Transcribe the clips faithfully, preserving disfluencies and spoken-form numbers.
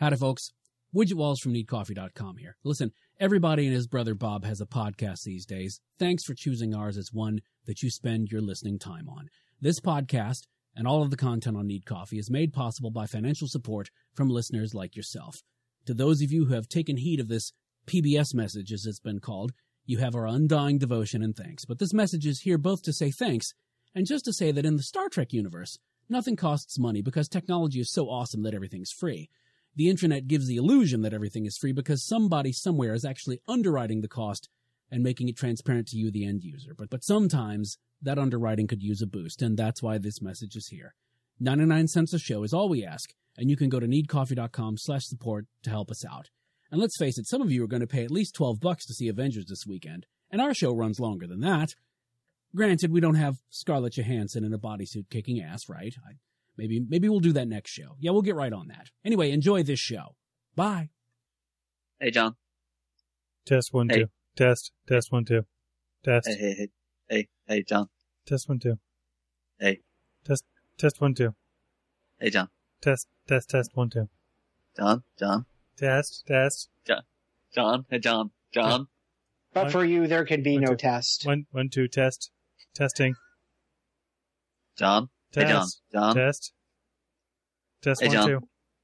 Howdy, folks. Widget Walls from need coffee dot com here. Listen, everybody and his brother Bob has a podcast these days. Thanks for choosing ours as one that you spend your listening time on. This podcast and all of the content on Need Coffee is made possible by financial support from listeners like yourself. To those of you who have taken heed of this P B S message, as it's been called, you have our undying devotion and thanks. But this message is here both to say thanks and just to say that in the Star Trek universe, nothing costs money because technology is so awesome that everything's free. The internet gives the illusion that everything is free because somebody somewhere is actually underwriting the cost and making it transparent to you, the end user. But but sometimes that underwriting could use a boost, and that's why this message is here. ninety-nine cents a show is all we ask, and you can go to need coffee dot com slash support to help us out. And let's face it, some of you are going to pay at least twelve bucks to see Avengers this weekend, and our show runs longer than that. Granted, we don't have Scarlett Johansson in a bodysuit kicking ass, right? I, maybe maybe we'll do that next show. Yeah, we'll get right on that. Anyway, enjoy this show. Bye. Hey, John. Test one, hey. two. Test. Test one, two. Test. Hey, hey, hey. Hey, hey, John. Test one, two. Hey. Test. Test one, two. Hey, John. Test. Test. Test one, two. John. John. Test. Test. John. John. Hey, John. John. But One, for you, there could be one, no two. test. One, one, two. Test. Testing. John. Test. Hey, John. John. Test. Test Hey, one, John. two.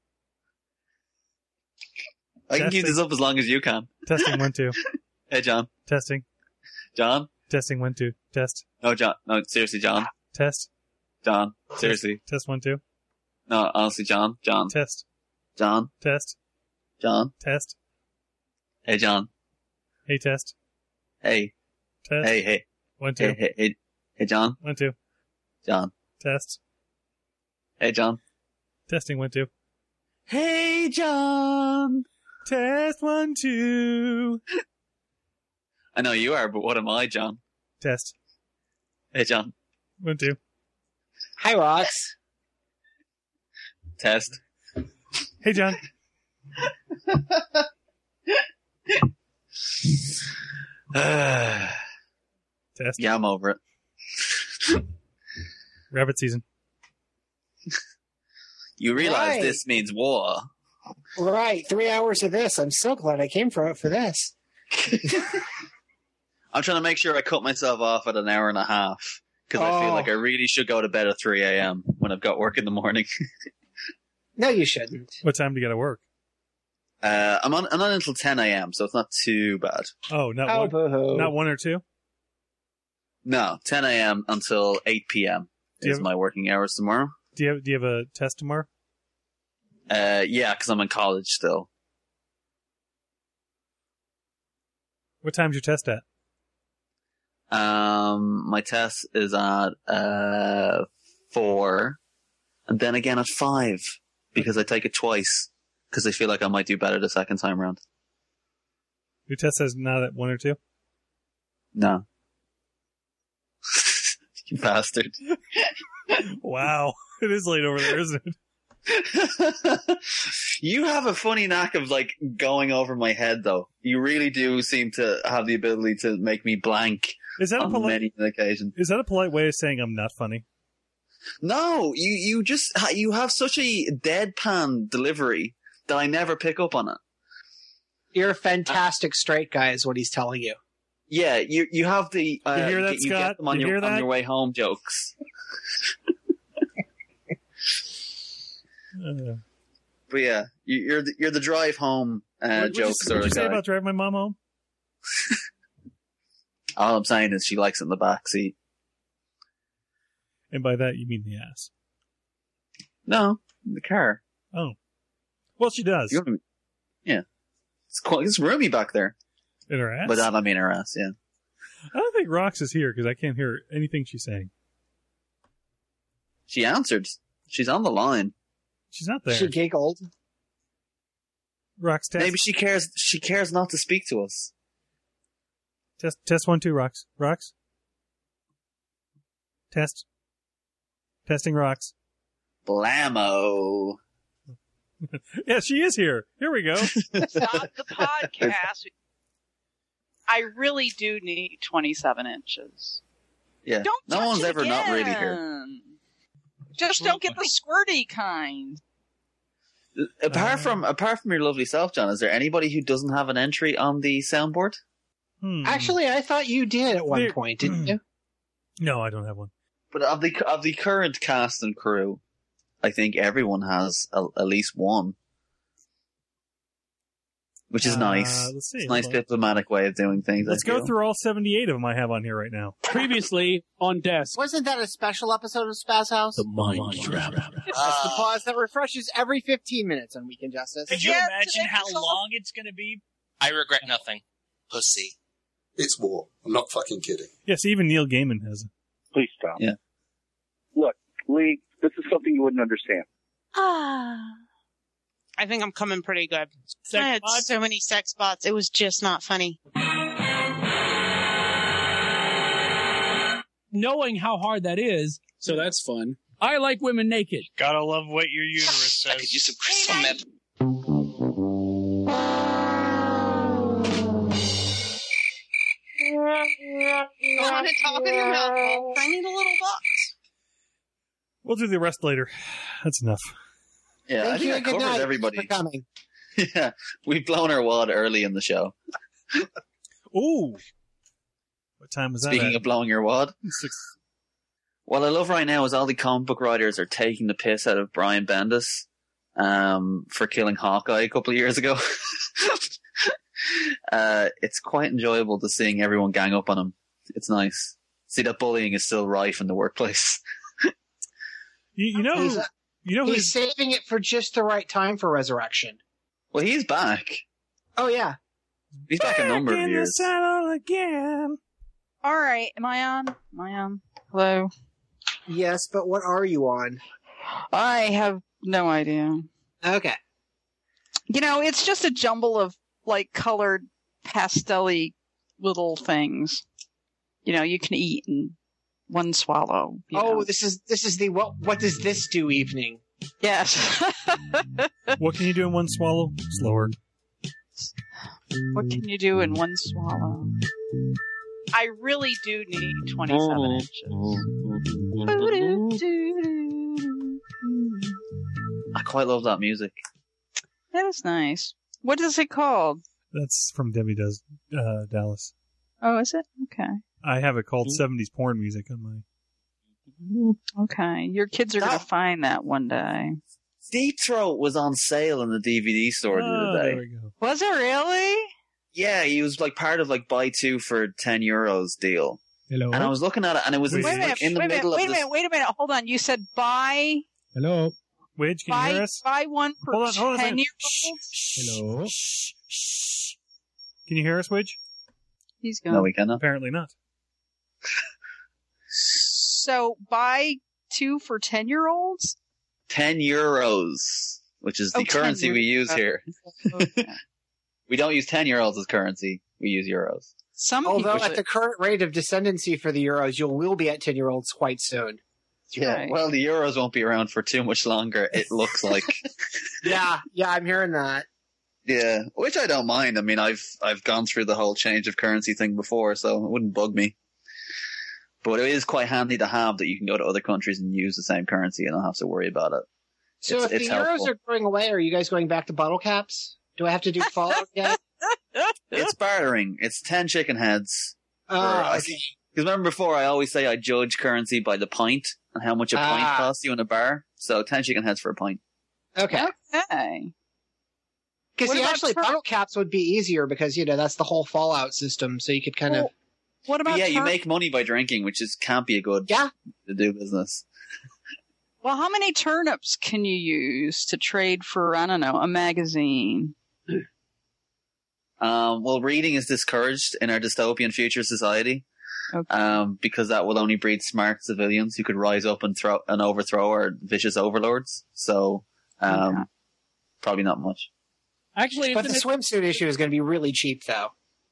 I can keep Testing. this up as long as you can. Testing one, two. Hey, John. Testing. John. Testing one, two. Test. No, John. No, seriously, John. Test. John. Seriously. Test one, two. No, honestly, John. John. Test. John. Test. John. Test. Hey, John. Hey, test. Hey. Test. Hey, hey. One, two. Hey, hey, hey. Hey, John. One, two. John. Test. Hey, John. Testing one, two. Hey, John. Test one, two. I know you are, but what am I, John? Test. Hey, John. One, two. Hi, Rox. Test. Hey, John. Test. Yeah, I'm over it. Rabbit season. You realize Right. this means war. Right, three hours of this. I'm so glad I came for for this. I'm trying to make sure I cut myself off at an hour and a half because I feel Oh. like I really should go to bed at three a.m. when I've got work in the morning. No, you shouldn't. What time do you get to work? Uh, I'm on. I'm not until ten a.m., so it's not too bad. Oh, not Oh, one. boo-hoo. Not one or two. No, ten a.m. until eight p.m. Do you is have- my working hours tomorrow. Do you have, do you have a test tomorrow? Uh, yeah, because I'm in college still. What time's your test at? Um, my test is at uh four, and then again at five because I take it twice because I feel like I might do better the second time round. Your test says not at one or two. No, you bastard. Wow, it is late over there, isn't it? You have a funny knack of like going over my head, though. You really do seem to have the ability to make me blank Is that a on polite? many occasions. Is that a polite way of saying I'm not funny? No, you you just ha- you have such a deadpan delivery that I never pick up on it. You're a fantastic straight guy, is what he's telling you. Yeah, you you have the uh, You hear that, you Scott? get them on You your hear on that? your way home jokes. Uh, But yeah, you, you're the, you're the drive home uh, what, what'd you, jokes sort what'd you of say guy. about driving my mom home? All I'm saying is she likes it in the back seat. And by that you mean the ass. No, in the car. Oh, well, she does. You want me- yeah, it's quite, it's roomy back there. In her ass. By that I mean her ass. Yeah. I don't think Rox is here because I can't hear anything she's saying. She answered. She's on the line. She's not there. She giggled. Rox, test. Maybe she cares. She cares not to speak to us. Test, test one, two, Rox. Rox? Test. Testing Rox. Blammo. Yeah, she is here. Here we go. Stop the podcast. I really do need twenty-seven inches. Yeah. Don't no touch one's it ever not really here. again. Just don't get the squirty kind. Apart Uh, from apart from your lovely self, John, is there anybody who doesn't have an entry on the soundboard? Hmm. Actually, I thought you did at one There- point, didn't you? No, I don't have one. But of the of the current cast and crew, I think everyone has a, at least one, which is Uh, nice. Let's see. It's a nice Hold on. diplomatic way of doing things. Let's I go feel. through all seventy-eight of them I have on here right now. Previously on desk. Wasn't that a special episode of Spaz House? The mind trap. That's the pause that refreshes every fifteen minutes on Weekend Justice. Could you Yeah, imagine today how was all- long it's going to be? I regret nothing. Pussy. It's war. I'm not fucking kidding. Yes, even Neil Gaiman has it. Please stop. Yeah. Look, Lee, this is something you wouldn't understand. Ah. I think I'm coming pretty good. Sex I had bots? so many sex bots. It was just not funny. Knowing how hard that is, so that's fun. I like women naked. Gotta love what your uterus I could says. use some crystal meth. You want to talk in your mouth hole? I need a little box. We'll do the rest later. That's enough. Yeah, I Thank think you that and good covers night everybody. for coming. Yeah, we've blown our wad early in the show. Ooh. What time was that Speaking at? of blowing your wad, Six. what I love right now is all the comic book writers are taking the piss out of Brian Bendis um, for killing Hawkeye a couple of years ago. uh, it's quite enjoyable to seeing everyone gang up on him. It's nice. See that bullying is still rife in the workplace. You, you know He's, who, uh, you know who He's saving it for just the right time for Resurrection. Well, he's back. Oh, yeah. He's back a number of in the years. saddle again. All right. Am I on? Am I on? Hello. Yes, but what are you on? I have no idea. Okay. You know, it's just a jumble of like colored pastel-y little things. You know, you can eat in one swallow. you Oh, know. this is this is the what what does this do evening? Yes. What can you do in one swallow? Slower. What can you do in one swallow? I really do need twenty-seven inches. I quite love that music. That is nice. What is it called? That's from Debbie Does uh, Dallas. Oh, is it? Okay. I have it called seventies porn music on my. Okay. Your kids are going to find that one day. Deep Throat was on sale in the D V D store the Oh, other there day. we go. Was it really? Yeah, he was like part of like buy two for ten euros deal. Hello. And I was looking at it, and it was Wait Wait a minute. like in the wait a minute. middle Wait a of this. minute. Wait a minute. Hold on. You said buy Hello. Widge, can you buy hear us? buy one for Hold on, hold on a ten second. year olds. Hello. Can you hear us, Widge? He's gone. No, we cannot. Apparently not. So buy two for ten year olds. Ten euros, which is the Oh, ten currency we use euros. here. Okay. We don't use ten euros as currency. We use euros. Some Although people at the current rate of descendancy for the Euros, you will be at ten year olds quite soon. Yeah. Right. Well, the euros won't be around for too much longer. It looks like. Yeah, yeah, I'm hearing that. Yeah, which I don't mind. I mean, I've I've gone through the whole change of currency thing before, so it wouldn't bug me. But it is quite handy to have that you can go to other countries and use the same currency and not have to worry about it. So It's- if it's the Euros helpful. are going away, are you guys going back to bottle caps? Do I have to do Fallout again? It's bartering. It's ten chicken heads. Oh, I okay. think- Because remember before, I always say I judge currency by the pint and how much a pint Ah. costs you in a bar. So ten chicken heads for a pint. Okay. Okay. Because What about actually, tur- bottle caps would be easier because, you know, that's the whole Fallout system. So you could kind of. Well, What But about yeah, you tur- make money by drinking, which is can't be a good Yeah. to do business. Well, how many turnips can you use to trade for, I don't know, a magazine? Um, well, reading is discouraged in our dystopian future society. Okay. Um, because that will only breed smart civilians who could rise up and throw and overthrow our vicious overlords. So, um, Okay. probably not much. Actually, But the isn't swimsuit issue is going to be really cheap, though.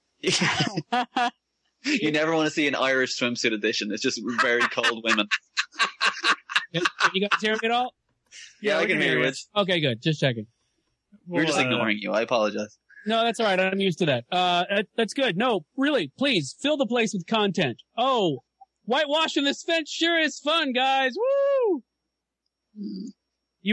You never want to see an Irish swimsuit edition. It's just very cold women. it, can you guys hear me at all? Yeah, I we can can hear hear you. you. Rich. Okay, good. Just checking. We're just uh, ignoring you. I apologize. No, that's all right. I'm used to that. Uh, that, that's good. No, really, please fill the place with content. Oh, whitewashing this fence sure is fun, guys. Woo! You would,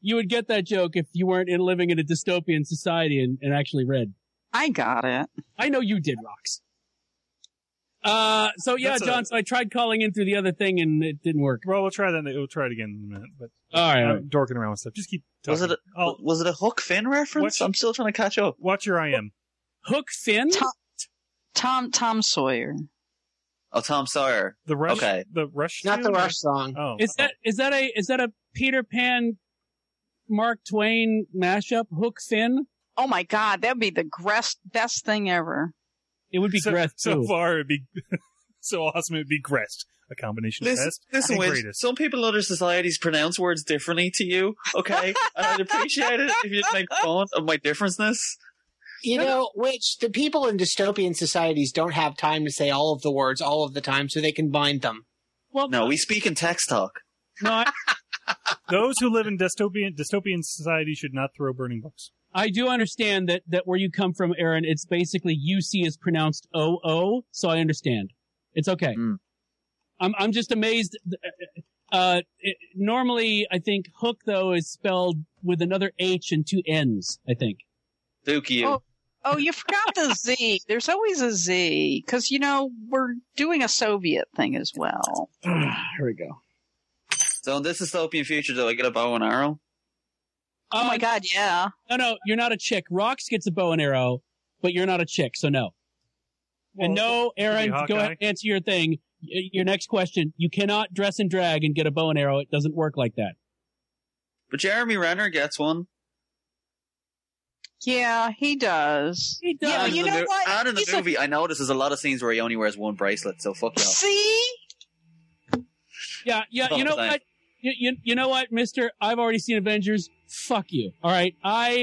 you would get that joke if you weren't in living in a dystopian society and, and actually read. I got it. I know you did, Rox. Uh, so yeah, That's a- John, so I tried calling in through the other thing and it didn't work. Well, we'll try that. We'll try it again in a minute. But All right, all I'm right. dorking around with stuff. Just keep talking. Was it a, I'll was it a Hook Finn reference? What- I'm still trying to catch up. watch your I M. Hook Finn? Tom, Tom, Tom Sawyer. Oh, Tom Sawyer. The rush. Okay. The rush. Not the Tune, or- Rush song. Oh, Is that is that a is that a Peter Pan Mark Twain mashup? Hook Finn? Oh my God, that'd be the best best thing ever. It would be so, Greth so too. far? It'd be so awesome. It'd be Grest, a combination of Listen, best listen, and Wiz, greatest. some people in other societies pronounce words differently to you, okay? And I'd appreciate it if you'd make fun of my differenceness. You know, which the people in dystopian societies don't have time to say all of the words all of the time, so they can bind them. Well, No, we speak in text talk. no, I, Those who live in dystopian dystopian society should not throw burning books. I do understand that, that where you come from, Aaron, it's basically U C is pronounced O O, so I understand. It's okay. Mm. I'm I'm just amazed. Uh, it, normally, I think Hook, though, is spelled with another H and two N's, I think. Duke you. Oh, oh, you forgot the Z. There's always a Z, because, you know, we're doing a Soviet thing as well. Here we go. So in this dystopian future, do I get a bow and arrow? Oh my God, yeah. No, no, you're not a chick. Rox gets a bow and arrow, but you're not a chick, so no. Well, and no, Aaron, Hawkeye. go ahead and answer your thing. Y- Your next question. You cannot dress and drag and get a bow and arrow. It doesn't work like that. But Jeremy Renner gets one. Yeah, he does. He does. Yeah, and you in the know mo- what? And in the He's a- movie, I notice there's a lot of scenes where he only wears one bracelet, so fuck y'all. See? Yeah, yeah, Oh, you know thanks. what? You, you, you know what, mister? I've already seen Avengers. Fuck you. All right. I.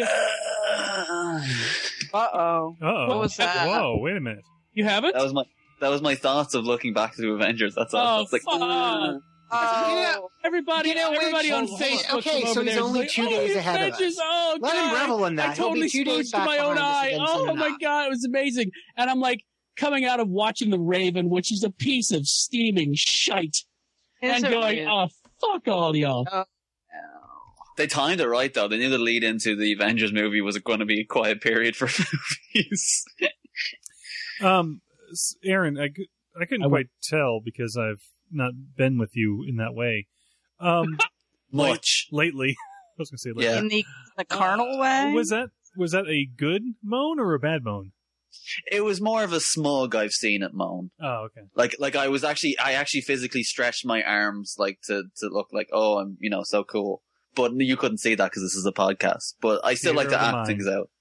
Uh-oh. Uh-oh. What was that? Whoa, wait a minute. You haven't? That was my that was my thoughts of looking back to the Avengers. That's all. Oh, It's like, fuck. "Ugh." Oh. Everybody, You know, everybody Rich, on hold- Facebook. okay, from so over he's there is only like, two oh, days the ahead of Avengers, us. Oh, Let him God. revel in that. I He'll totally be two days spooched back my own behind us eye. again Oh soon my enough. God, it was amazing. And I'm like coming out of watching The Raven, which is a piece of steaming shite, Is and it going, really? oh, fuck all y'all. Oh. They timed it right though. They knew the lead into the Avengers movie was going to be a quiet period for movies. Um, s- Aaron, I, cou- I couldn't I quite tell because I've not been with you in that way. Um, Much. lately. I was going to say lately. Yeah. In the, the carnal way? Was that was that a good moan or a bad moan? It was more of a smug I've seen it moan. Oh, okay. Like like I was actually I actually physically stretched my arms like to to look like, oh, I'm, you know, so cool. But you couldn't see that because this is a podcast. But I still like Theater to of the act mind. things out.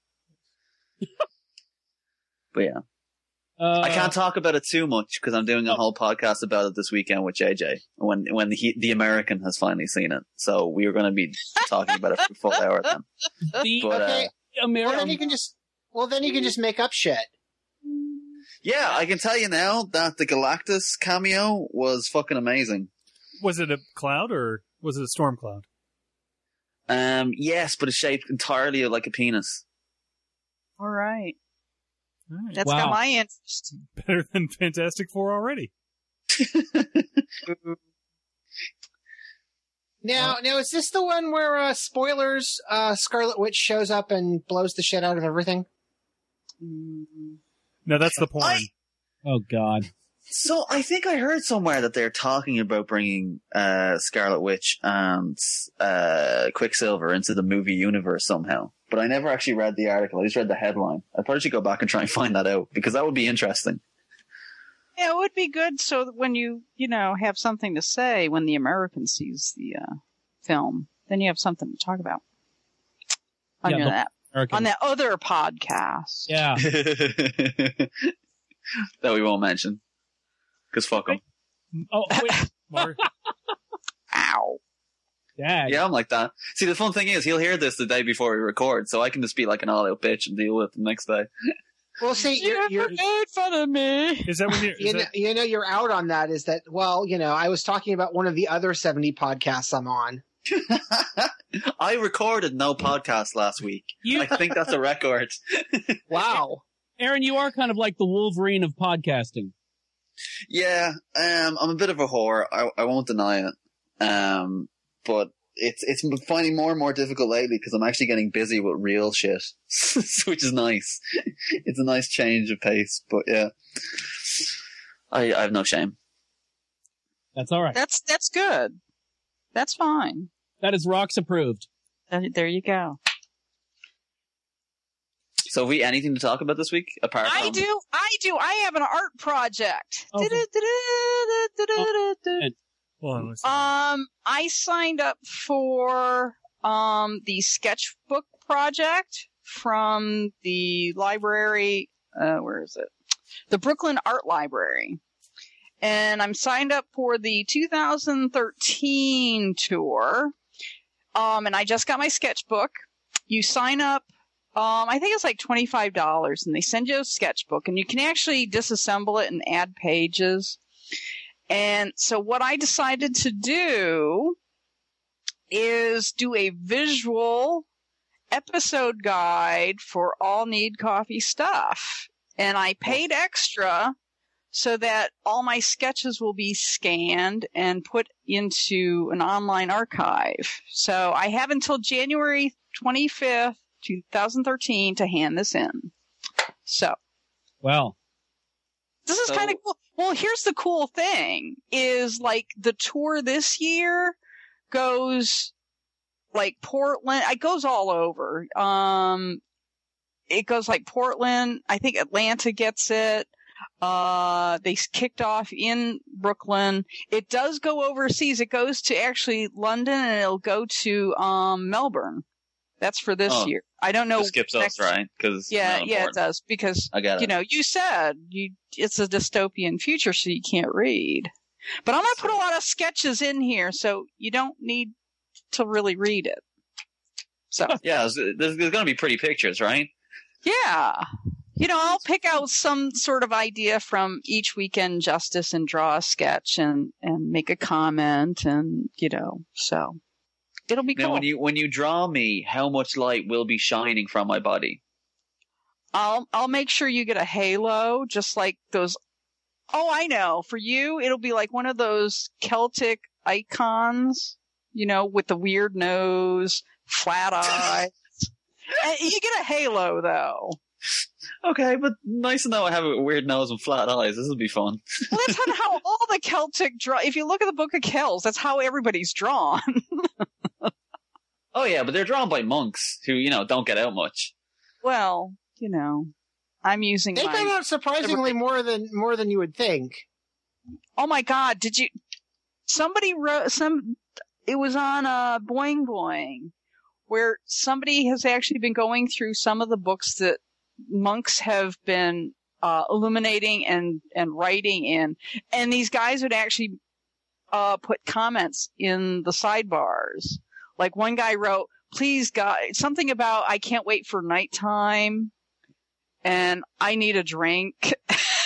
But yeah. Uh, I can't talk about it too much because I'm doing a whole podcast about it this weekend with J J when when he, the American has finally seen it. So we are going to be talking about it for a full hour then. The But uh, Okay. Well, American. then you can just. Well, then you can just make up shit. yeah, I can tell you now that the Galactus cameo was fucking amazing. Was it a cloud or was it a storm cloud? Um, yes, but it's shaped entirely like a penis. All right. All right. That's Wow. got my interest. Better than Fantastic Four already. Now, now is this the one where uh, spoilers? Uh, Scarlet Witch shows up and blows the shit out of everything. No, that's the porn. I- Oh, God. So I think I heard somewhere that they're talking about bringing uh, Scarlet Witch and uh, Quicksilver into the movie universe somehow. But I never actually read the article. I just read the headline. I probably should go back and try and find that out because that would be interesting. Yeah, it would be good so that when you, you know, have something to say when the American sees the uh, film, then you have something to talk about. On Yeah, your- the- that American. on that other podcast. Yeah. That we won't mention. Because fuck them. Oh, wait. Mar- Ow. Dad. Yeah, I'm like that. See, the fun thing is he'll hear this the day before we record, so I can just be like an all-out bitch and deal with it the next day. Well, see, you're, you're, made fun of me. is that when you're, is you, know, that, you know, you're out on that. Is that well? You know, I was talking about one of the other seventy podcasts I'm on. I recorded no podcast last week. You- I think that's a record. Wow. Aaron, you are kind of like the Wolverine of podcasting. Yeah, um, I'm a bit of a whore. I, I won't deny it. Um, but it's it's finding more and more difficult lately because I'm actually getting busy with real shit, which is nice. It's a nice change of pace, but yeah, I, I have no shame. That's all right. That's that's good. That's fine. That is Rocks approved. There, there you go. So, have we anything to talk about this week? Apart from I do. I do. I have an art project. Oh, Um, I signed up for um the sketchbook project from the library. Uh, where is it? The Brooklyn Art Library. And I'm signed up for the two thousand thirteen tour. Um, and I just got my sketchbook. You sign up. Um, I think it's like twenty-five dollars, and they send you a sketchbook, and you can actually disassemble it and add pages. And so what I decided to do is do a visual episode guide for all Need Coffee stuff. And I paid extra so that all my sketches will be scanned and put into an online archive. So I have until January twenty-fifth, twenty thirteen to hand this in. So. Well. This is So- kind of cool. Well, here's the cool thing is like the tour this year goes like Portland. It goes all over. Um, it goes like Portland. I think Atlanta gets it. Uh, they kicked off in Brooklyn. It does go overseas. It goes to actually London, and it'll go to um Melbourne. That's for this Oh. year. I don't know. It skips us, next- right? Because Yeah, yeah, it does because I got it. you know you said you it's a dystopian future, so you can't read. But I'm gonna put a lot of sketches in here, so you don't need to really read it. So Yeah, there's, there's going to be pretty pictures, right? yeah, you know I'll pick out some sort of idea from each Weekend Justice and draw a sketch and and make a comment and you know so it'll be Now, cool. when you when you draw me, how much light will be shining from my body? I'll I'll make sure you get a halo, just like those. Oh, I know. For you, it'll be like one of those Celtic icons, you know, with the weird nose, flat eyes. And you get a halo, though. Okay, but nice to know I have a weird nose and flat eyes. This will be fun. Well, that's how, how all the Celtic draw. If you look at the Book of Kells, that's how everybody's drawn. Oh yeah, but they're drawn by monks who, you know, don't get out much. Well, you know, I'm using. They my... got out surprisingly more than more than you would think. Oh my God! Did you? Somebody wrote some. It was on uh, Boing Boing, where somebody has actually been going through some of the books that monks have been uh, illuminating and and writing in, and these guys would actually uh, put comments in the sidebars. Like one guy wrote, "Please, God, something about I can't wait for nighttime, and I need a drink."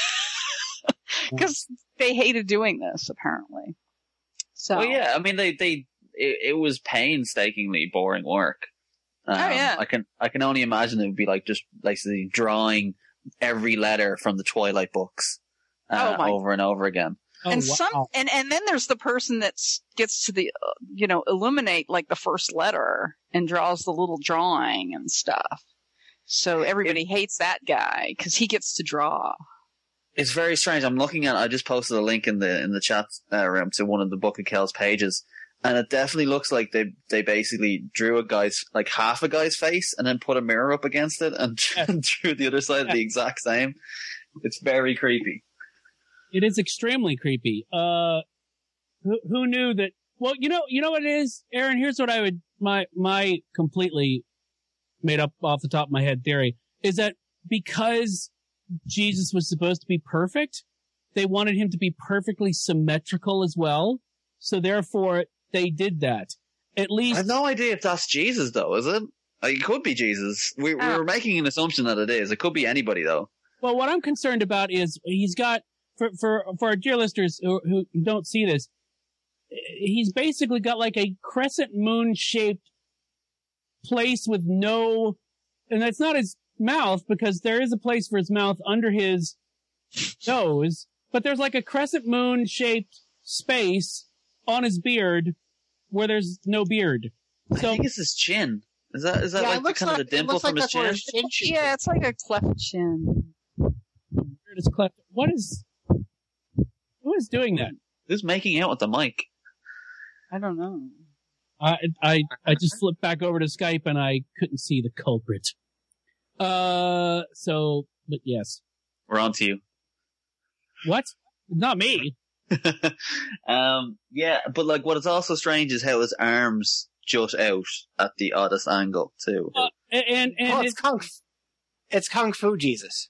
Because they hated doing this, apparently. So, Well, yeah, I mean, they they it, it was painstakingly boring work. Um, Oh, yeah. I can I can only imagine it would be like just basically drawing every letter from the Twilight books uh, Oh, my- over and over again. Oh, and wow. some, and and then there's the person that gets to the, uh, you know, illuminate like the first letter and draws the little drawing and stuff. So everybody hates that guy because he gets to draw. It's very strange. I'm looking at. I just posted a link in the in the chat uh, room to one of the Book of Kells pages, and it definitely looks like they they basically drew a guy's like half a guy's face and then put a mirror up against it and, and drew the other side the exact same. It's very creepy. It is extremely creepy. Uh, who, who knew that? Well, you know, you know what it is, Aaron. Here's what I would my my completely made up off the top of my head theory is that because Jesus was supposed to be perfect, they wanted him to be perfectly symmetrical as well. So therefore, they did that. At I least, have no idea if that's Jesus, though. Is it? Like, it could be Jesus. We, we Ah. were making an assumption that it is. It could be anybody, though. well, what I'm concerned about is he's got for for for our dear listeners who, who don't see this, he's basically got like a crescent moon shaped place with no, and that's not his mouth because there is a place for his mouth under his nose, but there's like a crescent moon shaped space on his beard where there's no beard. I think it's his chin. Is that is that Yeah, it like the, looks kind like- of the it dimple looks like from his that's where chin? his chin should Yeah, it's like a cleft chin. Beard is cleft. What is? Who is doing that? Who's making out with the mic? I don't know. I I I just flipped back over to Skype and I couldn't see the culprit. Uh, so but yes, We're on to you. what? Not me. um, yeah, but like what is also strange is how his arms jut out at the oddest angle too. Uh, and and Oh, it- it's kung. It's kung fu Jesus.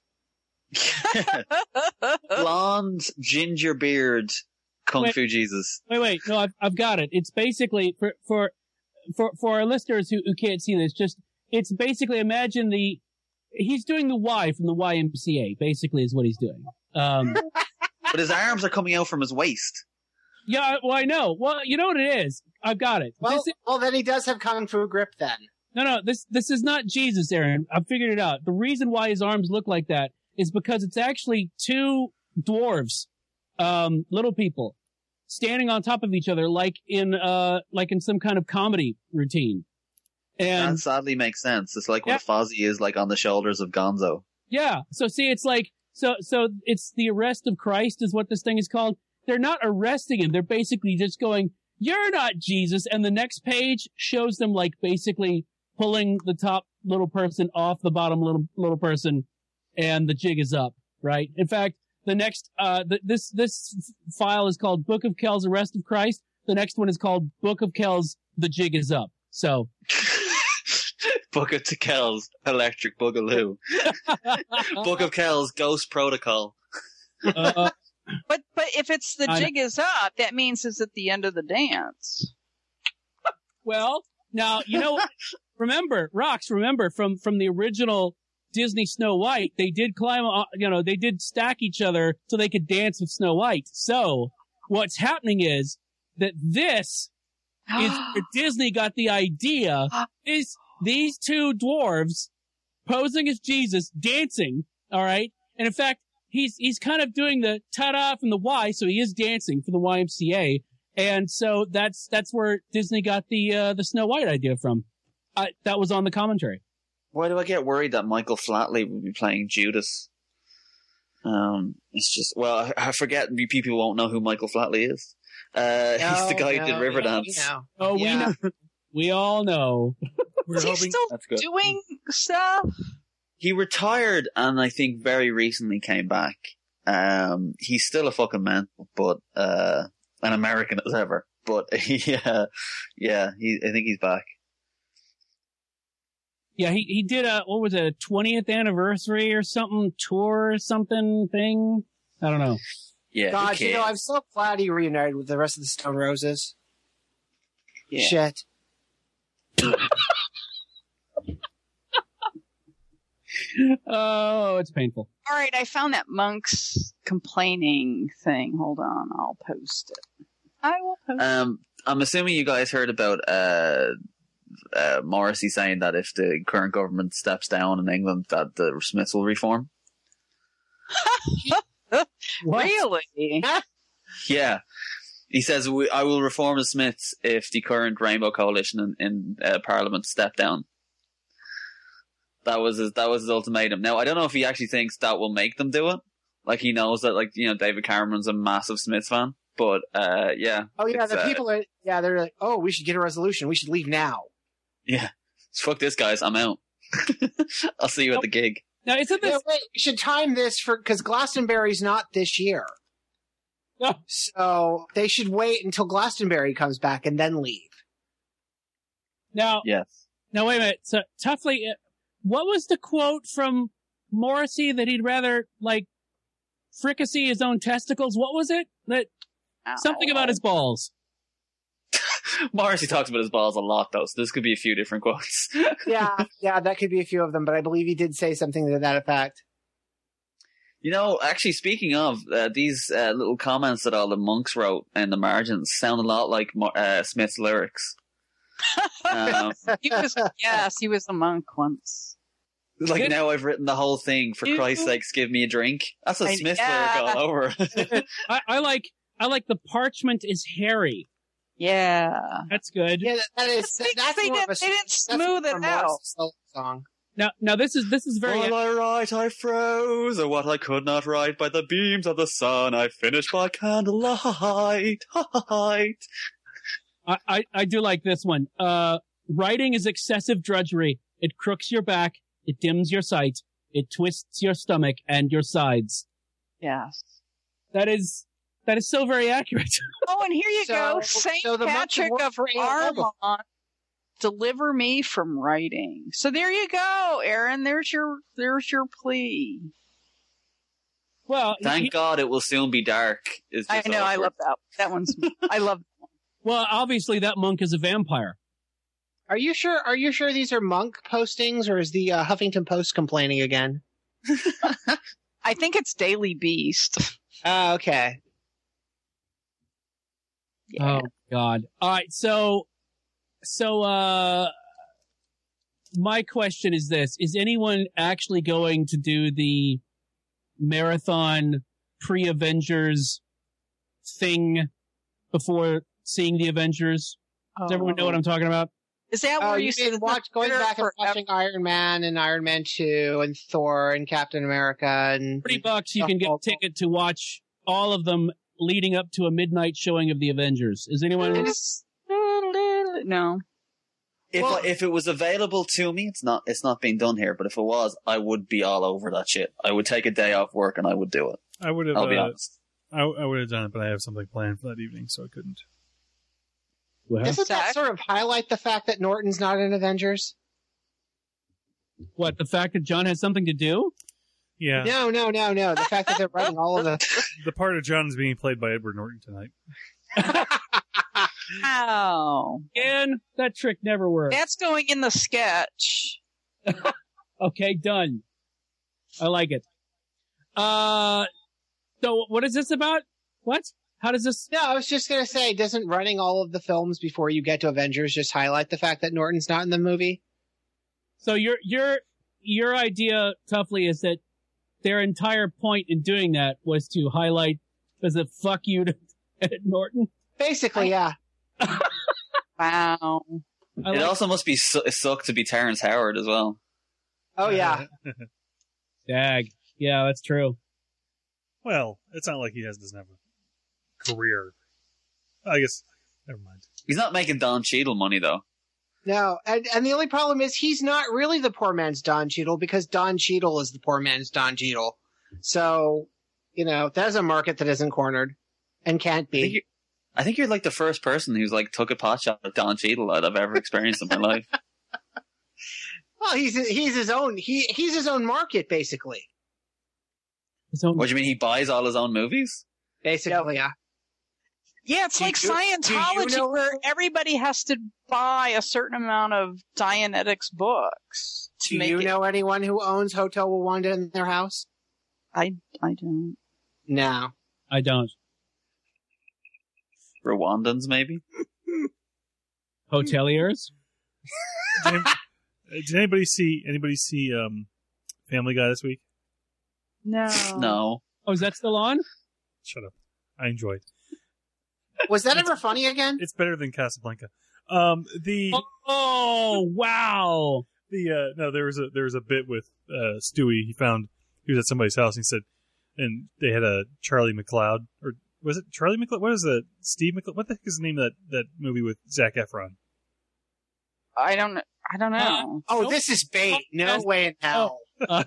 Blonde, ginger beard, Kung Wait. Fu Jesus. wait, wait, no, I've I've got it. It's basically for for for for our listeners who who can't see this. Just it's basically imagine the he's doing the Y from the Y M C A. Basically, is what he's doing. Um. But his arms are coming out from his waist. Yeah, well, I know. Well, you know what it is. I've got it. Well, This is, well, then he does have kung fu grip. Then no, no, this this is not Jesus, Aaron. I figured it out. The reason why his arms look like that is because it's actually two dwarves, um, little people, standing on top of each other, like in uh, like in some kind of comedy routine. And That sadly makes sense. It's like Yeah. what Fozzie is like on the shoulders of Gonzo. yeah, so see, it's like so so it's the arrest of Christ is what this thing is called. They're not arresting him. They're basically just going, "You're not Jesus," and the next page shows them like basically pulling the top little person off the bottom little little person, and the jig is up. Right. In fact, the next uh th- this this f- file is called Book of Kel's Arrest of Christ. The next one is called Book of Kel's The Jig is Up. So. Book of Kel's Electric Boogaloo. Book of Kel's Ghost Protocol. Uh, But but if it's the I know. jig is up, that means it's at the end of the dance. Well, now, you know, remember, Rox, remember from, from the original Disney Snow White, they did climb, uh, you know, they did stack each other so they could dance with Snow White. So what's happening is that this is where Disney got the idea is these two dwarves posing as Jesus dancing. All right. And in fact, he's, he's kind of doing the ta-da from the Y. So he is dancing for the Y M C A. And so that's, that's where Disney got the, uh, the Snow White idea from. Uh, that was on the commentary. Why do I get worried that Michael Flatley would be playing Judas? Um, it's just, well, I, I forget, people won't know who Michael Flatley is. Uh, he's the guy who did Riverdance. Oh, we Yeah. know. We all know. We're Is he hoping- still That's good. doing stuff? He retired and I think very recently came back. Um, he's still a fucking man, but, uh, an American as ever. But, yeah, yeah, he, I think he's back. Yeah, he, he did a, what was it, a twentieth anniversary or something, tour or something thing? I don't know. Yeah. God, you know, I'm so glad he reunited with the rest of the Stone Roses. Yeah. Shit. Oh, it's painful. All right, I found that Monk's complaining thing. Hold on, I'll post it. I will post Um, I'm assuming you guys heard about uh, uh, Morrissey saying that if the current government steps down in England, that the Smiths will reform. it. Really? Yeah, he says we, I will reform the Smiths if the current Rainbow Coalition in, in uh, Parliament step down. That was his, that was his ultimatum. Now I don't know if he actually thinks that will make them do it. Like he knows that, like you know, David Cameron's a massive Smiths fan, but uh, yeah. Oh yeah, it's, the uh, people are. Yeah, they're like, oh, we should get a resolution. We should leave now. Yeah, fuck this, guys. I'm out. I'll see you at the gig. Now, isn't Yeah, this? wait, we should time this for because Glastonbury's not this year. No. So they should wait until Glastonbury comes back and then leave. Now, Yes. now wait a minute. So, Tuffley, uh, what was the quote from Morrissey that he'd rather, like, fricassee his own testicles? What was it? That something about his balls. Morrissey talks about his balls a lot, though, so this could be a few different quotes. Yeah, yeah, that could be a few of them, but I believe he did say something to that effect. You know, actually, speaking of, uh, these uh, little comments that all the monks wrote in the margins sound a lot like Mo- uh, Smith's lyrics. Um, He was, yes, he was a monk once. like, Good. now I've written the whole thing, for Ew. Christ's sakes, give me a drink. That's a I- Smith yeah. lyric all over. I, I like, I like the parchment is hairy. Yeah. That's good. Yeah, that, that is. They- That's they more did- of a, they didn't that's smooth more it of a out. slow song. Now, now this is this is very. While I write, I froze, or what I could not write by the beams of the sun, I finished by candlelight. I, I I do like this one. Uh, writing is excessive drudgery. It crooks your back. It dims your sight. It twists your stomach and your sides. Yes. That is that is so very accurate. Oh, and here you So- go. Saint so the month of Patrick work of for A O L. Armagh. Deliver me from writing. So there you go, Aaron. There's your there's your plea. Well, Thank he- God it will soon be dark. Is I just know. I awkward. love that. That one's. I love. well, obviously that monk is a vampire. Are you sure? Are you sure these are Monk postings, or is the uh, Huffington Post complaining again? I think it's Daily Beast. Oh, okay. Yeah. Oh God! All right, so so uh, my question is this: is anyone actually going to do the marathon pre-Avengers thing before seeing the Avengers? Does everyone know what I'm talking about? Is that Oh, where you you sit mean watch going back and watching Iron Man and Iron Man two and Thor and Captain America and Thirty bucks, you can get a ticket to watch all of them leading up to a midnight showing of the Avengers. Is anyone? No. If Well- I, if it was available to me, it's not it's not being done here. But if it was, I would be all over that shit. I would take a day off work and I would do it. I would have. I'll be uh, honest. I, I would have done it, but I have something planned for that evening, so I couldn't. Doesn't that sort of highlight the fact that Norton's not in Avengers? What, the fact that John has something to do? Yeah. No, no, no, no. The fact that they're writing all of the. The part of John is being played by Edward Norton tonight. Ow. Again, that trick never worked. That's going in the sketch. Okay, done. I like it. Uh, so what is this about? What? How does this? No, I was just gonna say, doesn't running all of the films before you get to Avengers just highlight the fact that Norton's not in the movie? So your your your idea, Tuffley, is that their entire point in doing that was to highlight, was it fuck you to Ed Norton? Basically, yeah. Wow. I It like- also must be su- suck to be Terrence Howard as well. Oh yeah. Dag. Yeah, that's true. Well, it's not like he has doesn't have a career. I guess. Never mind. He's not making Don Cheadle money though. No, and and the only problem is he's not really the poor man's Don Cheadle because Don Cheadle is the poor man's Don Cheadle. So, you know, there's a market that isn't cornered and can't I think, be. you, I think you're like the first person who's like took a pot shot at Don Cheadle that I've ever experienced in my life. Well, he's he's his own he he's his own market basically. His own- What do you mean he buys all his own movies? Basically, yeah. Yeah, it's Do like you- do you Scientology know- where everybody has to buy a certain amount of Dianetics books to Do make you it. know anyone who owns Hotel Rwanda in their house? I I don't. No. I don't. Rwandans, maybe? Hoteliers? Did, any- did anybody see anybody see um, Family Guy this week? No. No. Oh, is that still on? Shut up. I enjoyed. Was that ever funny again? It's better than Casablanca. Um, the Oh, wow. the uh, no, there was a there was a bit with uh, Stewie. He found he was at somebody's house. And he said, and they had a Charlie McLeod, or was it Charlie McLeod? What is it? Steve McLeod? What the heck is the name of that that movie with Zac Efron? I don't. I don't know. Oh, Nope. this is bait. No way in hell. Uh,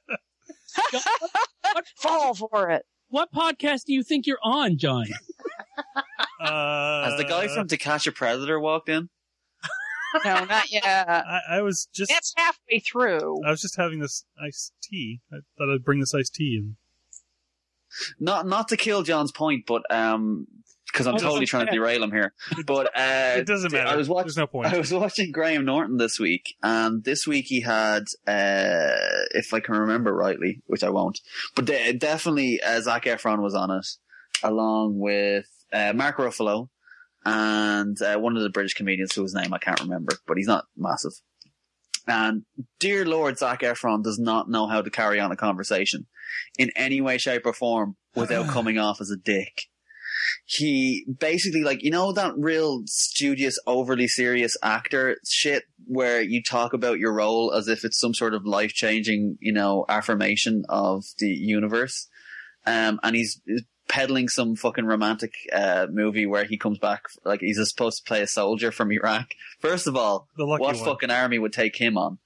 Fall for it. what podcast do you think you're on, John? Uh, Has the guy from To Catch a Predator walked in? No, not yet. I, I was just That's halfway through. I was just having this iced tea. I thought I'd bring this iced tea in. Not not to kill John's point, but um, because I'm Oh, totally doesn't trying to matter. derail him here. But uh, It doesn't matter. I was watching. There's no point. I was watching Graham Norton this week, and this week he had, uh, if I can remember rightly, which I won't, but de- definitely uh, Zac Efron was on it, along with uh, Mark Ruffalo and uh, one of the British comedians whose name I can't remember, but he's not massive. And dear Lord, Zac Efron does not know how to carry on a conversation in any way, shape, or form without coming off as a dick. he basically, like, you know that real studious, overly serious actor shit where you talk about your role as if it's some sort of life-changing, you know, affirmation of the universe. Um, and he's peddling some fucking romantic uh, movie where he comes back, like he's supposed to play a soldier from Iraq. First of all, what one. fucking army would take him on?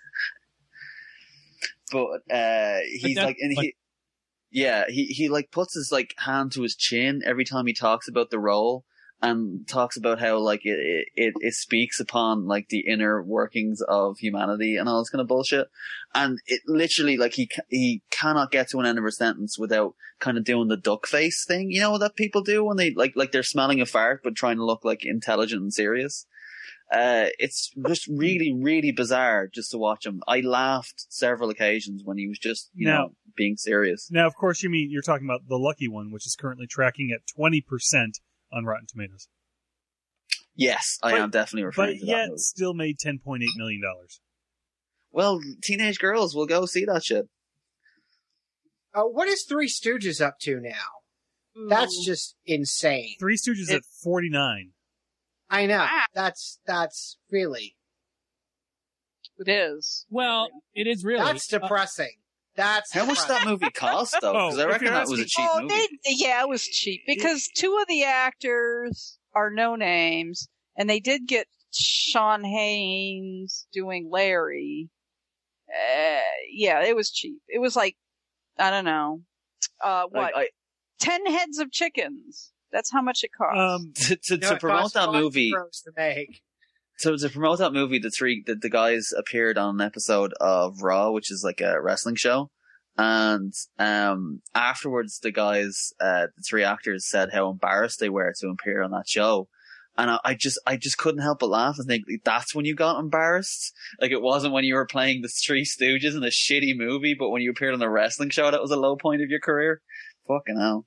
But uh, he's like, and he, yeah, he, he like puts his like hand to his chin every time he talks about the role, and talks about how like it it, it speaks upon like the inner workings of humanity and all this kind of bullshit. And it literally, like, he he cannot get to an end of a sentence without kind of doing the duck face thing, you know, that people do when they like like they're smelling a fart but trying to look like intelligent and serious. Uh, it's just really, really bizarre just to watch him. I laughed several occasions when he was just, you now, know, being serious. Now, of course, you mean you're talking about The Lucky One, which is currently tracking at twenty percent on Rotten Tomatoes. Yes, I but, am definitely referring but to that. But yet, movie. still made ten point eight million dollars. Well, teenage girls will go see that shit. Uh, what is Three Stooges up to now? Ooh. That's just insane. Three Stooges it, at forty-nine. I know. Ah. That's that's really. It is. Well, it is really. That's depressing. Uh, That's how depressing. much that movie cost, though? Because oh, I reckon that was a cheap oh, movie. They, yeah, it was cheap because two of the actors are no names, and they did get Sean Haynes doing Larry. Uh, yeah, it was cheap. It was like, I don't know, uh, what, I, I, ten heads of chickens. That's how much it cost. Um, to to, to promote that movie, to make. so to promote that movie, the three the, the guys appeared on an episode of Raw, which is like a wrestling show, and um, afterwards the guys, uh, the three actors, said how embarrassed they were to appear on that show. And I, I just, I just couldn't help but laugh and think, that's when you got embarrassed? Like, it wasn't when you were playing the Three Stooges in a shitty movie, but when you appeared on a wrestling show, that was a low point of your career? Fucking hell.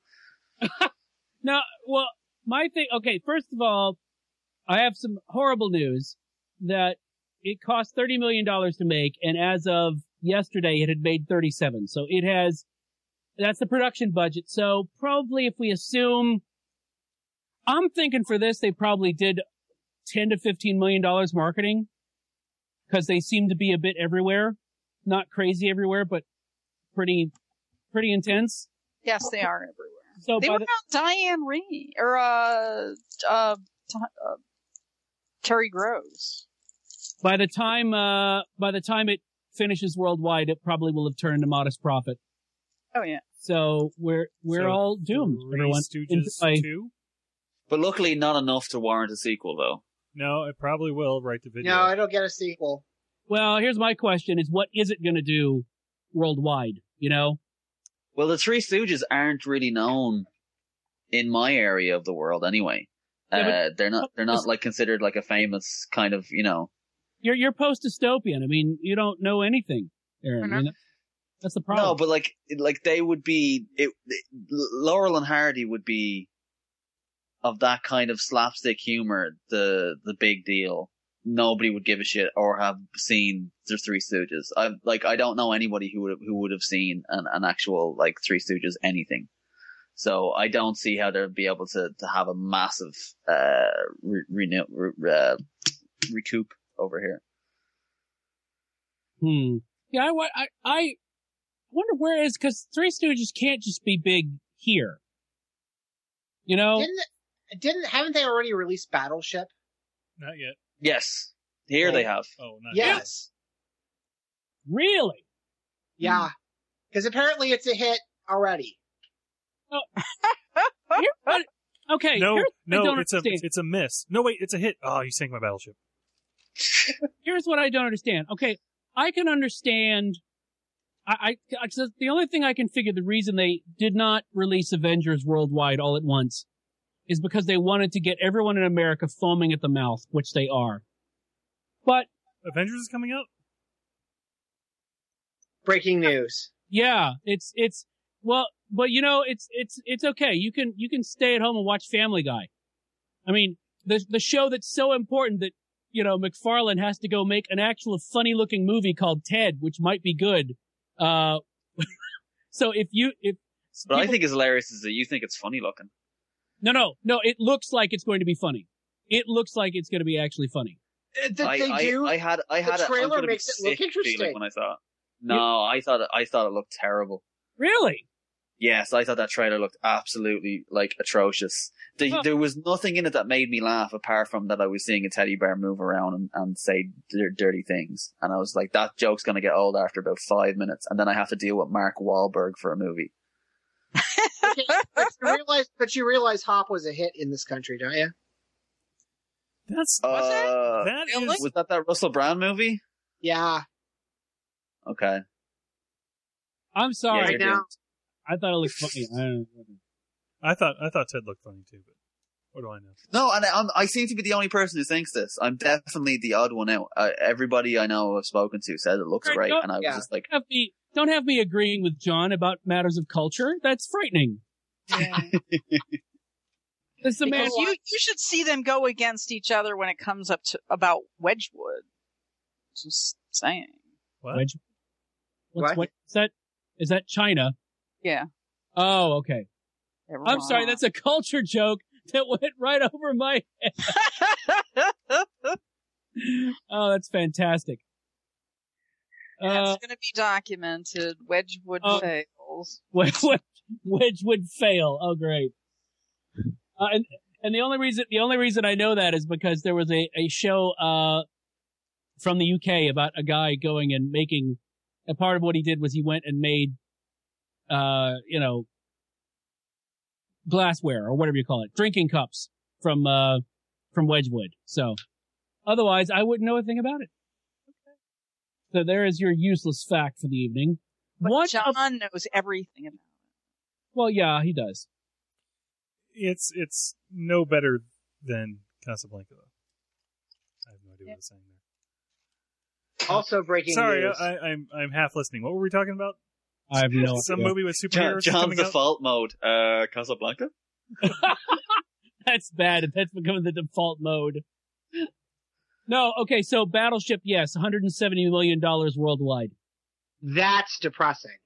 No, well, my thing, okay, first of all, I have some horrible news that it cost thirty million dollars to make, and as of yesterday, it had made thirty-seven. So it has, that's the production budget. So probably if we assume, I'm thinking for this, they probably did ten to fifteen million dollars marketing, because they seem to be a bit everywhere. Not crazy everywhere, but pretty, pretty intense. Yes, they are everywhere. So they by were the, about Diane Reed, or, uh, uh, uh, Terry Groves. By the time, uh, by the time it finishes worldwide, it probably will have turned a modest profit. Oh, yeah. So we're, we're so all doomed, Three everyone. Stooges two? But luckily not enough to warrant a sequel, though. No, it probably will, right to video. No, it'll get a sequel. Well, here's my question, is what is it going to do worldwide, you know? Well, the Three Stooges aren't really known in my area of the world anyway. Yeah, uh, they're not, they're not like considered like a famous kind of, you know. You're, you're post-dystopian. I mean, you don't know anything, Aaron. I mean, that's the problem. No, but like, like they would be, it, it, Laurel and Hardy would be of that kind of slapstick humor, the, the big deal. Nobody would give a shit or have seen the Three Stooges. I like I don't know anybody who would who would have seen an, an actual like Three Stooges anything. So I don't see how they'd be able to, to have a massive uh, re, re, re, uh recoup over here. Hmm. Yeah, I I I wonder where is because Three Stooges can't just be big here. You know, didn't didn't haven't they already released Battleship? Not yet. Yes. Here oh. they have. Oh, not yes. yet. Really? Yeah. Because apparently it's a hit already. Oh. Here, okay. No, no, it's understand. a it's a miss. No, wait, it's a hit. Oh, you sank my Battleship. Here's what I don't understand. Okay, I can understand. I, I, I the only thing I can figure the reason they did not release Avengers worldwide all at once is because they wanted to get everyone in America foaming at the mouth, which they are. But Avengers is coming out? Breaking news. Yeah, it's it's well, but you know, it's it's it's okay. You can you can stay at home and watch Family Guy. I mean, the the show that's so important that, you know, McFarlane has to go make an actual funny looking movie called Ted, which might be good. Uh so if you if What people, I think is hilarious is that you think it's funny looking. No, no, no. It looks like it's going to be funny. It looks like it's going to be actually funny. Uh, That I, they I, do. I had, I had the a, I was trailer gonna be makes it look sick feeling interesting. when I saw it. No, I thought it, I thought it looked terrible. Really? Yes, I thought that trailer looked absolutely like atrocious. The, Huh. There was nothing in it that made me laugh apart from that I was seeing a teddy bear move around and, and say dir- dirty things. And I was like, that joke's going to get old after about five minutes. And then I have to deal with Mark Wahlberg for a movie. Okay, but you realize, but you realize Hop was a hit in this country, don't you? That's Uh, that Really? is was that that Russell Brand movie? Yeah. Okay. I'm sorry. Yeah, Right you're now, I thought it looked funny. I don't know. I thought I thought Ted looked funny too, but what do I know? No, and I, I'm, I seem to be the only person who thinks this. I'm definitely the odd one out. Uh, everybody I know I've spoken to said it looks Right, great, don't- and I was yeah. just like, Have me, don't have me agreeing with John about matters of culture. That's frightening. Yeah. This the man. Because you, you should see them go against each other when it comes up to about Wedgwood. Just saying. What? Wedge- What's, What? what is that? Is that China? Yeah. Oh, okay. Never I'm mind. sorry. That's a culture joke that went right over my head. Oh, that's fantastic. That's Uh, going to be documented. Wedgwood Oh. fails. Wedge, Wedge would fail. Oh, great. Uh, and and the only reason the only reason I know that is because there was a a show uh from the U K about a guy going and making. A part of what he did was he went and made, uh, you know, glassware or whatever you call it, drinking cups from uh from Wedgwood. So, otherwise, I wouldn't know a thing about it. So there is your useless fact for the evening. But What? John a- knows everything about well, yeah, he does. It's it's no better than Casablanca though. I have no idea what I was saying there. also breaking Sorry, news. I, I'm I'm half listening. What were we talking about? I have no Some idea. movie with John, superheroes John's coming out. default mode. Uh, Casablanca? That's bad. That's becoming the default mode. No, okay, so Battleship, yes, one hundred seventy million dollars worldwide. That's depressing.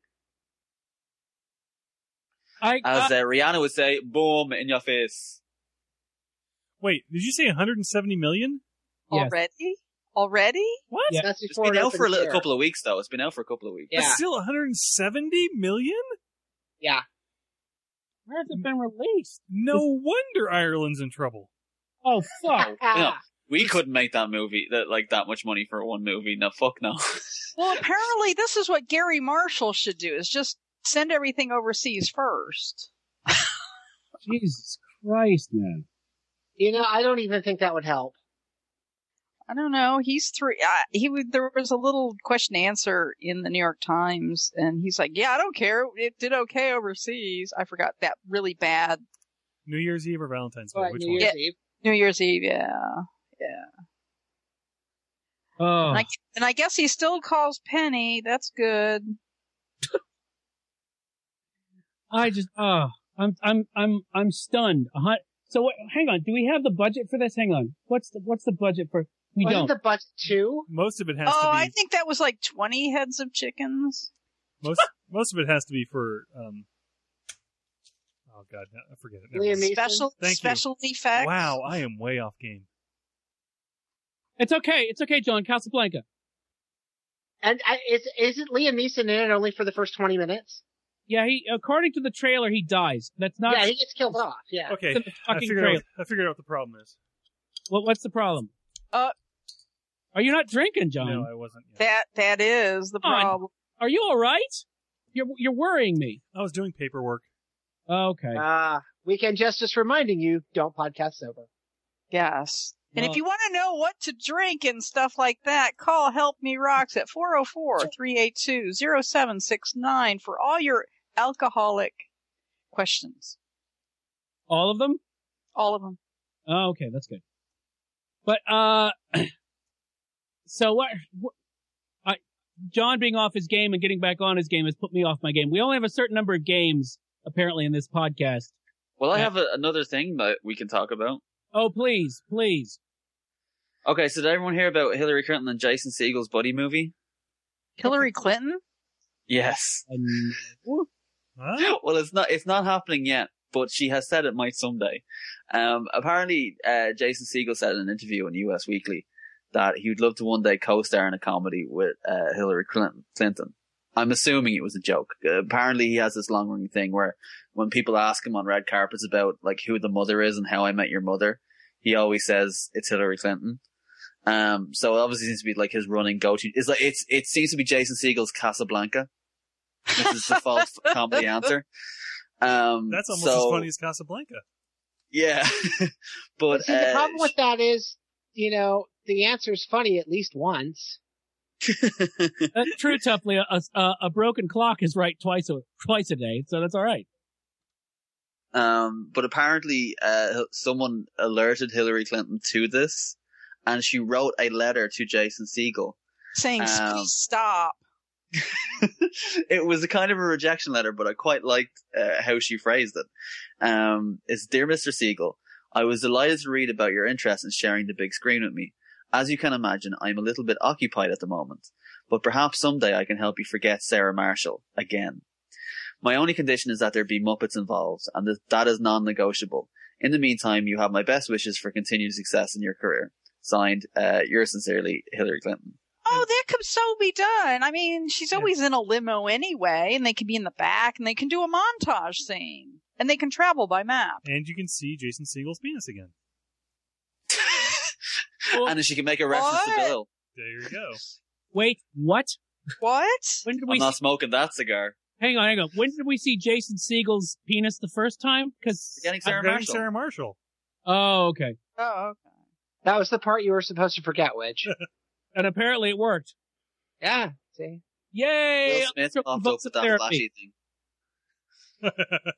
I, As I uh, Rihanna would say, boom, in your face. Wait, did you say one hundred seventy million? Yes. Already? Already? What? Yeah. That's It's before been it out for a opens little, here. couple of weeks, though. It's been out for a couple of weeks. Yeah. But still one hundred seventy million? Yeah. where has it been released? No wonder Ireland's in trouble. Oh, fuck. Yeah. We couldn't make that movie, that like that much money for one movie. No, fuck no. Well, apparently this is what Gary Marshall should do, is just send everything overseas first. Jesus Christ, man. You know, I don't even think that would help. I don't know. He's three. Uh, he would, there was a little question answer in the New York Times, and he's like, "Yeah, I don't care. It did okay overseas." I forgot that really bad New Year's Eve or Valentine's Day? But Which New one? Year's Yeah. Eve. New Year's Eve. Yeah, yeah. Oh, And I, and I guess he still calls Penny. That's good. I just, oh, I'm, I'm, I'm, I'm stunned. A hun- So what, hang on, do we have the budget for this? Hang on. What's the, what's the budget for, we Wasn't don't. the budget two? Most of it has Oh, to be. I think that was like twenty heads of chickens. Most most of it has to be for. Um, oh God, no, I forget it. Never Liam mind. Neeson? Special Thank you. special effects. Wow, I am way off game. It's okay, it's okay, John, Casablanca. And I, is isn't Liam Neeson in it only for the first twenty minutes? Yeah, he, according to the trailer, he dies. That's not, yeah, he gets killed off. Yeah. Okay, it's in the I fucking figured trailer. out. I figured out what the problem is. What, what's the problem? Uh, Are you not drinking, John? No, I wasn't. Yet. That that is the Come on. problem. Are you all right? You're you're worrying me. I was doing paperwork. Okay. Uh, Weekend Justice reminding you, don't podcast sober. Yes. And Well- if you want to know what to drink and stuff like that, call Help Me Rocks at four oh four, three eight two, oh seven six nine for all your alcoholic questions. All of them? All of them. Oh, okay, that's good. But uh, so what? what I, John being off his game and getting back on his game has put me off my game. We only have a certain number of games apparently in this podcast. Well, I Yeah. have a, another thing that we can talk about. Oh, please, please. Okay, so did everyone hear about Hillary Clinton and Jason Segel's buddy movie? Hillary Clinton? Yes. Um, Huh? Well, it's not. It's not happening yet. but she has said it might someday. Um, apparently, uh, Jason Segel said in an interview in U S Weekly that he would love to one day co-star in a comedy with uh, Hillary Clinton. I'm assuming it was a joke. Uh, apparently, he has this long-running thing where when people ask him on red carpets about like who the mother is and How I Met Your Mother, he always says it's Hillary Clinton. Um, so it obviously seems to be like his running go-to. It's like it's it seems to be Jason Segel's Casablanca. This is the default comedy answer. Um, That's almost so, as funny as Casablanca. Yeah, but See, the uh, problem with that is, you know, the answer's funny at least once. That's true, Tuffley. A, a, a broken clock is right twice a twice a day, so that's all right. Um, but apparently, uh, someone alerted Hillary Clinton to this, and she wrote a letter to Jason Segel saying, um, "Please stop." It was a kind of a rejection letter, but I quite liked uh, how she phrased it. Um, it's Dear Mister Segel, I was delighted to read about your interest in sharing the big screen with me. As you can imagine, I'm a little bit occupied at the moment, but perhaps someday I can help you forget Sarah Marshall again. My only condition is that there be Muppets involved, and that, that is non-negotiable. In the meantime, you have my best wishes for continued success in your career. Signed, uh, yours sincerely, Hillary Clinton. Oh, that could so be done. I mean, she's always in a limo anyway, and they can be in the back, and they can do a montage scene, and they can travel by map. And you can see Jason Segel's penis again. And then she can make a reference What? to Bill. There you go. Wait, what? What? When did I'm we? not See, smoking that cigar. hang on, hang on. When did we see Jason Segel's penis the first time? Because Getting Sarah I'm getting Marshall. Sarah Marshall. oh, okay. Oh, okay. That was the part you were supposed to forget, Widge. And apparently it worked. Yeah, see? Yay! Will Smith Electrical popped up books with of that therapy. flashy thing.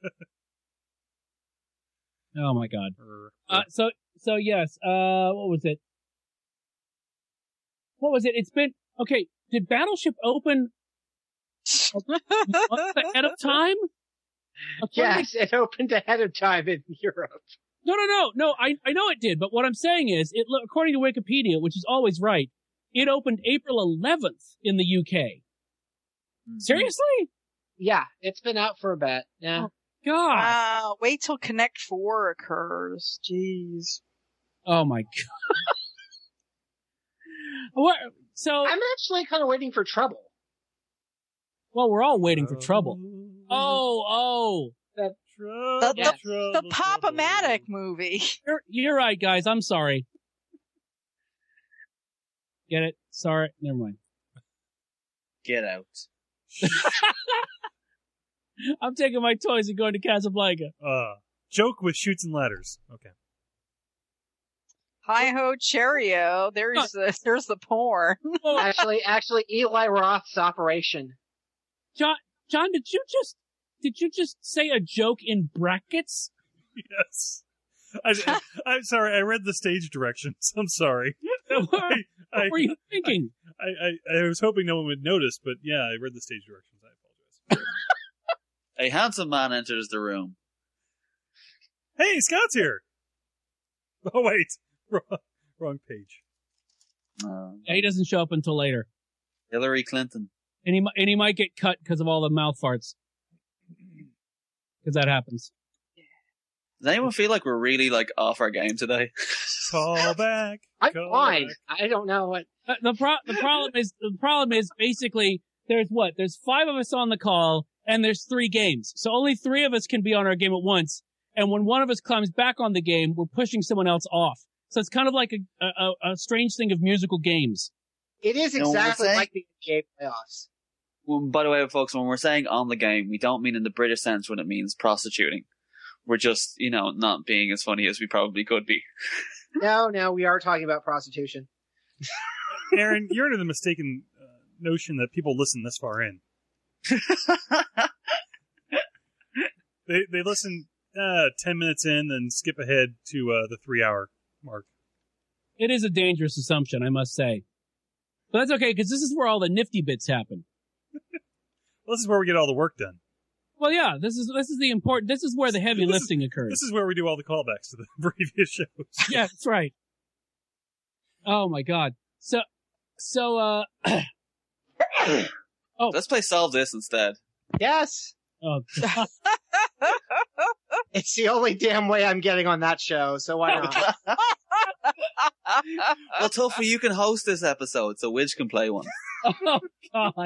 Oh my god. Uh, so so yes. Uh, what was it? What was it? It's been okay. Did Battleship open a month ahead of time? Yes, it opened ahead of time in Europe. No, no, no, no. I I know it did, but what I'm saying is, it according to Wikipedia, which is always right, it opened April eleventh in the U K. Mm-hmm. Seriously? Yeah, it's been out for a bit. Yeah. Oh, God. Wow. Wait till Connect Four occurs. Jeez. Oh my God. What? So I'm actually kind of waiting for Trouble. well, we're all waiting for trouble. Oh, oh. That Trouble, The, Yeah. the, trouble, the Pop-O-Matic trouble. movie. You're, you're right, guys. I'm sorry. Get it? Sorry. Never mind. Get out. I'm taking my toys and going to Casablanca. Uh, joke with shoots and ladders. Okay. Hi-ho, Cheerio. There's the, there's the porn. actually, actually, Eli Roth's Operation. John, John, did you just did you just say a joke in brackets? Yes. I, I'm sorry. I read the stage directions. I'm sorry. what I, I, were you thinking? I, I, I was hoping no one would notice, but yeah, I read the stage directions. I apologize. A handsome man enters the room. Hey, Scott's here. Oh wait, wrong, wrong page. Uh, Yeah, he doesn't show up until later, Hillary Clinton. and he mi- and he might get cut because of all the mouth farts. Because that happens. Does anyone feel like we're really like off our game today? Call back. I'm call fine. back. I don't know what. Uh, the pro- the problem is the problem is basically there's what there's five of us on the call and there's three games, so only three of us can be on our game at once. And when one of us climbs back on the game, we're pushing someone else off. So it's kind of like a a, a strange thing of musical games. It is You know what we're exactly saying? like the N B A playoffs. Well, by the way, folks, when we're saying on the game, we don't mean in the British sense when it means prostituting. We're just, you know, not being as funny as we probably could be. No, no, we are talking about prostitution. Aaron, you're under the mistaken uh, notion that people listen this far in. They they listen uh, ten minutes in, then skip ahead to uh, the three hour mark. It is a dangerous assumption, I must say, but that's okay because this is where all the nifty bits happen. Well, this is where we get all the work done. Well, yeah, this is this is the important. This is where the heavy This is- lifting occurs. This is where we do all the callbacks to the previous shows. Yeah, that's right. Oh my God. So, so, uh, Let's play Solve This instead. Yes. oh God. It's the only damn way I'm getting on that show, so why not? Well, Tuffy, you can host this episode, so Widge can play one. Oh, God.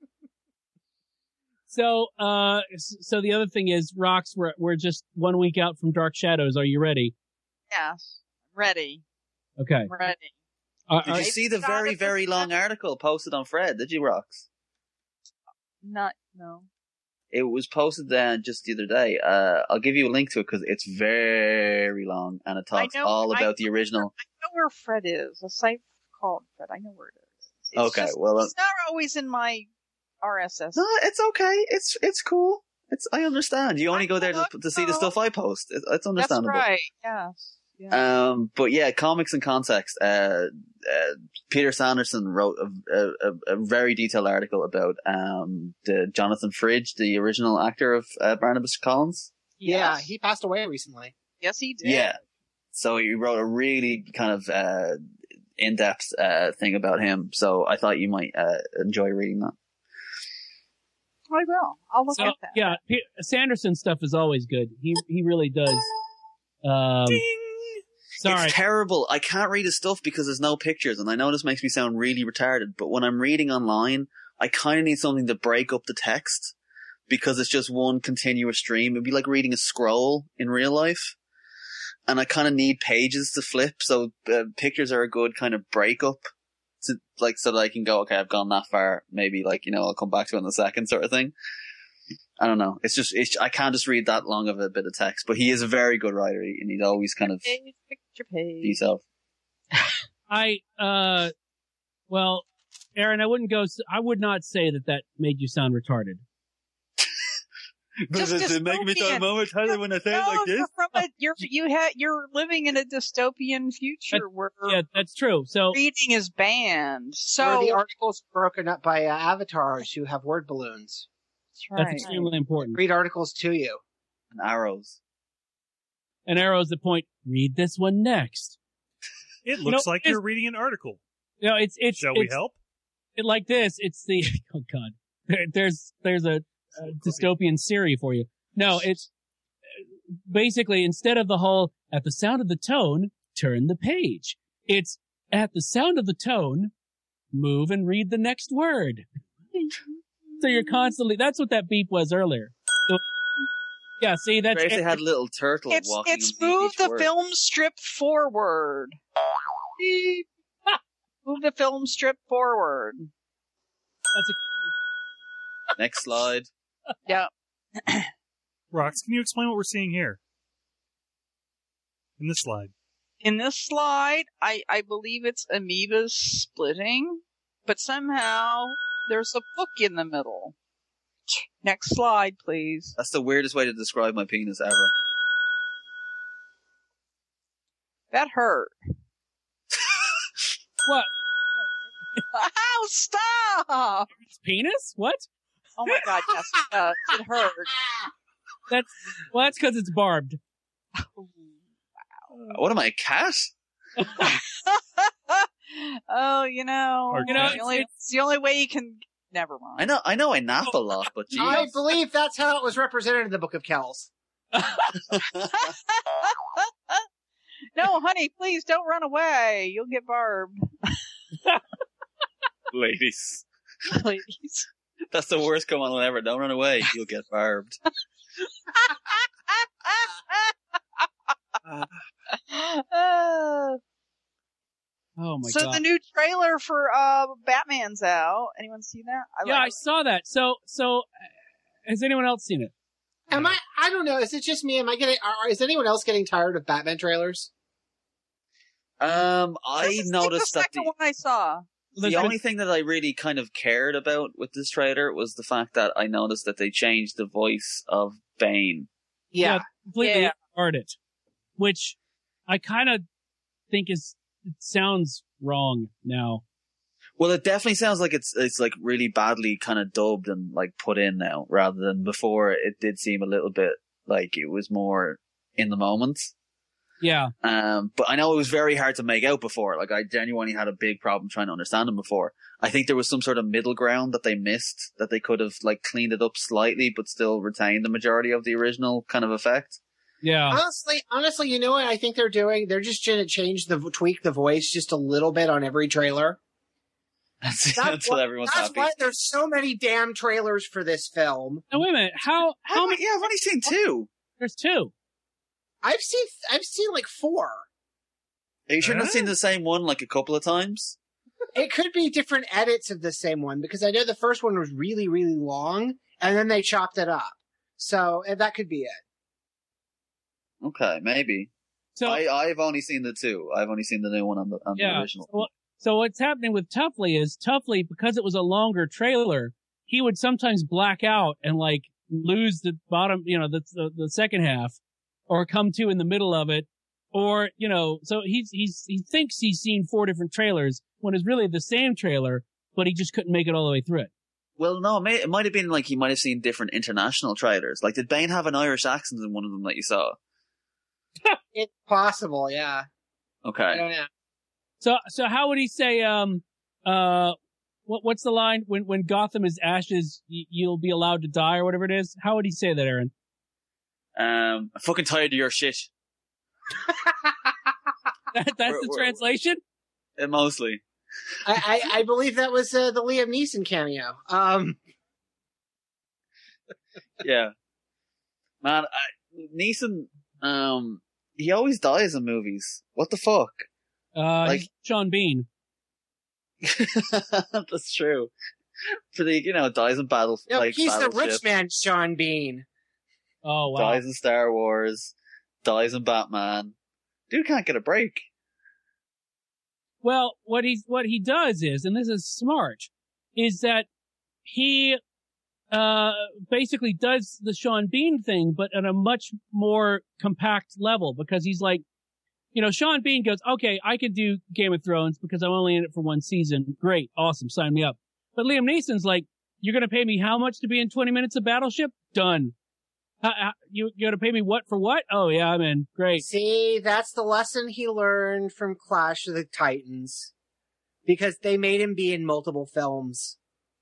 So, uh, so the other thing is, Rox, we're, we're just one week out from Dark Shadows. Are you ready? Yes. Ready. Okay. Ready. Uh, Did you see the very, very long article posted on Fred? Did you, Rox? Not, no. It was posted uh, just the other day. Uh, I'll give you a link to it because it's very long and it talks know- all I about the original. I know where Fred is. A site called Fred. I know where it is. It's Okay, just- well, uh, it's not always in my R S S. No, it's okay. It's it's cool. It's I understand. You only I go there to, to see the know. stuff I post. It, it's That's understandable. right. Yes. Yeah. Um, but yeah, comics in context. Uh, uh, Peter Sanderson wrote a, a, a very detailed article about um the Jonathan Fridge, the original actor of uh, Barnabas Collins. Yeah, Yes. he passed away recently. Yes, he did. Yeah. So he wrote a really kind of uh in-depth uh thing about him. So I thought you might uh enjoy reading that. I will. I'll look So, at that. yeah, P- Sanderson stuff is always good. He he really does. Um, sorry. It's terrible. I can't read his stuff because there's no pictures, and I know this makes me sound really retarded, but when I'm reading online, I kind of need something to break up the text because it's just one continuous stream. It'd be like reading a scroll in real life, and I kind of need pages to flip, so uh, pictures are a good kind of breakup. To, like, so that I can go, okay, I've gone that far, maybe, like, you know, I'll come back to it in a second sort of thing. I don't know. It's just, it's, I can't just read that long of a bit of text, but he is a very good writer, and he's always kind of Page, picture page. himself. I uh, well, Aaron, I wouldn't go. s- I would not say that that made you sound retarded. Just dystopian. momentarily when I say No, you're from a, you're you ha, you're living in a dystopian future where Yeah, that's true. So reading is banned. Where So the articles are broken up by uh, avatars who have word balloons. that's that's extremely important. Read articles to you. And arrows. And arrows that point. Read this one next. It You looks know, like it's- you're reading an article. You know, it's it's. Shall we it's, help? It like this. It's the oh god. There, there's there's a, a dystopian Siri for you. No, it's basically instead of the whole at the sound of the tone, turn the page. It's at the sound of the tone, move and read the next word. So you're constantly. That's what that beep was earlier. So, yeah, see that's Gracie had a little turtle it's walking. it's and beat move each the word. film strip forward. Beep. Move the film strip forward. that's a, Next slide. Yeah. Rox, can you explain what we're seeing here? In this slide. In this slide, I, I believe it's amoebas splitting, but somehow there's a book in the middle. Next slide, please. That's the weirdest way to describe my penis ever. That hurt. what? Ow, stop! It's penis? What? Oh my god, yes, it does. It hurt. That's well. That's because it's barbed. What am I, a cat? Oh, you know, Or You know, it's the only, it's- it's the only way you can. Never I mind. know, I know, I nap a lot, but geez. I believe that's how it was represented in the Book of Kells. No, honey, please don't run away. You'll get barbed. Ladies, Ladies. that's the worst command ever. Don't run away; you'll get barbed. Uh, Oh my so god. the new trailer for uh Batman's out. Anyone see that? I yeah, like I saw that. So so, uh, has anyone else seen it? Am I? I don't know. Is it just me? Am I getting? Are, is anyone else getting tired of Batman trailers? Um, I This is noticed like that the second the, one I saw. the only thing that I really kind of cared about with this trailer was the fact that I noticed that they changed the voice of Bane. Yeah. Yeah, completely Yeah. ignored it, which I kind of think is it sounds wrong now. Well, it definitely sounds like it's it's like really badly kind of dubbed and like put in now, rather than before. It did seem a little bit like it was more in the moment. Yeah, Um, but I know it was very hard to make out before. Like I genuinely had a big problem trying to understand him before. I think there was some sort of middle ground that they missed, that they could have like cleaned it up slightly, but still retained the majority of the original kind of effect. Yeah. Honestly, honestly, you know what I think they're doing? They're just going to change the tweak the voice just a little bit on every trailer. That's, That's until why, everyone's that's happy. why there's so many damn trailers for this film. Now wait a minute. How how many? Yeah, I've only seen two. There's two. I've seen I've seen like four. Are you sure you've not seen the same one like a couple of times? It could be different edits of the same one because I know the first one was really really long and then they chopped it up. So and that could be it. Okay, maybe. So I I've only seen the two. I've only seen the new one on the, on the yeah. original. So, so what's happening with Tuffley is Tuffley, because it was a longer trailer, he would sometimes black out and like lose the bottom, you know, the the, the second half, or come to in the middle of it, or you know, so he's he's he thinks he's seen four different trailers when it's really the same trailer, but he just couldn't make it all the way through it. Well, no, it, may, it might have been like he might have seen different international trailers. Like, did Bane have an Irish accent in one of them that you saw? It's possible, yeah. Okay. I don't know. So so how would he say um uh what what's the line when when Gotham is ashes y- you'll be allowed to die or whatever it is? How would he say that, Aaron? Um, I'm fucking tired of your shit. that, that's We're- the we're- translation? Uh, mostly. I, I, I believe that was uh, the Liam Neeson cameo. Um, Yeah. Man, I, Neeson, um, he always dies in movies. What the fuck? Uh Like- he's Sean Bean. That's true. For the, you know, dies in battle. no, like, he's the Battleship, rich man, Sean Bean. Oh wow. dies in Star Wars, dies in Batman. Dude can't get a break. Well, what he's what he does is, and this is smart, is that he uh basically does the Sean Bean thing, but at a much more compact level, because he's like, you know, Sean Bean goes, okay, I could do Game of Thrones because I'm only in it for one season. Great, awesome, sign me up. But Liam Neeson's like, you're gonna pay me how much to be in twenty minutes of Battleship? Done. How, how, you you gonna pay me what for what? Oh yeah, I'm in. Great. See, that's the lesson he learned from Clash of the Titans. Because they made him be in multiple films.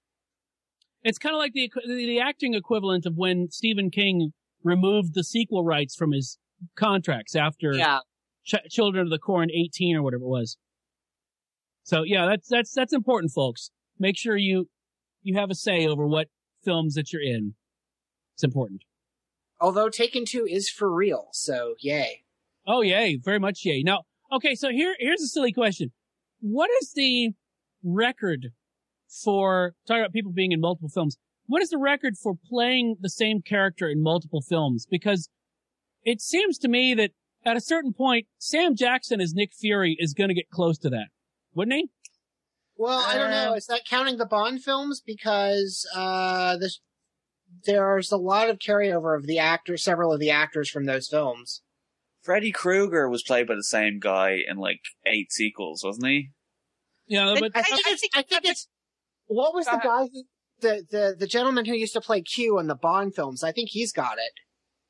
It's kind of like the, the the acting equivalent of when Stephen King removed the sequel rights from his contracts after Yeah. Ch- Children of the Corn eighteen or whatever it was. So yeah, that's that's that's important, folks. Make sure you you have a say over what films that you're in. It's important. Although Taken two is for real, so yay. Oh yay, very much yay. Now, okay, so here here's a silly question. What is the record for talking about people being in multiple films? What is the record for playing the same character in multiple films? Because it seems to me that at a certain point, Sam Jackson as Nick Fury is going to get close to that, wouldn't he? Well, I don't know. Um, Is that counting the Bond films? Because uh, this, there's a lot of carryover of the actors, several of the actors from those films. Freddy Krueger was played by the same guy in like eight sequels, wasn't he? Yeah, but I think it's. I think it's. What was the guy who, the the the gentleman who used to play Q in the Bond films? I think he's got it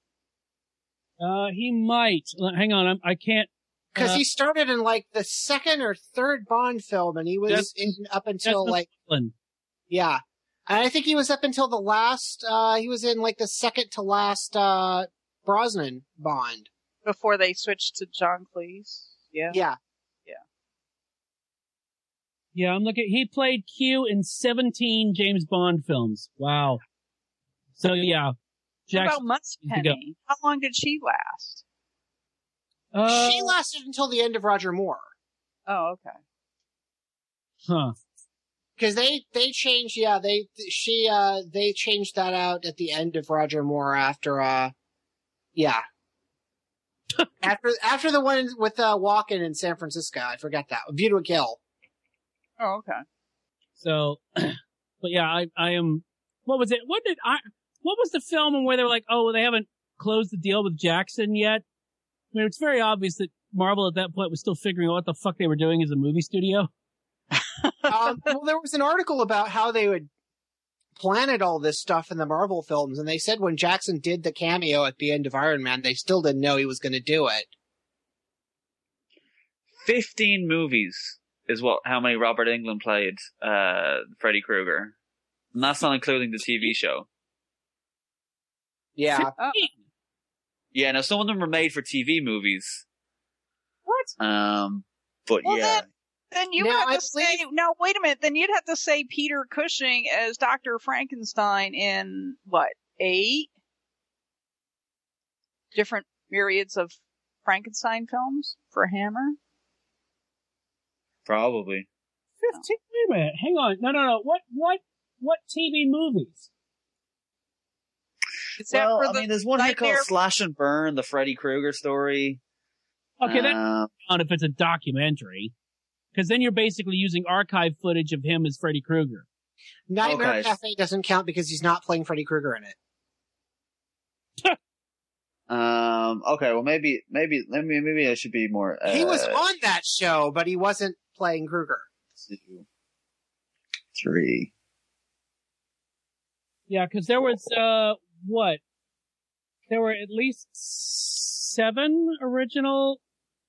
uh, he might. Hang on, I'm, I can't. because Uh, he started in like the second or third Bond film, and he was That's- in up until Desmond like Llewellyn. yeah, and I think he was up until the last. uh He was in like the second to last uh Brosnan Bond. Before they switched to John Cleese. Yeah. Yeah. Yeah, I'm looking. He played Q in seventeen James Bond films. Wow. So yeah, What Jackson. about Moneypenny? How long did she last? Uh, She lasted until the end of Roger Moore. Oh, okay. huh. Because they, they changed, yeah, they, she, uh, they changed that out at the end of Roger Moore after, uh, yeah. after, after the one with, uh, Walken in San Francisco. I forgot that. View to a Kill. Oh, okay. So, but yeah, I, I am. What was it? What did I? What was the film where they were like, oh, they haven't closed the deal with Jackson yet? I mean, it's very obvious that Marvel at that point was still figuring out what the fuck they were doing as a movie studio. um, well, there was an article about how they would planted all this stuff in the Marvel films, and they said when Jackson did the cameo at the end of Iron Man, they still didn't know he was going to do it. Fifteen movies is what how many Robert Englund played uh, Freddy Krueger, and that's not including the T V show. Yeah. Oh. Yeah, now some of them were made for T V movies. What? Um, but Well, yeah. then, then you Now, have I to say, no, wait a minute, then you'd have to say Peter Cushing as Doctor Frankenstein in, what, eight different myriads of Frankenstein films for Hammer? Probably. Fifteen. Wait a minute. Hang on. No, no, no. What, what, what T V movies? Is that Well, for I the mean, there's one here Nightmare? called Slash and Burn, the Freddy Krueger story. Okay, that's Uh, not if it's a documentary, because then you're basically using archive footage of him as Freddy Krueger. Nightmare Okay. Cafe doesn't count because he's not playing Freddy Krueger in it. um. Okay. Well, maybe, maybe, maybe, maybe I should be more. Uh, He was on that show, but he wasn't playing Krueger. two, three. Yeah, because there was uh what? There were at least seven original.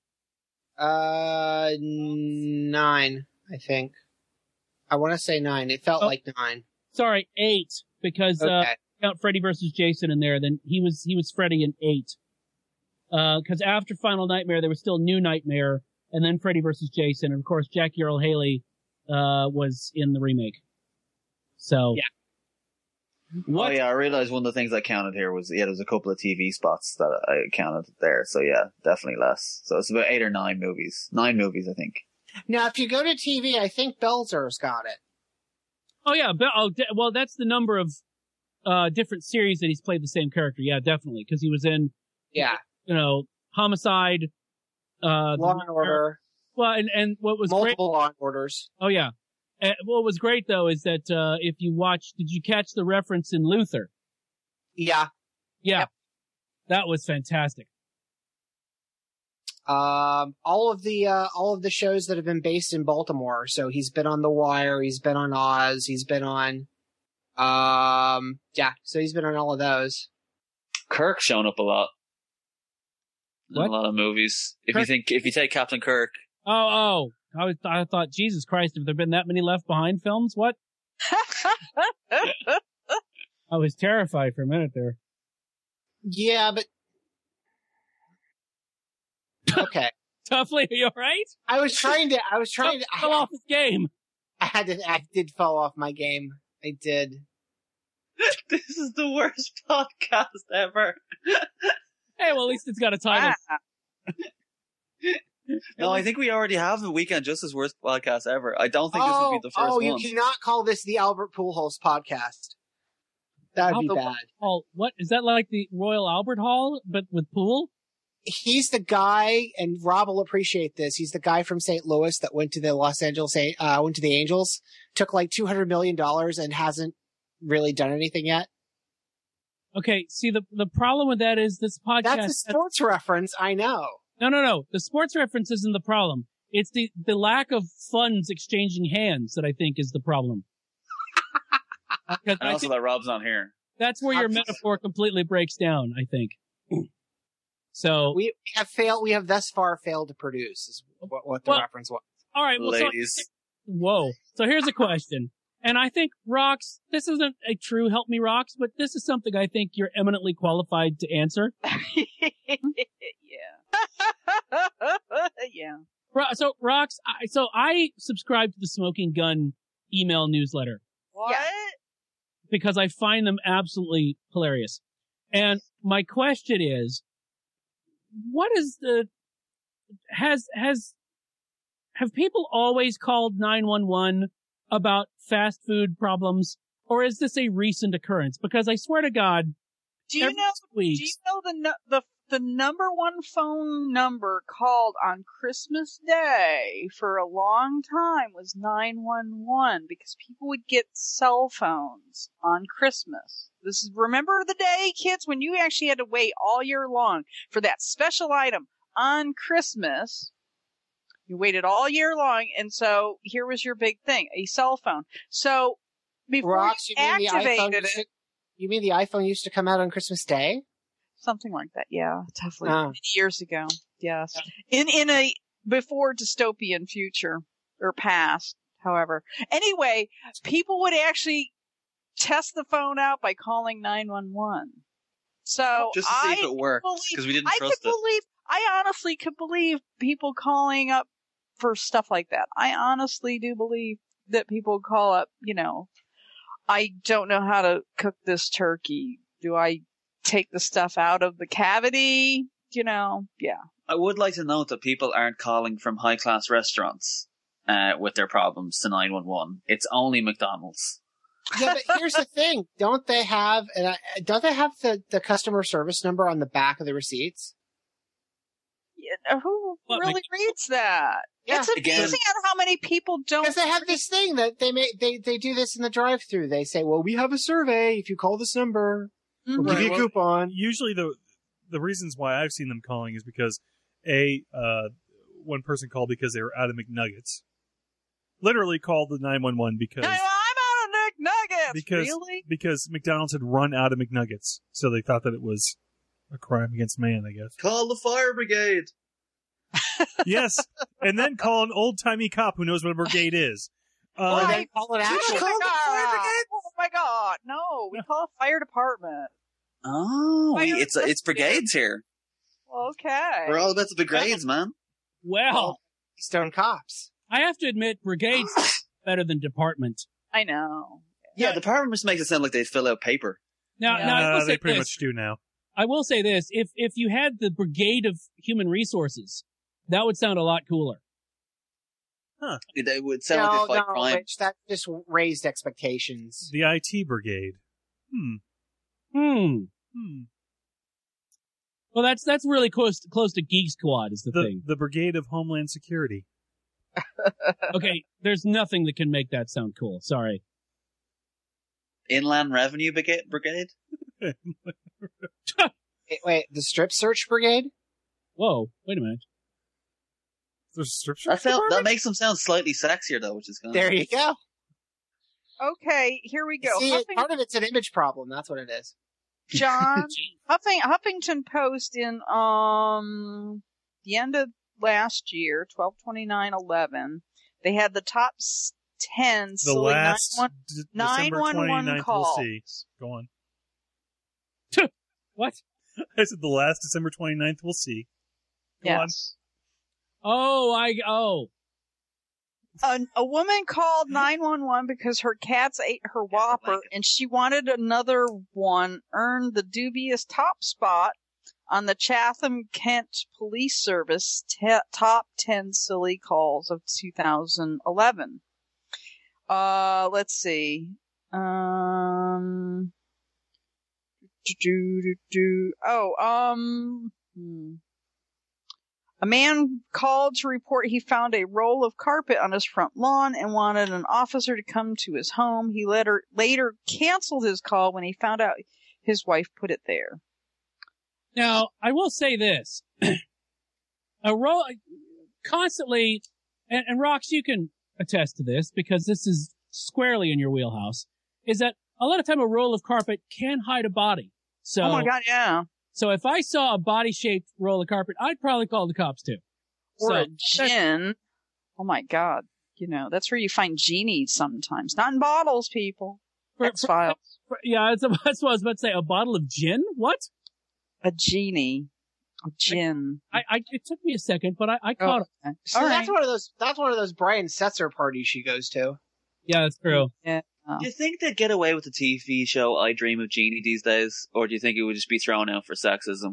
Uh, nine, I think. I want to say nine. It felt Oh. like nine. Sorry, eight, because uh, Okay. count Freddy versus Jason in there. Then he was he was Freddy in eight. Because after Final Nightmare, there was still New Nightmare, and then Freddy versus Jason, and of course Jackie Earl Haley uh was in the remake. So Yeah. What? Oh yeah, I realized one of the things I counted here was yeah, there's a couple of T V spots that I counted there. So yeah, definitely less. So it's about eight or nine movies. Nine movies, I think. Now, if you go to T V, I think Belzer's got it. Oh yeah, but, oh, de- well, that's the number of uh different series that he's played the same character. Yeah, definitely, because he was in, Yeah. you know, Homicide, uh, Law the- and Order. Well, and and what was great? Multiple Law and Orders. Oh yeah, uh, what was great though is that uh if you watch, did you catch the reference in Luther? Yeah. Yeah, that was fantastic. Um, all of the, uh, all of the shows that have been based in Baltimore. So he's been on The Wire, he's been on Oz, he's been on, um, yeah, so he's been on all of those. Kirk shown up a lot. In What? a lot of movies. If you Kirk? think, if you take Captain Kirk, Oh, oh, I was, I thought, Jesus Christ, have there been that many Left Behind films? What? I was terrified for a minute there. Yeah, but, okay. Toughly, are you all right? I was trying to, I was trying to, Fell off his game. I had to, I did fall off my game. I did. this is the worst podcast ever. Hey, well, at least it's got a title. No, I think we already have the Weekend Justice worst podcast ever. I don't think this oh, would be the first oh, one. you cannot call this the Albert Pujols podcast. That would be Albert bad. Hall. What is that, like the Royal Albert Hall, but with pool? He's the guy, and Rob will appreciate this. He's the guy from Saint Louis that went to the Los Angeles, uh, went to the Angels, took like two hundred million dollars and hasn't really done anything yet. Okay, see, the the problem with that is this podcast. That's a sports reference, I know. No, no, no. The sports reference isn't the problem. It's the, the lack of funds exchanging hands that I think is the problem. Because And I also think that Rob's not here. that's where your metaphor completely breaks down, I think. So, We have failed, we have thus far failed to produce, is what, what the Well, reference was. all right, well, so, Ladies. whoa. So here's a question. And I think, Rox, this isn't a true help me, Rox, but this is something I think you're eminently qualified to answer. yeah. yeah. Ro- So, Rox, I, so I subscribe to the Smoking Gun email newsletter What? because I find them absolutely hilarious. And my question is, what is the, has, has, have people always called nine one one about fast food problems, or is this a recent occurrence? Because I swear to God, Do you every know? two weeks, Do you know the nu- the the number one phone number called on Christmas Day for a long time was nine one one because people would get cell phones on Christmas. This is remember the day, kids, when you actually had to wait all year long for that special item on Christmas. You waited all year long, and so here was your big thing, a cell phone. So before Rox, you you mean the iPhone activated used to, it, you mean the iPhone used to come out on Christmas Day? something like that, yeah, definitely Oh. many years ago, yes, in in a before dystopian future or past. However, anyway, people would actually test the phone out by calling nine one one. So Just to see I if it worked, believe- because we didn't I trust could it. believe. I honestly could believe people calling up for stuff like that. I honestly do believe that people call up. You know, I don't know how to cook this turkey. Do I take the stuff out of the cavity? You know, yeah. I would like to note that people aren't calling from high-class restaurants uh, with their problems to nine one one. It's only McDonald's. Yeah, but here's the thing: don't they have? And I, don't they have the, the customer service number on the back of the receipts? Yeah, who What, really Mc- reads that? Yeah. It's Again- amazing at how many people don't. Because they have this thing that they may they they do this in the drive-through. They say, "Well, we have a survey. If you call this number, we'll Mhm. give Right, you a well, coupon." Usually the the reasons why I've seen them calling is because a uh, one person called because they were out of McNuggets. Literally called the nine one one because No, I'm out of Nick Nuggets. because really? because McDonald's had run out of McNuggets, so they thought that it was a crime against man, I guess. Call the fire brigade. Yes, and then call an old timey cop who knows what a brigade is. Uh, Why? then call it We actual. call the fire brigade? Oh my god, no! We call a fire department. Oh, we, Fire it's it's brigades here. Okay. We're all about the brigades, man. Well, Stone cops. I have to admit, brigade's better than department. I know. Yeah, the department just makes it sound like they fill out paper. Now, Yeah. now I will uh, say they pretty this. much do now. I will say this: if if you had the brigade of human resources, that would sound a lot cooler. They would sound no, like they fight no, crime. Rich, that just raised expectations. The I T brigade. Hmm. Hmm. Hmm. Well, that's that's really close close to Geek Squad is the, The thing. the brigade of Homeland Security. Okay, there's nothing that can make that sound cool. Sorry. Inland Revenue Brigade. brigade? Wait, wait, the strip search brigade? Whoa, wait a minute. There's a strip That, search sound, that department? makes them sound slightly sexier, though, which is kind There you go. Okay, here we go. See, Huffing- part of it's an image problem. That's what it is. John Huffing, Huffington Post in um the end of last year, twelve twenty nine eleven. They had the top s- ten The silly last nine d- nine December one one twenty-ninth we'll calls. see. Go on. What? I said the last December twenty-ninth we'll see. Go on. Yes. Oh, I oh. A, a woman called nine one one because her cats ate her Whopper and she wanted another one, earned the dubious top spot on the Chatham Kent Police Service te- top ten silly calls of two thousand eleven. Uh, let's see. Um, do, do, do, do. Oh, um, hmm. A man called to report he found a roll of carpet on his front lawn and wanted an officer to come to his home. He later, later canceled his call when he found out his wife put it there. Now, I will say this. a roll, constantly, and, and Rox, you can attest to this because this is squarely in your wheelhouse, is that a lot of time a roll of carpet can hide a body. So, Oh my god, yeah. So if I saw a body-shaped roll of carpet, I'd probably call the cops too. Or So, a gin. Oh my god. You know, that's where you find genies sometimes. Not in bottles, people. For- X-Files. for- yeah, that's, that's what I was about to say. A bottle of gin? What? A genie. A gin. I, I it took me a second, but I, I Oh, caught it. okay. So All that's right. one of those. That's one of those Brian Setzer parties she goes to. Yeah, that's true. Yeah. Do you think they'd get away with the T V show I Dream of Jeannie these days? Or do you think it would just be thrown out for sexism?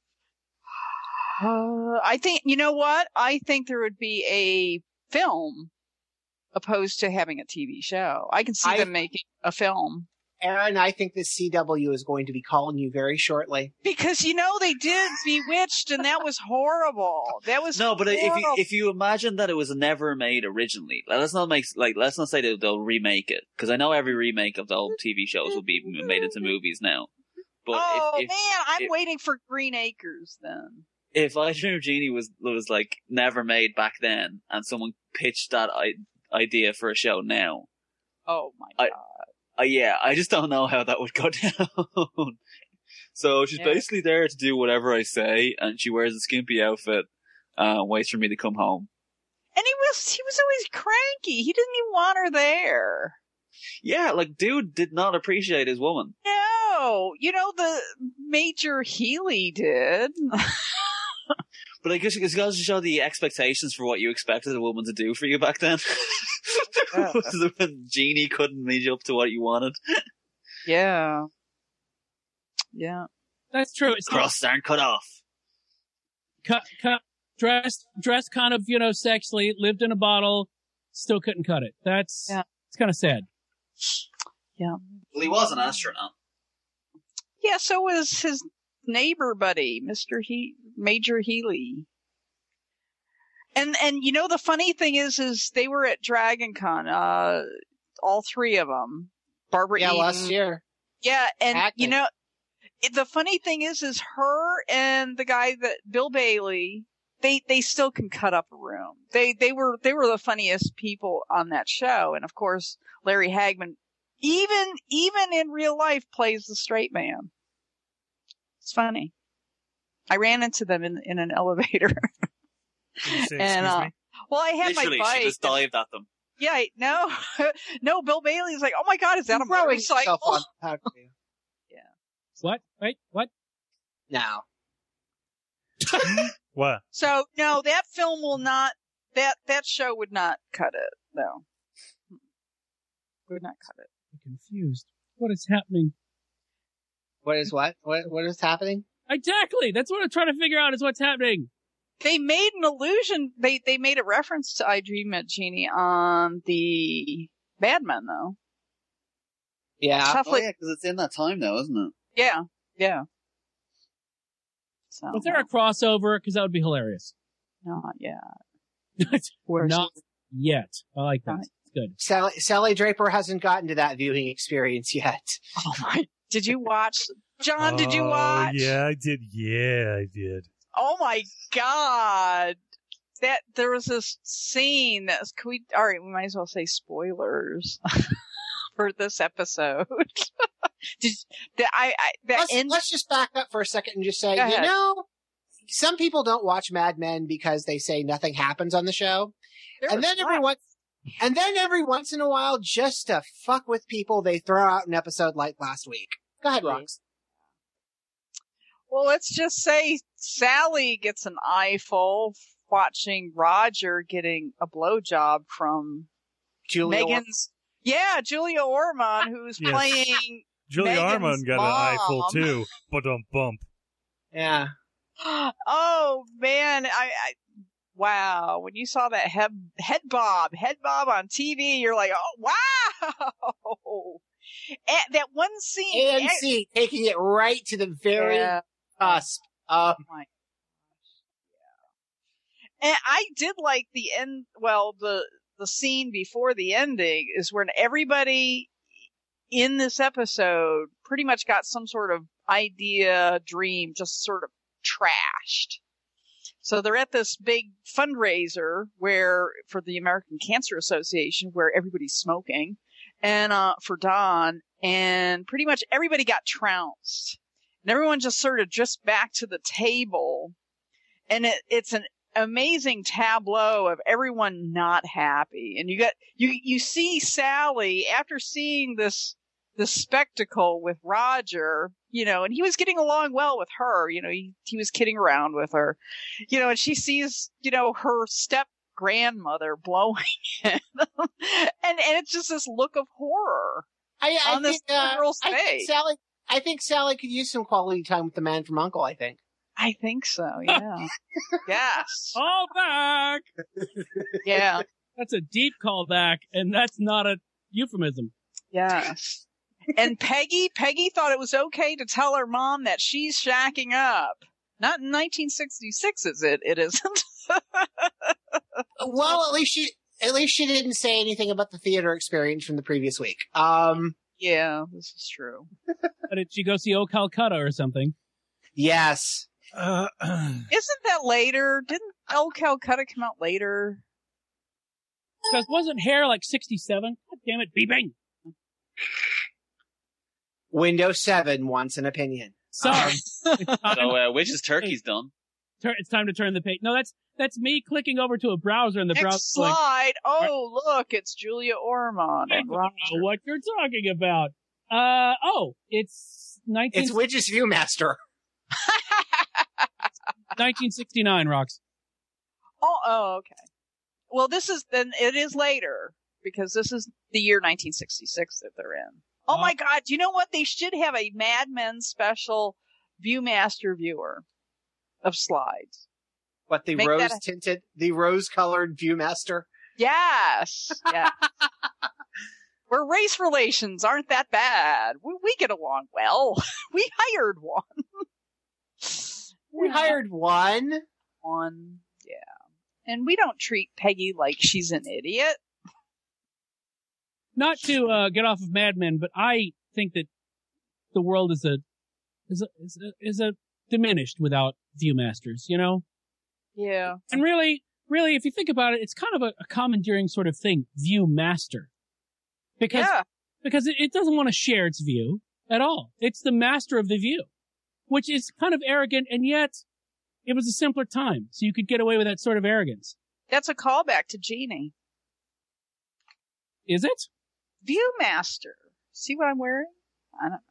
Uh, I think, you know what? I think there would be a film opposed to having a T V show. I can see I- them making a film. Aaron, I think the C W is going to be calling you very shortly. Because, you know, they did Bewitched and that was horrible. That was No, but if horrible. you if you imagine that it was never made originally, let's not make like let's not say that they'll remake it, because I know every remake of the old T V shows will be made into movies now. But oh, if, if, man, I'm if, waiting for Green Acres then. if I Dream of Jeannie was was like never made back then, and someone pitched that I, idea for a show now, Oh, my I- God. uh, yeah, I just don't know how that would go down. So she's Yeah. basically there to do whatever I say, and she wears a skimpy outfit, uh, waits for me to come home. And he was, he was always cranky. He didn't even want her there. Yeah, like, dude did not appreciate his woman. No, you know, the Major Healy did. But I guess it goes to show the expectations for what you expected a woman to do for you back then. Yeah. When Jeannie couldn't meet you up to what you wanted. Yeah. Yeah. That's true. It's Crusts aren't cut off. cut, cut, dressed, dressed kind of, you know, sexually, lived in a bottle, still couldn't cut it. That's, Yeah. it's kind of sad. Yeah. Well, he was an astronaut. Yeah, so was his neighbor buddy, Mister He Major Healy. And and you know the funny thing is is they were at Dragon Con, uh all three of them. Barbara Yeah, Eden. last year. Yeah, and Acting. you know it, the funny thing is is her and the guy that Bill Bailey, they they still can cut up a room. They they were they were the funniest people on that show, and of course Larry Hagman even even in real life plays the straight man. It's funny. I ran into them in in an elevator. Did you say, and excuse uh, me? well, I had Literally, my bike. she just dived at them. Yeah, I- no, no. Bill Bailey's like, oh my god, is that a Throwing motorcycle? yourself on- How dare you? What? Wait, what? Now. What? So no, that film will not. That that show would not cut it. No, would not cut it. I'm confused. What is happening? What is what? What what is happening? Exactly. That's what I'm trying to figure out is what's happening. They made an allusion. They they made a reference to I Dream of Jeannie on the Mad Men, though. Yeah. Stuff Oh, like- yeah, because it's in that time now, isn't it? Yeah, yeah. So, Was there a crossover? Because that would be hilarious. not yet. Not yet. I like that. Right. It's good. Sally, Sally Draper hasn't gotten to that viewing experience yet. Oh my! Did you watch? John, did you Oh, watch? Yeah, I did. Yeah, I did. Oh my god! That there was this scene that was. Can we? All right, we might as well say spoilers for this episode. Did that? I, I that Let's, end. let's just back up for a second and just say, Go you ahead. know, some people don't watch Mad Men because they say nothing happens on the show. there And was then every not- once, and then every once in a while, just to fuck with people, they throw out an episode like last week. Go ahead, Rox. Well, let's just say Sally gets an eyeful watching Roger getting a blowjob from Julia. Megan's. Yeah, Julia Ormond, who's Yes. playing. Julie Megan's Armand got mom. an eyeful too. But um bump. Yeah. Oh man, I, I wow! When you saw that head head bob, head bob on T V, you're like, oh wow! And that one scene, A M C taking it right to the very Yeah. cusp of. Oh my gosh. Yeah. And I did like the end, well, the, the scene before the ending is when everybody in this episode pretty much got some sort of idea, dream, just sort of trashed. So they're at this big fundraiser where, for the American Cancer Association, where everybody's smoking, and, uh, for Dawn, and pretty much everybody got trounced. And everyone just sort of drifts back to the table. And it, it's an amazing tableau of everyone not happy. And you got, you, you see Sally after seeing this, this spectacle with Roger, you know, and he was getting along well with her, you know, he, he was kidding around with her, you know, and she sees, you know, her step grandmother blowing him. and, and it's just this look of horror I, I on this think, uh, girl's I think face. Sally. I think Sally could use some quality time with the man from Uncle. I think. I think so, yeah. Yes. Call back. Yeah. That's a deep callback, and that's not a euphemism. Yes. And Peggy, Peggy thought it was okay to tell her mom that she's shacking up. Not in nineteen sixty-six, is it? It isn't. Well, at least she, at least she didn't say anything about the theater experience from the previous week. Um, Yeah, this is true. But did she go see Oh Calcutta or something? yes. Uh, Isn't that later? Didn't El Calcutta come out later? Because wasn't Hair like sixty-seven? God damn it, beeping. Windows seven wants an opinion. Sorry. So, uh, Witch's Turkey's done. Tur- It's time to turn the page. No, that's that's me clicking over to a browser and the Next browser. slide. Oh, look, it's Julia Ormond. I And don't Roger. know what you're talking about. Uh oh, it's nineteen. It's Widget's Viewmaster. nineteen sixty-nine. Rocks. Oh, oh, okay. Well, this is then it is later because this is the year nineteen sixty-six that they're in. Oh, Oh. my God! Do you know what? They should have a Mad Men special Viewmaster viewer of slides. What, the Make that rose a- tinted, the rose colored Viewmaster? Yes, yeah. Where race relations aren't that bad. We, we get along well. We hired one. We hired one. One, yeah. And we don't treat Peggy like she's an idiot. Not to uh, get off of Mad Men, but I think that the world is a is a is a, is a diminished without Viewmasters. You know. Yeah. And really, really, if you think about it, it's kind of a, a commandeering sort of thing, view master. Because, Yeah. because it, it doesn't want to share its view at all. It's the master of the view, which is kind of arrogant, and yet it was a simpler time, so you could get away with that sort of arrogance. That's a callback to Jeannie. Is it? Viewmaster. See what I'm wearing? I don't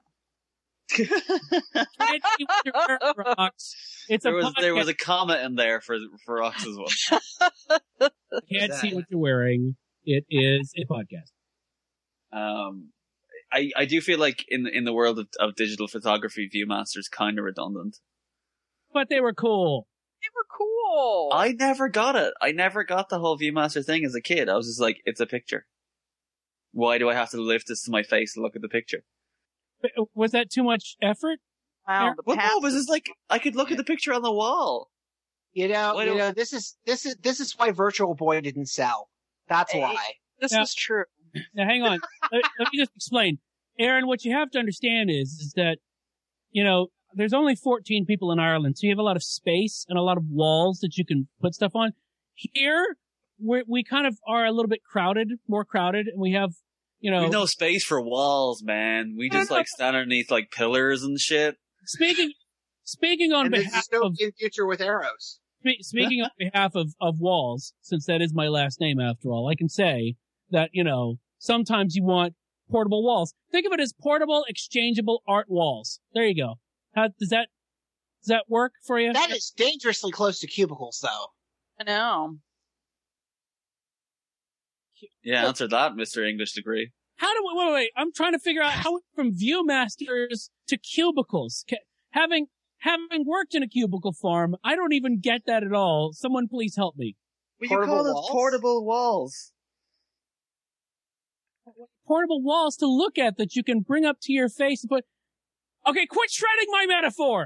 Can't see what you're wearing, Rocks. It's There a was there was podcast. a comment in there for for Rox's one. Can't see what you're wearing. It is a podcast. Um, I I do feel like in in the world of, of digital photography, Viewmaster's kind of redundant. But they were cool. They were cool. I never got it. I never got the whole Viewmaster thing as a kid. I was just like, it's a picture. Why do I have to lift this to my face to look at the picture? Was that too much effort? Wow, the Well, past- no, but it's like I could look at the picture on the wall. You know, Why you do- know, this is this is this is why Virtual Boy didn't sell. That's Hey. why. This Yeah. is true. Now, hang on. let, let me just explain. Aaron, what you have to understand is, is that, you know, there's only fourteen people in Ireland, so you have a lot of space and a lot of walls that you can put stuff on. Here, we we kind of are a little bit crowded, more crowded, and we have, you know. We've no space for walls, man. We No, just no, like stand underneath like pillars and shit. Speaking, speaking on And this behalf is no of in future with arrows. Spe- Speaking on behalf of, of Walls, since that is my last name after all, I can say that, you know, sometimes you want portable walls. Think of it as portable, exchangeable art walls. There you go. How, does that, does that work for you? That is dangerously close to cubicles, though. I know. Yeah, answer that, Mister English degree. How do we, wait, wait, wait, I'm trying to figure out how we from Viewmasters to cubicles. Ca- Having, having worked in a cubicle farm, I don't even get that at all. Someone please help me. We Portable call it walls? portable walls. Portable walls to look at that you can bring up to your face and put, okay, quit shredding my metaphor!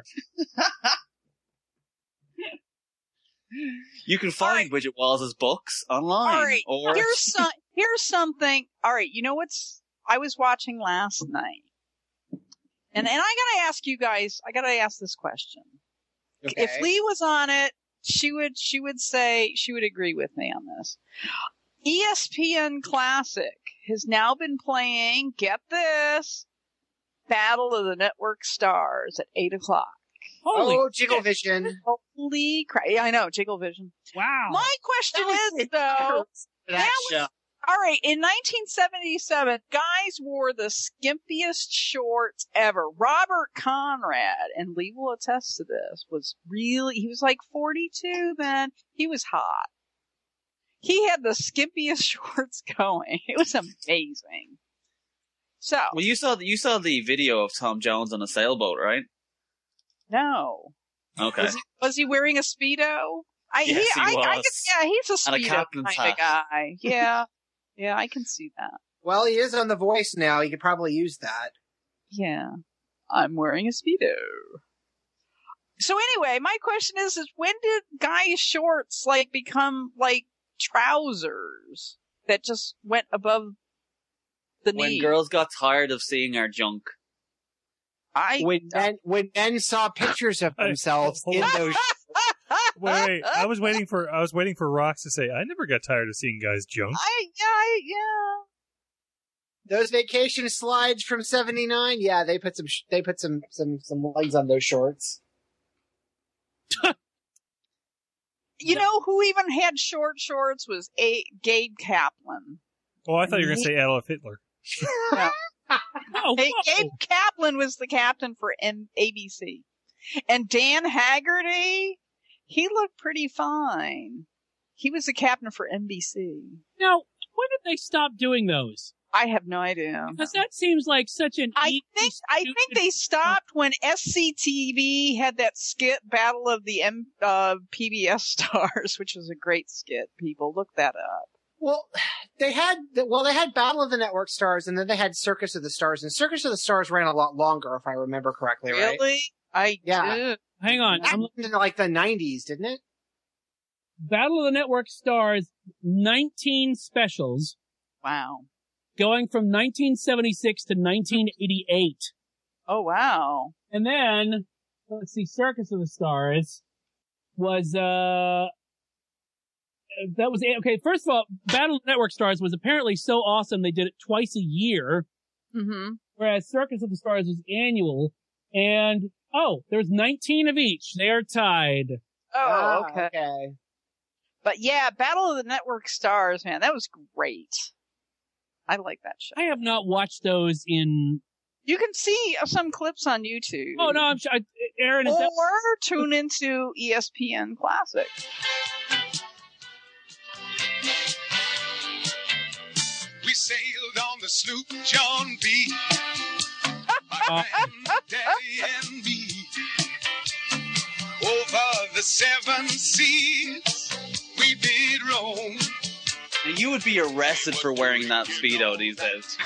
You can find widget walls as books online. All right, or here's some, here's something. All right, you know what's I was watching last night, and and I gotta ask you guys. I gotta ask this question. Okay. If Lee was on it, she would she would say she would agree with me on this. E S P N Classic has now been playing. Get this, Battle of the Network Stars at eight o'clock. Holy oh, Jiggle Vision. Holy crap! Yeah, I know, Jiggle Vision. wow. My question That was is though. That That show. All right, in nineteen seventy-seven, guys wore the skimpiest shorts ever. Robert Conrad, and Lee will attest to this, was really, he was like forty-two then. He was hot. He had the skimpiest shorts going. It was amazing. So, well, you saw the, you saw the video of Tom Jones on a sailboat, right? no. Okay. Was he, was he wearing a Speedo? I, Yes, he I, I was. can, yeah, he's a And a Speedo captain's kind of hat. guy. Yeah. Yeah, I can see that. Well, he is on The Voice now. You could probably use that. Yeah. I'm wearing a Speedo. So anyway, my question is, is when did guys' shorts, like, become, like, trousers that just went above the When knee? girls got tired of seeing our junk. I, When men, when men saw pictures of Hey, themselves hold in on. those. Wait, wait. I was waiting for I was waiting for Rox to say I never got tired of seeing guys junk. I, yeah, I, yeah. Those vacation slides from seventy-nine, yeah, they put some sh- they put some some some legs on those shorts. You know who even had short shorts was A- Gabe Kaplan. Oh, I thought you were going to say Adolf Hitler. Yeah. Oh, Hey, whoa. Gabe Kaplan was the captain for N- A B C. And Dan Haggerty, he looked pretty fine. He was the captain for N B C. Now, when did they stop doing those? I have no idea. Because that seems like such an I easy, think I think stupid- they stopped when S C T V had that skit Battle of the M- uh, P B S Stars, which was a great skit. People, look that up. Well, they had well, they had Battle of the Network Stars, and then they had Circus of the Stars, and Circus of the Stars ran a lot longer, if I remember correctly, right? Really? I Yeah. did. Hang on. That I'm, happened in like the nineties, didn't it? Battle of the Network Stars, nineteen specials, Wow. going from nineteen seventy-six to nineteen eighty-eight. Oh wow. And then, let's see, Circus of the Stars was, uh, that was, okay, first of all, Battle of the Network Stars was apparently so awesome they did it twice a year, Mm-hmm. whereas Circus of the Stars was annual, and, oh, there's nineteen of each. They're tied. Oh, Ah, okay. okay. But yeah, Battle of the Network Stars, man, that was great. I like that show. I have not watched those in, You can see some clips on YouTube. oh no, I'm sure, I- Aaron, is Or that, tune into E S P N Classic. We sailed on the sloop John B. Uh, My daddy and me. Over the seven seas we did roam. Now, you would be arrested for wearing that Speedo these days.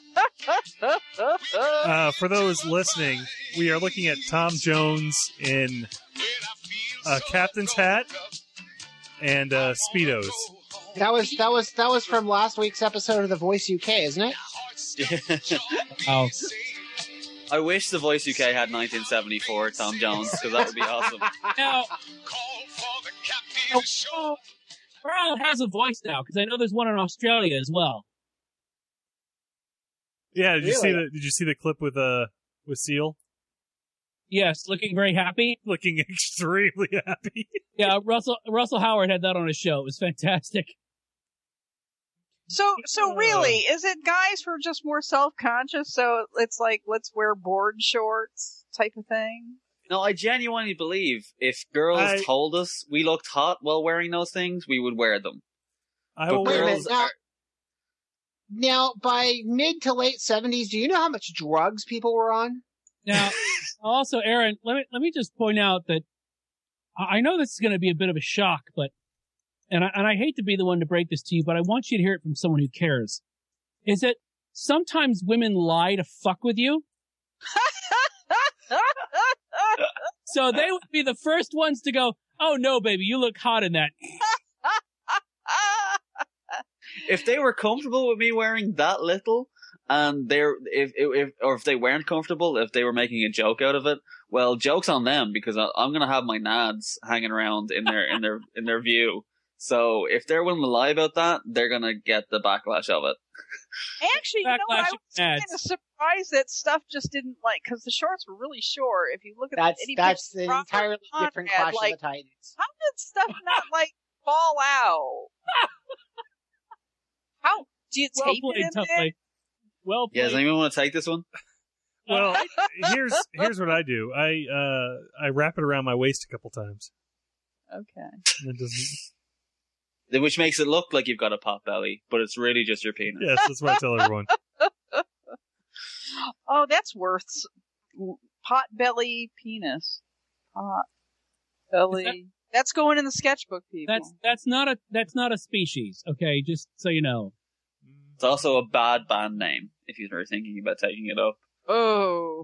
Uh, for those listening, we are looking at Tom Jones in a captain's hat and uh, Speedos. That was that was that was from last week's episode of The Voice U K, isn't it? oh, I wish The Voice U K had nineteen seventy-four Tom Jones, because that would be awesome. now, oh, oh, Earl has a voice now, because I know there's one in Australia as well. Yeah, did you see Really? the Did you see the clip with uh with Seal Yes, looking very happy. looking extremely happy? Yeah, Russell Russell Howard had that on his show. It was fantastic. So, so really, is it guys who are just more self-conscious? So it's like, let's wear board shorts type of thing? No, I genuinely believe if girls I- told us we looked hot while wearing those things, we would wear them. I But will. Wait a minute, girls now- are... Now, by mid to late seventies, do you know how much drugs people were on? Now, also, Aaron, let me let me just point out that I I know this is going to be a bit of a shock, but and I, and I hate to be the one to break this to you, but I want you to hear it from someone who cares. Is that sometimes women lie to fuck with you? So they would be the first ones to go, "Oh no, baby, you look hot in that." If they were comfortable with me wearing that little, and they're if, if or if they weren't comfortable, if they were making a joke out of it, well, joke's on them, because I, I'm gonna have my nads hanging around in their in their in their view. So if they're willing to lie about that, they're gonna get the backlash of it. Actually, you know what? I Backlash was ads. kind of surprised that stuff just didn't like, because the shorts were really short. If you look at That's any that's picture an of Robert entirely different Conrad, Clash like, of the Titans. how did stuff not like fall out? How do you Well tape played, it in tough there? play. Well Yeah, played. does anyone want to take this one? Well, here's here's what I do. I uh I wrap it around my waist a couple times. Okay. And it doesn't. Which makes it look like you've got a pot belly, but it's really just your penis. Yes, that's what I tell everyone. Oh, that's worth s- pot belly penis. Pot belly. That's going in the sketchbook, people. That's that's not a that's not a species. Okay, just so you know. It's also a bad band name if you're thinking about taking it up. Oh.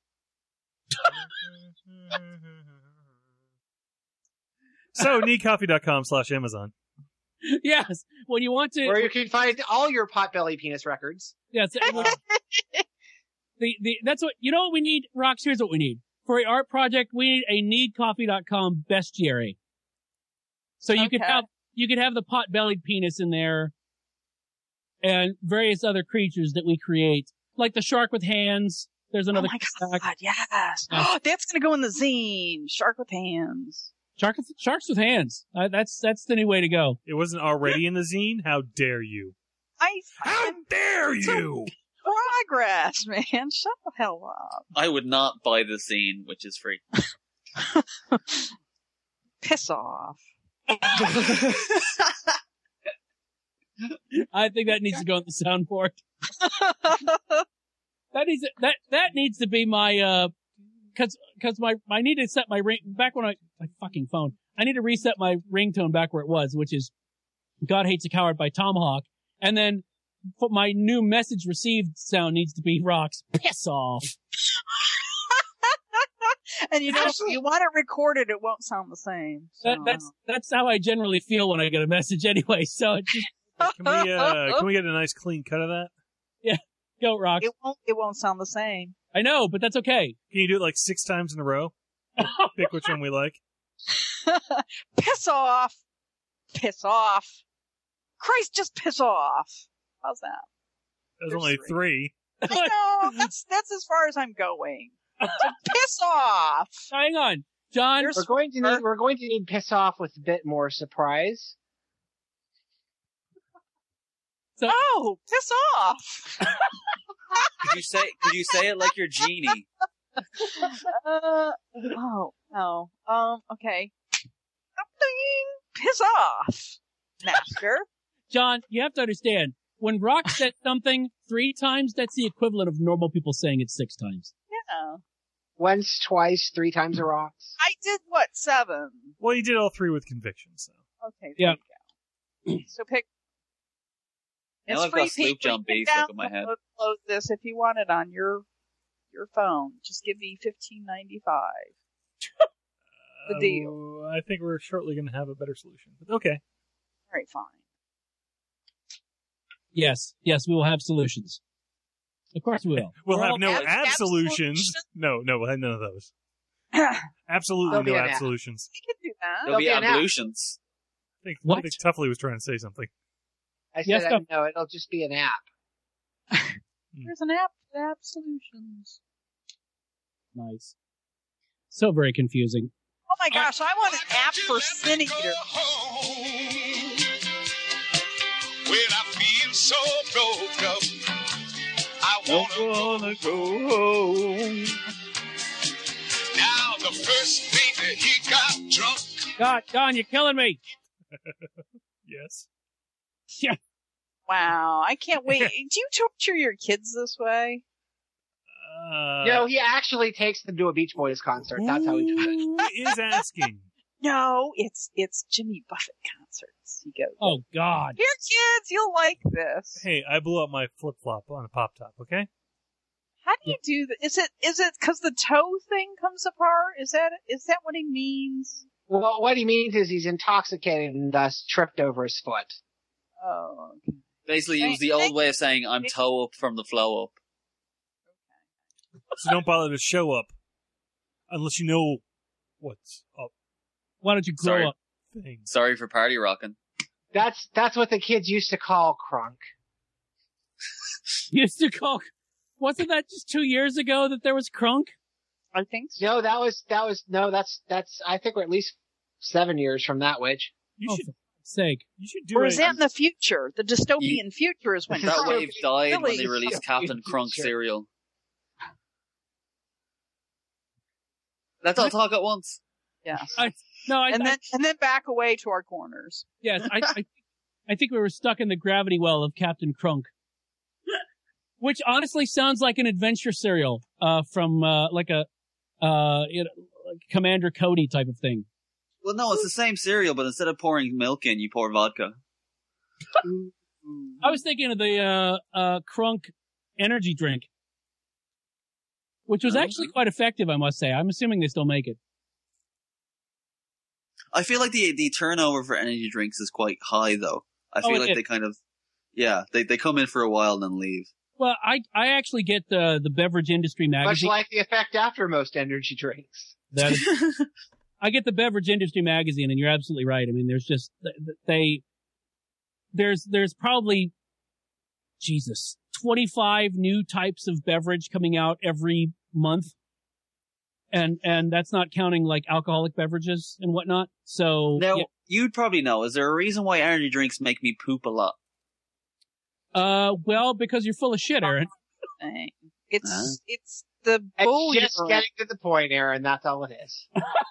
So, needcoffee.com slash Amazon. Yes, when you want to. Where you can find all your potbelly penis records. Yes. the, the, that's what, you know what we need, Rox? Here's what we need. For a art project, we need a need coffee dot com bestiary. So you could Okay. have, you could have the pot-bellied penis in there and various other creatures that we create. Like the shark with hands. There's Oh another. my crack. god, yes. Yeah. That's gonna go in the zine. Shark with hands. Shark, sharks with hands. Uh, that's that's the new way to go. It wasn't already in the zine? How dare you? I How dare you? Progress, man. Shut the hell up. I would not buy the scene, which is free. Piss off. I think that needs to go on the soundboard. that needs to, that that needs to be my uh, cause cause my I need to set my ring back when I my fucking phone. I need to reset my ringtone back where it was, which is "God Hates a Coward" by Tomahawk, and then for my new message received sound needs to be Rock's "Piss Off." And you know, Actually, if you want it recorded, it won't sound the same. So. That, that's that's how I generally feel when I get a message anyway. So it just can we uh, can we get a nice clean cut of that? Yeah, go Rock. It won't it won't sound the same. I know, but that's okay. Can you do it like six times in a row? Pick which one we like. Piss off, piss off. Christ, just piss off. How's that? There's There's only three. three. I know, that's that's as far as I'm going. So piss off. Hang on, John. We're going to need we're going to need piss off with a bit more surprise. So, oh, piss off. Could you say could you say it like you're Genie? Uh, oh, oh. Um, okay. Piss off, master. John, you have to understand, when Rock said something three times, that's the equivalent of normal people saying it six times. Yeah. Once, twice, three times a rocks. I did what, seven? Well, you did all three with conviction, so. Okay, there yeah. you go. So pick. Now It's I've free. got Sloop John B stuck in my head. Download this if you want it on your your phone. Just give me fifteen ninety five. The deal. Uh, I think we're shortly going to have a better solution. But okay. All right, fine. Yes, yes, we will have solutions. Of course we will. We'll We're have all- no ab- ab solutions. solutions? No, no, we'll have none of those. Absolutely There'll be no an ab app. solutions. We can do that. There'll be be an app. ablutions. I think, What? I think Tuffley was trying to say something. I said, Yes, I go. no, it'll just be an app. There's an app for app solutions. Nice. So very confusing. Oh my gosh, I want an app for Sin Eater. When I feel so broke up, I wanna, go home. Now the first thing that he got drunk. God, Don, you're killing me. Yes. Yeah. Wow, I can't wait. Do you torture your kids this way? Uh, No, he actually takes them to a Beach Boys concert. That's how he does it. Who is asking? No, it's it's Jimmy Buffett concerts. You go. Oh, God. Here, kids, you'll like this. Hey, I blew up my flip flop on a pop top. Okay. How do you do that? Is it is it because the toe thing comes apart? Is that is that what he means? Well, what he means is he's intoxicated and thus tripped over his foot. Oh, okay. Basically, it was the old way of saying I'm toe up from the flow up. So don't bother to show up unless you know what's up. Why don't you grow Sorry. up? Thing. Sorry for party rocking. That's that's what the kids used to call crunk. Used to call. Wasn't that just two years ago that there was crunk? I think so. No, that was that was no, that's that's I think we're at least seven years from that witch. You Oh, should for fuck's sake. you should do Or a, is that in the future? The dystopian future is when That crunk wave is died when really they released Captain Crunk Sure. cereal. Let's all talk at once. Yes. I, no, I, and I, then and then back away to our corners. yes, I, I, I think we were stuck in the gravity well of Captain Crunk, which honestly sounds like an adventure serial, uh, from uh, like a, uh, you know, like Commander Cody type of thing. Well, no, it's the same cereal, but instead of pouring milk in, you pour vodka. I was thinking of the uh, uh, Crunk energy drink, which was actually quite effective, I must say. I'm assuming they still make it. I feel like the the turnover for energy drinks is quite high, though. I Oh, feel it like is. they kind of, yeah, they they come in for a while and then leave. Well, I I actually get the the beverage industry Much magazine. like the effect after most energy drinks. That is, I get the beverage industry magazine, and you're absolutely right. I mean, there's just they there's there's probably Jesus twenty-five new types of beverage coming out every month, and and that's not counting like alcoholic beverages and whatnot. So Now, yeah. you'd probably know, is there a reason why energy drinks make me poop a lot? uh, well, because you're full of shit, Aaron. It's Huh? it's the It's bull just urine. getting to the point, Aaron. That's all it is.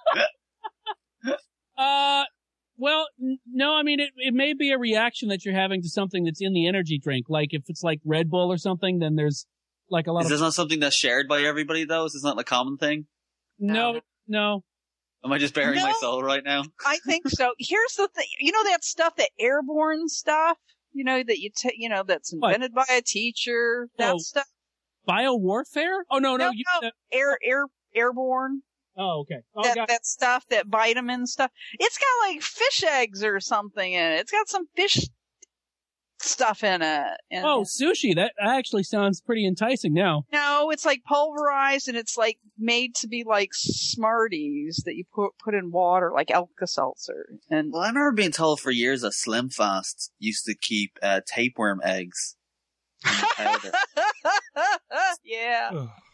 Uh, well, n- no, I mean, it, it may be a reaction that you're having to something that's in the energy drink. Like, if it's like Red Bull or something, then there's like a lot Is of... this not something that's shared by everybody, though? Is this not a common thing? No, no. Am I just bearing No. my soul right now? I think so. Here's the thing. You know that stuff, that airborne stuff? You know, that you ta- you know, that's What? invented by a teacher? That Oh, stuff? Biowarfare? Oh, no, no. No, you, no. uh, Air, air, airborne? oh, okay. Oh, that, got- that stuff, that vitamin stuff. It's got like fish eggs or something in it. It's got some fish stuff in it. And oh, sushi. That actually sounds pretty enticing now. no, it's like pulverized and it's like made to be like Smarties that you put put in water, like Alka-Seltzer. And Well, I remember being told for years that Slim Fast used to keep uh, tapeworm eggs in powder. yeah.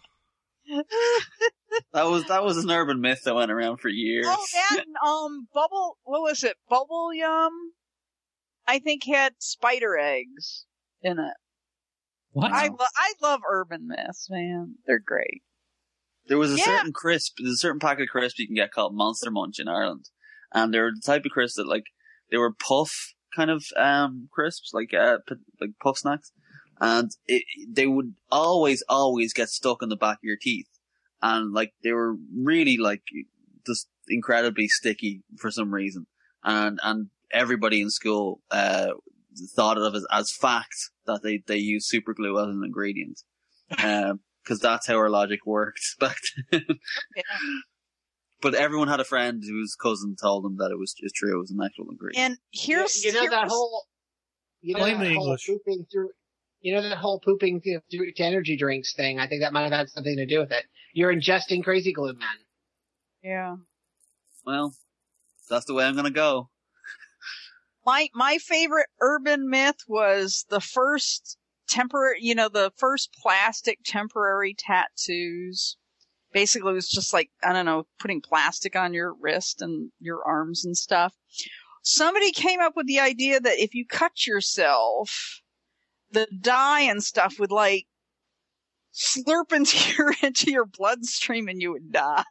That was that was an urban myth that went around for years. Oh, that and, um, bubble, what was it? Bubble Yum, I think had spider eggs in it. What? I, lo- I love urban myths, man. They're great. There was a Yeah. certain crisp, there's a certain packet of crisp you can get called Monster Munch in Ireland, and they're the type of crisp that like they were puff kind of um crisps, like uh p- like puff snacks, and it, they would always always get stuck in the back of your teeth, and like they were really like just incredibly sticky for some reason, and and everybody in school uh thought of it as, as fact that they they use super glue as an ingredient. Um, because that's how our logic worked back then. Yeah. But everyone had a friend whose cousin told them that it was just true. It was an actual ingredient. And here's, you know here's that whole, you know Blame that the whole English. pooping through, you know that whole pooping through to energy drinks thing. I think that might have had something to do with it. You're ingesting crazy glue, man. yeah. Well, that's the way I'm gonna go. My, my favorite urban myth was the first temporary, you know, the first plastic temporary tattoos. Basically, it was just like, I don't know, putting plastic on your wrist and your arms and stuff. Somebody came up with the idea that if you cut yourself, the dye and stuff would like slurp into your, into your bloodstream and you would die.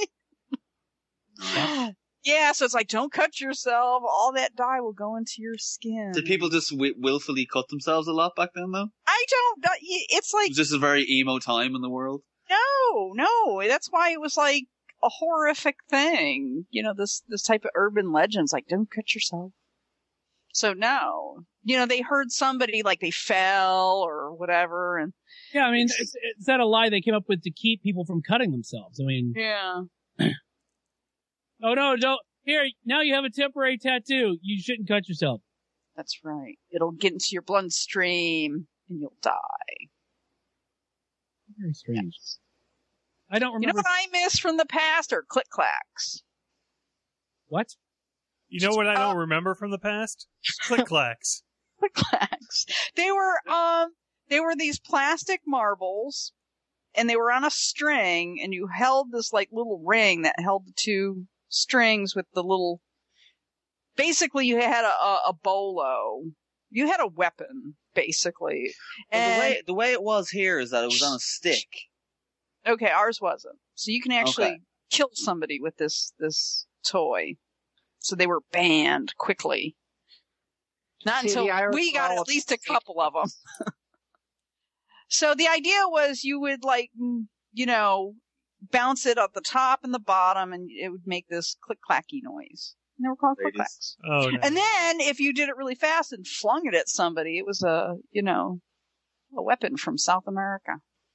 Yeah, so it's like, don't cut yourself. All that dye will go into your skin. Did people just wi- willfully cut themselves a lot back then, though? I don't, it's like, Was this a very emo time in the world? no, no, that's why it was like a horrific thing. You know, this, this type of urban legends, like, don't cut yourself. So no, you know, they heard somebody like they fell or whatever and. Yeah, I mean, is, is that a lie they came up with to keep people from cutting themselves? I mean, Yeah. oh no, don't, here, now you have a temporary tattoo. You shouldn't cut yourself. That's right. It'll get into your bloodstream and you'll die. Very strange. I don't You know remember. what I miss from the past are click clacks. What? You know what I don't remember from the past? Click clacks. Click clacks. They were, um, they were these plastic marbles and they were on a string and you held this like little ring that held the two strings with the little, basically you had a, a, a bolo. You had a weapon, basically. Well, And, the way the way it was here is that it was on a stick. okay, ours wasn't. So you can actually Okay. kill somebody with this, this toy. So they were banned quickly. Not See, until the Irish we got were all at least a couple of them. So the idea was you would like, mm, you know, bounce it at the top and the bottom and it would make this click clacky noise. And they were called click clacks. Oh, no. And then if you did it really fast and flung it at somebody, it was a, you know, a weapon from South America.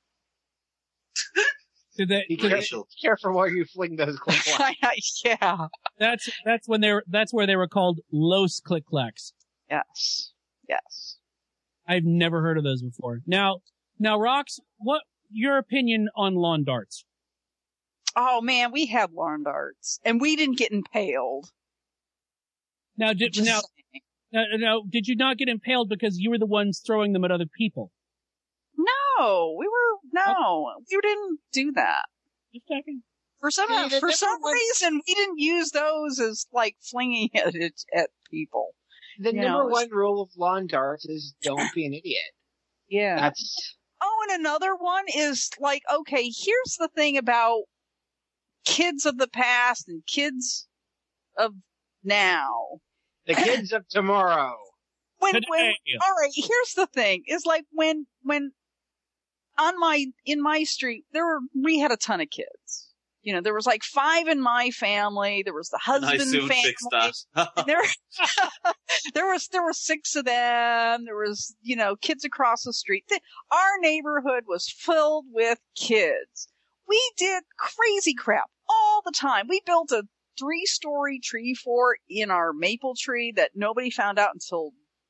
Did they, Be did they- careful, careful where you fling those click clacks. Yeah. that's that's when they were that's where they were called Los Click Clacks. Yes. Yes. I've never heard of those before. Now, now, Rox, what your opinion on lawn darts? Oh man, we had lawn darts and we didn't get impaled. Now, did Just now, saying. now, now, did you not get impaled because you were the ones throwing them at other people? No, we were, no, we didn't do that. Just checking. For some See, the for some different ones- reason, we didn't use those as like flinging it at, at people. The You number know, one rule of lawn darts is don't be an idiot. Yeah. That's Oh, and another one is like, okay, here's the thing about kids of the past and kids of now. the kids of tomorrow. When, Today. when, all right, here's the thing: is like when, when on my in my street, there were we had a ton of kids. You know, there was like five in my family. There was the And I husband soon family. fixed that. And there, there was there were six of them. There was, you know, kids across the street. The- Our neighborhood was filled with kids. We did crazy crap all the time. We built a three-story tree fort in our maple tree that nobody found out until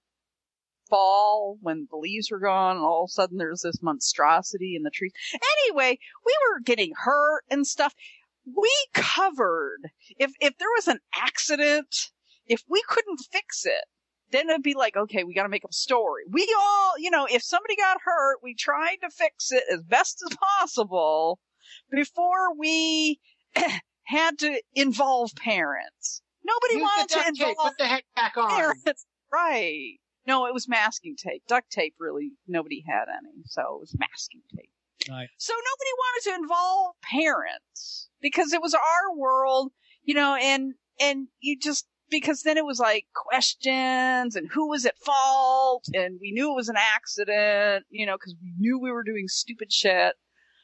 fall when the leaves were gone, and all of a sudden there's this monstrosity in the trees. Anyway, we were getting hurt and stuff. We covered, if if there was an accident, if we couldn't fix it, then it'd be like, okay, we got to make up a story. We all, you know, if somebody got hurt, we tried to fix it as best as possible before we had to involve parents. Nobody Use wanted the to duct tape. involve Put the head back on. parents. Right. No, it was masking tape. Duct tape, really, nobody had any, so it was masking tape. Right. So nobody wanted to involve parents because it was our world, you know, and, and you just, because then it was like questions and who was at fault, and we knew it was an accident, you know, because we knew we were doing stupid shit.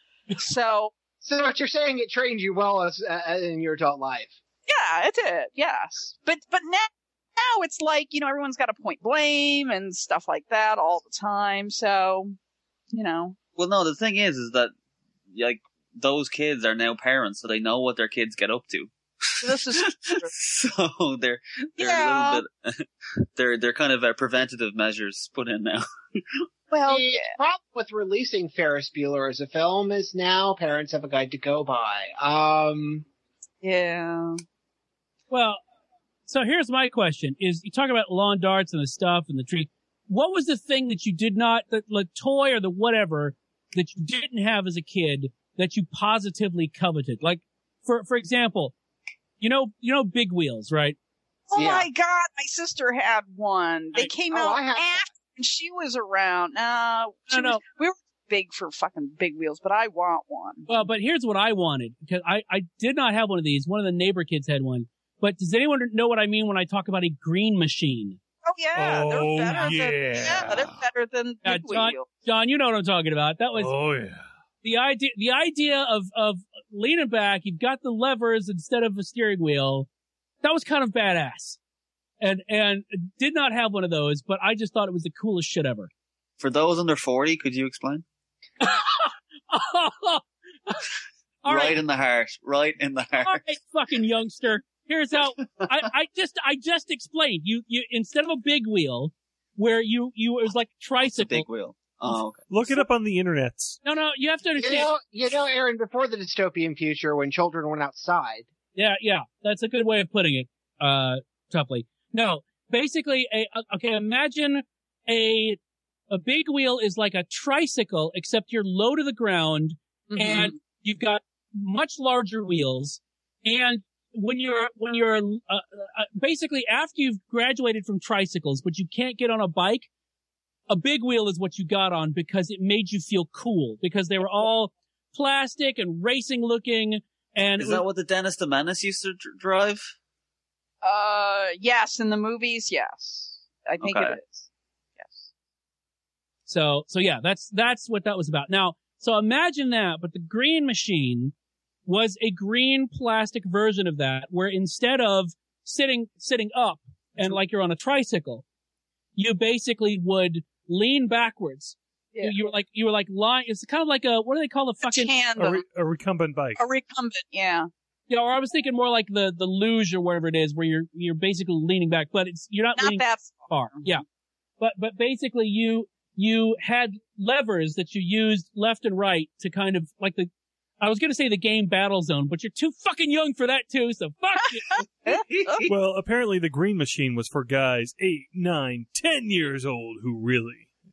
So. So what you're saying, it trained you well as uh, in your adult life. Yeah, it did. Yes. But, but now, now it's like, you know, everyone's got to point blame and stuff like that all the time. So, you know. Well, no, the thing is, is that, like, those kids are now parents, so they know what their kids get up to. This is so they're, they're Yeah. a little bit, they're, they're kind of uh, preventative measures put in now. Well, the problem with releasing Ferris Bueller as a film is now parents have a guide to go by. Um, yeah. Well, so here's my question: is you talk about lawn darts and the stuff and the tree. What was the thing that you did not, the, the toy or the whatever that you didn't have as a kid that you positively coveted? Like, for for example, you know, you know, Big Wheels, right? Oh Yeah. my God, my sister had one. They I- came oh, out I had after and she was around. No, she No, no. was- we were big for fucking Big Wheels, but I want one. Well, but here's what I wanted, because I, I did not have one of these. One of the neighbor kids had one. But does anyone know what I mean when I talk about a green machine? Oh yeah, Oh, they're better than yeah. yeah, they're better than Yeah, Big John, Wheels. John, you know what I'm talking about. That was Oh yeah. the idea. The idea of of leaning back, you've got the levers instead of a steering wheel. That was kind of badass, and and did not have one of those. But I just thought it was the coolest shit ever. For those under forty, could you explain? All right. right, in the heart. Right in the heart. all right, fucking youngster. Here's how I, I just I just explained. You you instead of a big wheel, where you you it was like a It's a tricycle. big wheel. Oh, okay. Look it up on the internet. No, no, you have to you understand. know, you know, Aaron, before the dystopian future when children went outside. Yeah, yeah, that's a good way of putting it. Uh, toughly. No, basically, a okay. Imagine a a big wheel is like a tricycle, except you're low to the ground, Mhm. and you've got much larger wheels. And when you're when you're uh, uh, basically after you've graduated from tricycles, but you can't get on a bike, a big wheel is what you got on because it made you feel cool because they were all plastic and racing looking. And Is it was- that what the Dennis the Menace used to dr- drive? Uh, yes, in the movies, yes, I think Okay. it is. Yes. So, so yeah, that's, that's what that was about. Now, so imagine that, but the green machine was a green plastic version of that, where instead of sitting, sitting up and like you're on a tricycle, you basically would lean backwards. Yeah. You, you were like, you were like lying, it's kind of like a, what do they call the fucking, A, Tandem, re- a recumbent bike. a recumbent, yeah. you know, or I was thinking more like the, the luge or whatever it is, where you're, you're basically leaning back, but it's, you're not, Not leaning that far. Yeah. But, but basically you, you had levers that you used left and right to kind of like the, I was going to say the game Battle Zone, but you're too fucking young for that too, so fuck you. Well, apparently the green machine was for guys eight, nine, ten years old who really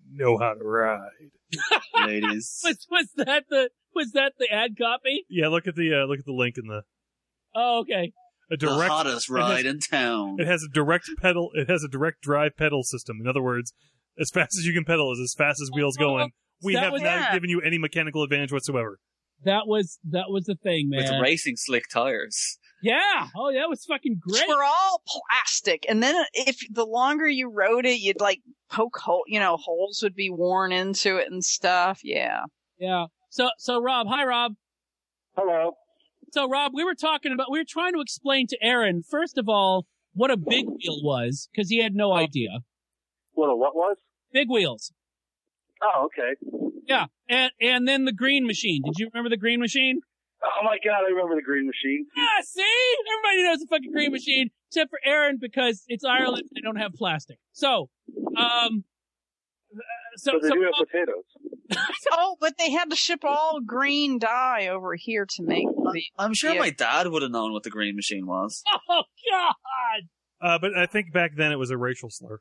know how to ride. Ladies. Was, was that the was that the ad copy? Yeah, look at the uh, look at the link in the. Oh, okay. A direct, the hottest ride has, in town. It has a direct pedal. It has a direct drive pedal system. In other words, as fast as you can pedal is as fast as wheels going. We That have was- not yeah. given you any mechanical advantage whatsoever. That was that was the thing, man. With racing slick tires. Yeah. Oh, that was fucking great. We're all plastic, and then if the longer you rode it, you'd like poke hole, you know, holes would be worn into it and stuff. Yeah. Yeah. So so Rob, hi Rob. Hello. So Rob, we were talking about we were trying to explain to Aaron first of all what a big wheel was because he had no idea. What a what was? Big wheels. Oh, okay. Yeah. And and then the green machine. Did you remember the green machine? Oh my god, I remember the green machine. Yeah, see? Everybody knows the fucking green machine, except for Aaron because it's Ireland and they don't have plastic. So, um, uh, so, But they so do have potatoes. Oh, but they had to ship all green dye over here to make the. I'm sure Yeah. my dad would have known what the green machine was. oh god! Uh, but I think back then it was a racial slur.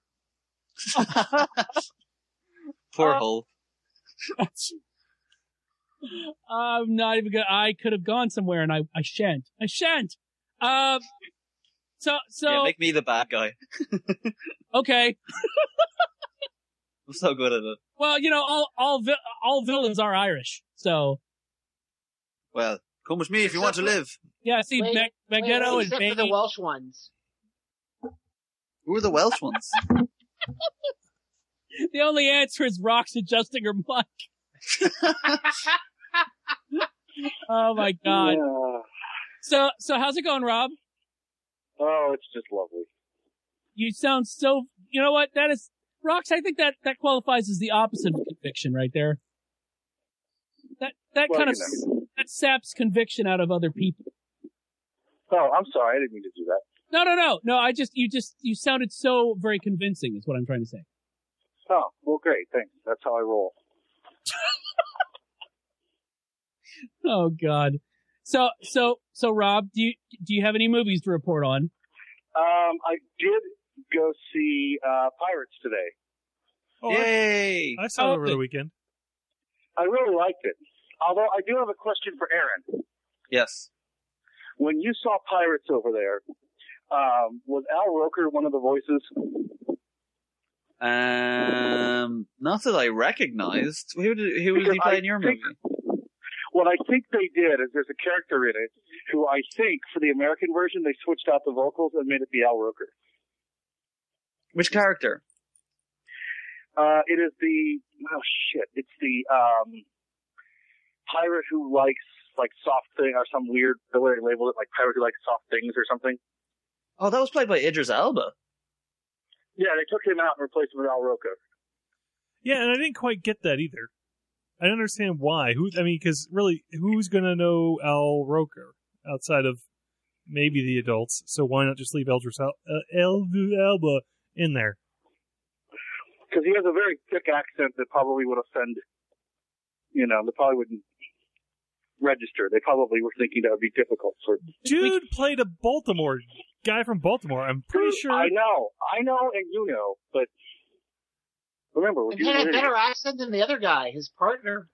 Poor Uh, Hull. I'm not even gonna. I could have gone somewhere, and I I shan't. I shan't. Um. So so Yeah, make me the bad guy. okay. I'm so good at it. Well, you know, all all vi- all villains are Irish, so Well, come with me if you want to live. yeah. See, Wait, Mag- wait, Magneto and except for the Baby. Welsh ones. Who are the Welsh ones? The only answer is Rox adjusting her mic. Oh my god. Yeah. So so how's it going, Rob? Oh, it's just lovely. You sound so. You know what? That is Rox. I think that that qualifies as the opposite of conviction, right there. That that Well, kind of you know. that saps conviction out of other people. Oh, I'm sorry, I didn't mean to do that. No, no, no, no. I just you just you sounded so very convincing. Is what I'm trying to say. Oh, well, great, thanks. That's how I roll. Oh God. So so so Rob, do you do you have any movies to report on? Um, I did go see uh, Pirates today. Oh, Yay! I, I saw Oh, it over the good. weekend. I really liked it. Although I do have a question for Aaron. Yes. When you saw Pirates over there, um, was Al Roker one of the voices? Um, not that I recognized. Who did, who was he Because I playing your think- movie? What I think they did is there's a character in it who I think for the American version they switched out the vocals and made it be Al Roker. Which character? Uh, it is the oh shit, it's the um pirate who likes like soft thing or some weird the way they labeled it like pirate who likes soft things or something. Oh, that was played by Idris Elba. Yeah, they took him out and replaced him with Al Roker. Yeah, and I didn't quite get that either. I don't understand why. Who? I mean, because really, who's gonna know Al Roker outside of maybe the adults? So why not just leave Eldris Al- uh, Elvis Elba in there? Because he has a very thick accent that probably would offend, you know, they probably wouldn't register. They probably were thinking that would be difficult for. Dude played a Baltimore guy from Baltimore. I'm pretty sure. I know, I know, and you know, but remember, And he had a better accent than the other guy, his partner.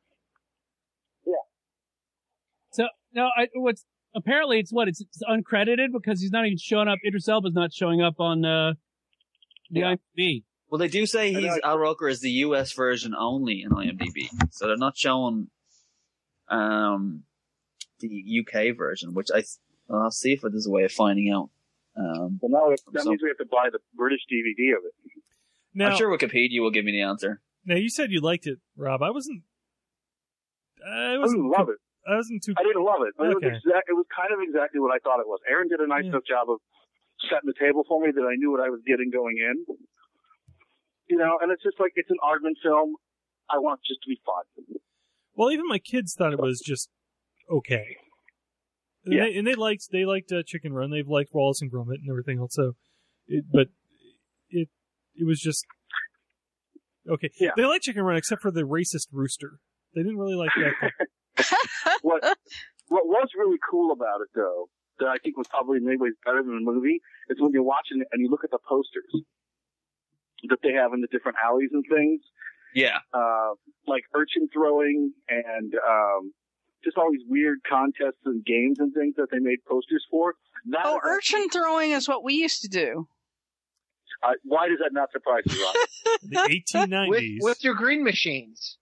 So no, I, what's apparently it's what it's, it's uncredited because he's not even showing up. Idris Elba's not showing up on uh, the Yeah. IMDb. Well, they do say I he's know. Al Roker is the U S version only in IMDb, so they're not showing um the U K version, which I I'll see if there's a way of finding out. Um, Well, now it- that So- means we have to buy the British D V D of it. Now, I'm sure Wikipedia will give me the answer. now you said you liked it, Rob. I wasn't. I I wasn't. didn't love it. I wasn't too. I didn't love it. But it was Okay. exact. It was kind of exactly what I thought it was. Aaron did a nice Yeah. enough job of setting the table for me that I knew what I was getting going in. You know, and it's just like it's an Aardman film. I want it just to be fun. Well, even my kids thought it was just okay. And, Yeah. they, and they liked they liked uh, Chicken Run. They've liked Wallace and Gromit and everything else. So, it, but it it was just okay. Yeah. They liked Chicken Run except for the racist rooster. They didn't really like that. What what was really cool about it, though, that I think was probably in many ways better than the movie, is when you're watching it and you look at the posters that they have in the different alleys and things. Yeah. Uh, like urchin throwing and um, just all these weird contests and games and things that they made posters for. That Oh, is urchin throwing is what we used to do. Uh, why does that not surprise you, Rob? The eighteen With, nineties. with your green machines.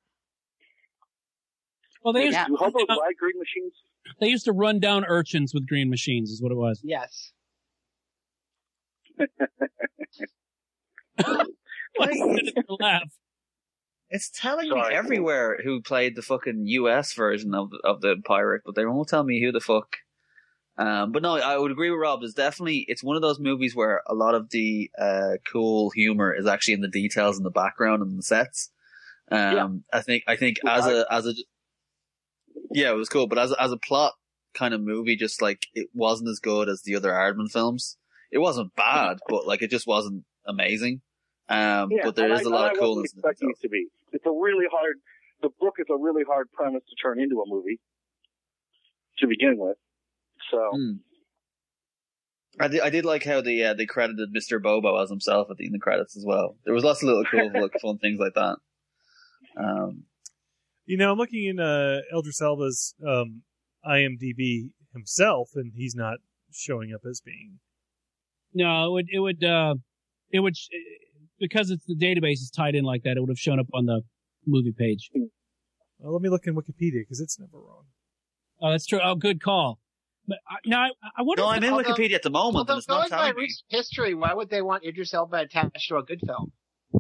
Well, they used, Do hobos buy green machines? they used to run down urchins with green machines, is what it was. Yes. What's the laugh? It's telling Sorry. me everywhere who played the fucking U S version of the, of the pirate, but they won't tell me who the fuck. Um, but no, I would agree with Rob. It's definitely it's one of those movies where a lot of the uh, cool humor is actually in the details in the background and the sets. Um, Yeah. I think I think as a as a yeah, it was cool, but as a, as a plot kind of movie, just like it wasn't as good as the other Aardman films. It wasn't bad, but like it just wasn't amazing. Um, Yeah, but there and is I- a lot and of I wasn't coolness in the expecting details. it to be. It's a really hard. The book is a really hard premise to turn into a movie to begin with. So Hmm. I did, I did like how they uh, they credited Mister Bobo as himself at the end of the credits as well. There was lots of little cool, like, fun things like that. Um, You know, I'm looking in uh, Idris Elba's um, IMDb himself, and he's not showing up as being. No, it would, it would, uh, it would, because it's the database is tied in like that, it would have shown up on the movie page. Well, let me look in Wikipedia because it's never wrong. Oh, that's true. Oh, good call. But I, now, I, I wonder. no, if I'm in although- Wikipedia at the moment, Although and it's not going by telling me. recent history, why would they want Idris Elba attached to a good film?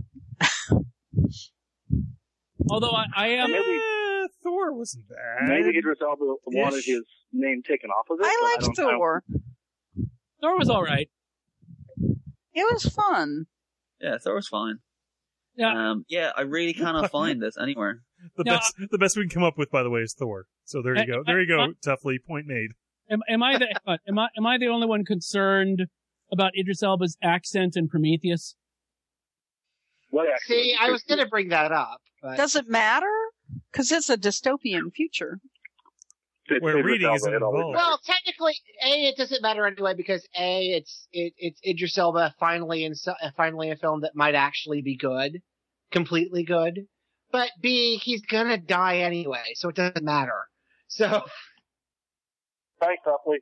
Although I, I am. maybe Eh, Thor wasn't bad. maybe Idris Elba wanted Ish. his name taken off of it. I but liked don't- I don't- Thor. Thor was all right. It was fun. Yeah, Thor was fine. Yeah. Um, yeah, I really cannot find this anywhere. The No, best, the best we can come up with, by the way, is Thor. So there you I- go. I- There you go. I- Toughly, point made. Am, am I the am I am I the only one concerned about Idris Elba's accent in Prometheus? What accent? See, I was going to bring that up. But Does it matter? Because it's a dystopian future. It's Where Idris reading Elba, isn't it always involved. matters. well, technically, A, it doesn't matter anyway because A, it's it, it's Idris Elba finally in so- finally a film that might actually be good, completely good. But B, he's gonna die anyway, so it doesn't matter. So, Thanks, Tuffley.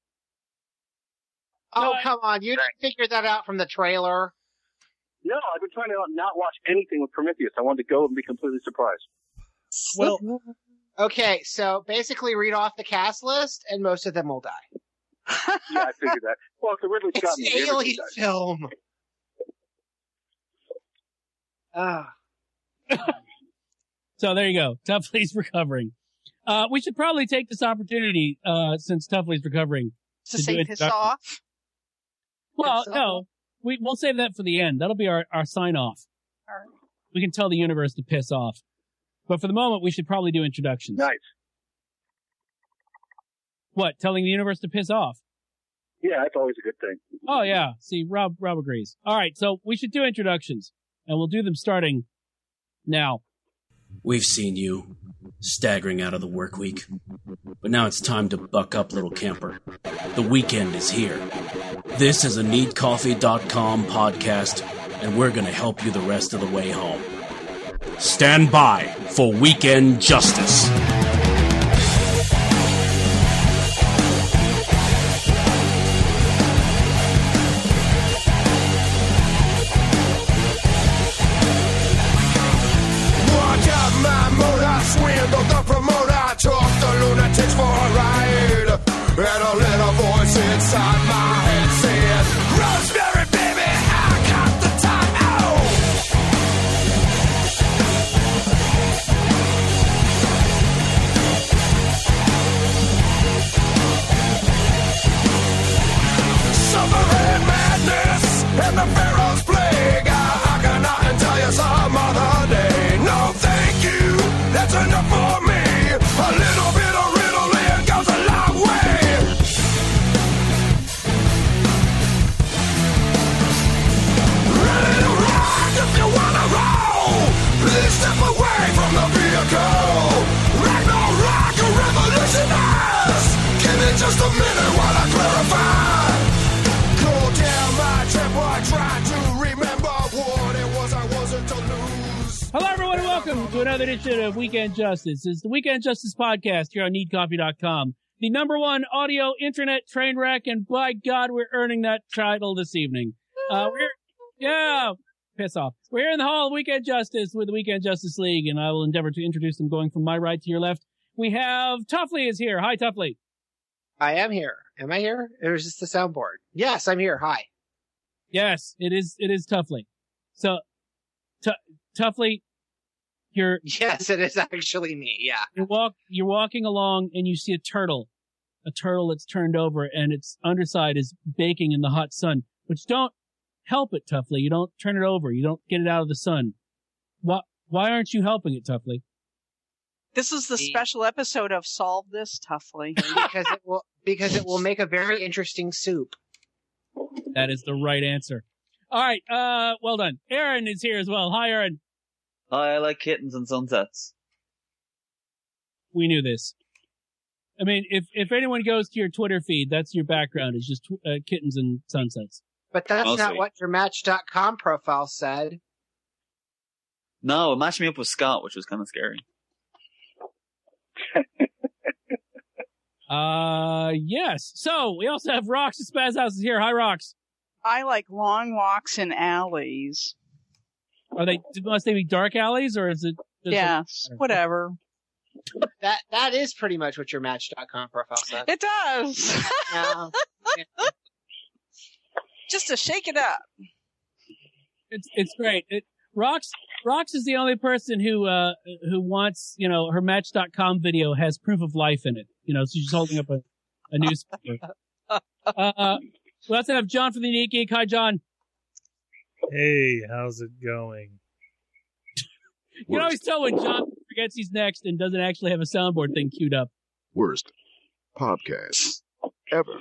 oh No, I- come on, you didn't figure that out from the trailer. No, I've been trying to not watch anything with Prometheus. I wanted to go and be completely surprised. Well, Okay, so basically read off the cast list, and most of them will die. Yeah, I figured that. Well, it's a Ridley Scott It's movie. an Everything alien does. film. Ah. So there you go. Tuffley's recovering. Uh, we should probably take this opportunity, uh, since Tuffley's recovering. To To say do piss introduction. off. Well, Piss off? no, we, we'll save that for the end. That'll be our, our sign off. All right. We can tell the universe to piss off. But for the moment, we should probably do introductions. Nice. What? Telling the universe to piss off? Yeah, that's always a good thing. Oh yeah. See, Rob, Rob agrees. All right. So we should do introductions, and we'll do them starting now. We've seen you staggering out of the work week, but now it's time to buck up, little camper. The weekend is here. This is a need coffee dot com podcast, and we're going to help you the rest of the way home. Stand by for Weekend Justice. Walk out my motor, swindled the promoter, took the lunatics for a ride. And a little voice inside my head said, Rosemary, baby, I got the time. Oh! Suffering madness and the Pharaoh's plague. I, I cannot tell you some other day. No, thank you, that's enough for me. A little bit of riddling goes a long way. Ready to rock if you wanna roll. Please step away from the vehicle. Ragnarok, a revolutionist. Give me just a minute while I clarify. Cool down my trip while trying to remember what it was I wasn't to lose. Hello, to another edition of Weekend Justice. It's the Weekend Justice podcast here on need coffee dot com. The number one audio internet train wreck, and by God, we're earning that title this evening. Uh, we're, yeah, piss off. We're here in the hall of Weekend Justice with the Weekend Justice League, and I will endeavor to introduce them going from my right to your left. We have Tuffley is here. Hi, Tuffley. I am here. Am I here? Or is this the soundboard? Yes, I'm here. Hi. Yes, it is. It is Tuffley. So, t- Tuffley, you're yes, it is actually me. Yeah. You walk. You're walking along, and you see a turtle, a turtle that's turned over, and its underside is baking in the hot sun. Which don't help it, Tuffley. You don't turn it over. You don't get it out of the sun. Why? Why aren't you helping it, Tuffley? This is the special episode of Solve This, Tuffley. because it will because it will make a very interesting soup. That is the right answer. All right, uh, well done. Aaron is here as well. Hi, Aaron. Hi, I like kittens and sunsets. We knew this. I mean, if if anyone goes to your Twitter feed, that's your background. It's just uh, kittens and sunsets. But that's Mostly. not what your Match dot com profile said. No, it matched me up with Scott, which was kind of scary. uh, yes. So, we also have Rox and Spaz House is here. Hi, Rox. I like long walks in alleys. Are they, must they be dark alleys, or is it? Just yes, like, whatever. That That is pretty much what your Match dot com profile said. It does. No. Just to shake it up. It's it's great. It, Rox Rox is the only person who uh who wants, you know, her Match dot com video has proof of life in it. You know, so she's holding up a, a newspaper. uh, we also have John from the Neat Geek. Hi, John. Hey, how's it going? You can always tell when John forgets he's next and doesn't actually have a soundboard thing queued up. Worst podcast ever.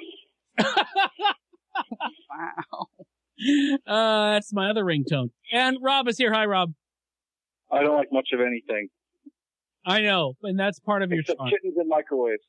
Wow. Uh, that's my other ringtone. And Rob is here. Hi, Rob. I don't like much of anything. I know, and that's part of your Except charm. kittens and microwaves.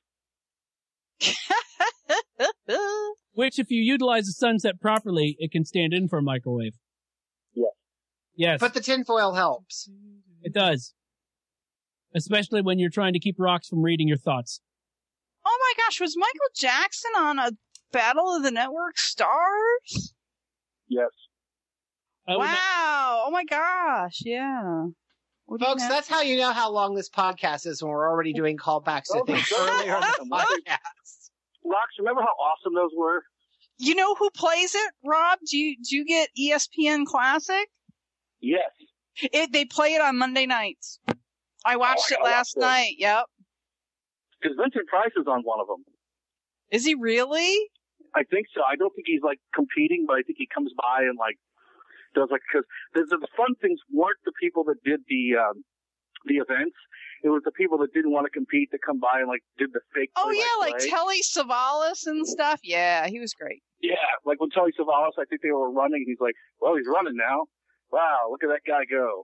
Which, if you utilize the sunset properly, it can stand in for a microwave. Yes. Yes. But the tinfoil helps. It does. Especially when you're trying to keep Rox from reading your thoughts. Oh my gosh, was Michael Jackson on a Battle of the Network Stars? Yes. Wow. Oh my gosh, yeah. Folks, that's how you know how long this podcast is when we're already doing callbacks to things earlier in the podcast. Rox, remember how awesome those were? You know who plays it, Rob? Do you do you get E S P N Classic? Yes. It they play it on Monday nights. I watched oh, I it last watch night. Yep. Because Vincent Price is on one of them. Is he really? I think so. I don't think he's like competing, but I think he comes by and like does like because the, the fun things weren't the people that did the um, the events. It was the people that didn't want to compete that come by and like did the fake. Oh play yeah, by like play. Telly Savalas and stuff. Yeah, he was great. Yeah, like when Telly Savalas, I think they were running. He's like, "Well, he's running now. Wow, look at that guy go."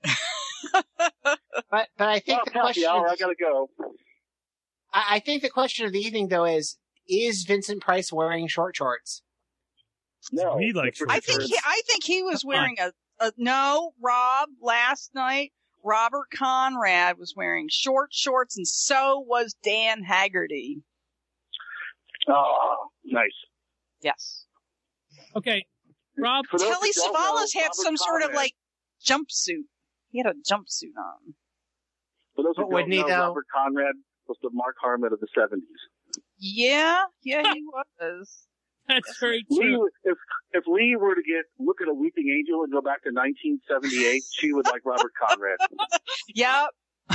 But but I think well, the happy question hour, is, I gotta go. I, I think the question of the evening though is is Vincent Price wearing short shorts? No, he likes I think he, I think he was wearing a, a no. Rob last night. Robert Conrad was wearing short shorts, and so was Dan Haggerty. Oh, nice. Yes. Okay, Rob. Telly don't know, Savalas had Robert some sort of Conrad. like jumpsuit. He had a jumpsuit on. For those who But don't wouldn't he, know, though? Robert Conrad was the Mark Harmon of the seventies. Yeah, yeah, he was. That's very Lee, true. if if Lee were to get look at a weeping angel and go back to nineteen seventy-eight, she would like Robert Conrad. Yep.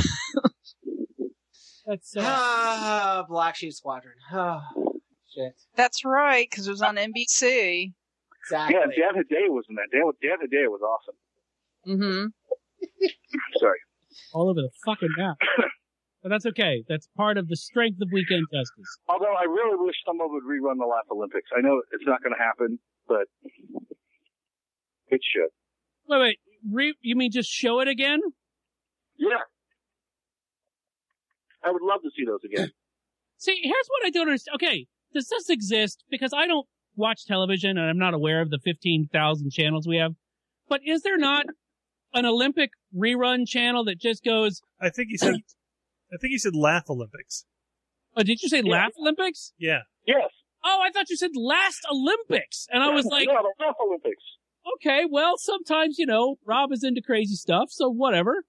That's uh, Ah, Black Sheep Squadron. Oh, shit. That's right, because it was on N B C. Exactly. Yeah, Dan Hedaya was in that. Dan, Dan Hedaya was awesome. Mm-hmm. Sorry. all over the fucking map. But that's okay. That's part of the strength of Weekend Justice. Although I really wish someone would rerun the last Olympics. I know it's not going to happen, but it should. Wait, wait. Re- you mean just show it again? Yeah. I would love to see those again. See, here's what I don't understand. Okay, does this exist? Because I don't watch television and I'm not aware of the fifteen thousand channels we have. But is there not an Olympic rerun channel that just goes. I think he said. I think he said Laugh Olympics. Oh, did you say Yeah. Laugh Olympics? Yeah. Yes. Oh, I thought you said Last Olympics, and I was like, yeah, the Laugh Olympics. okay, well, sometimes you know Rob is into crazy stuff, so whatever.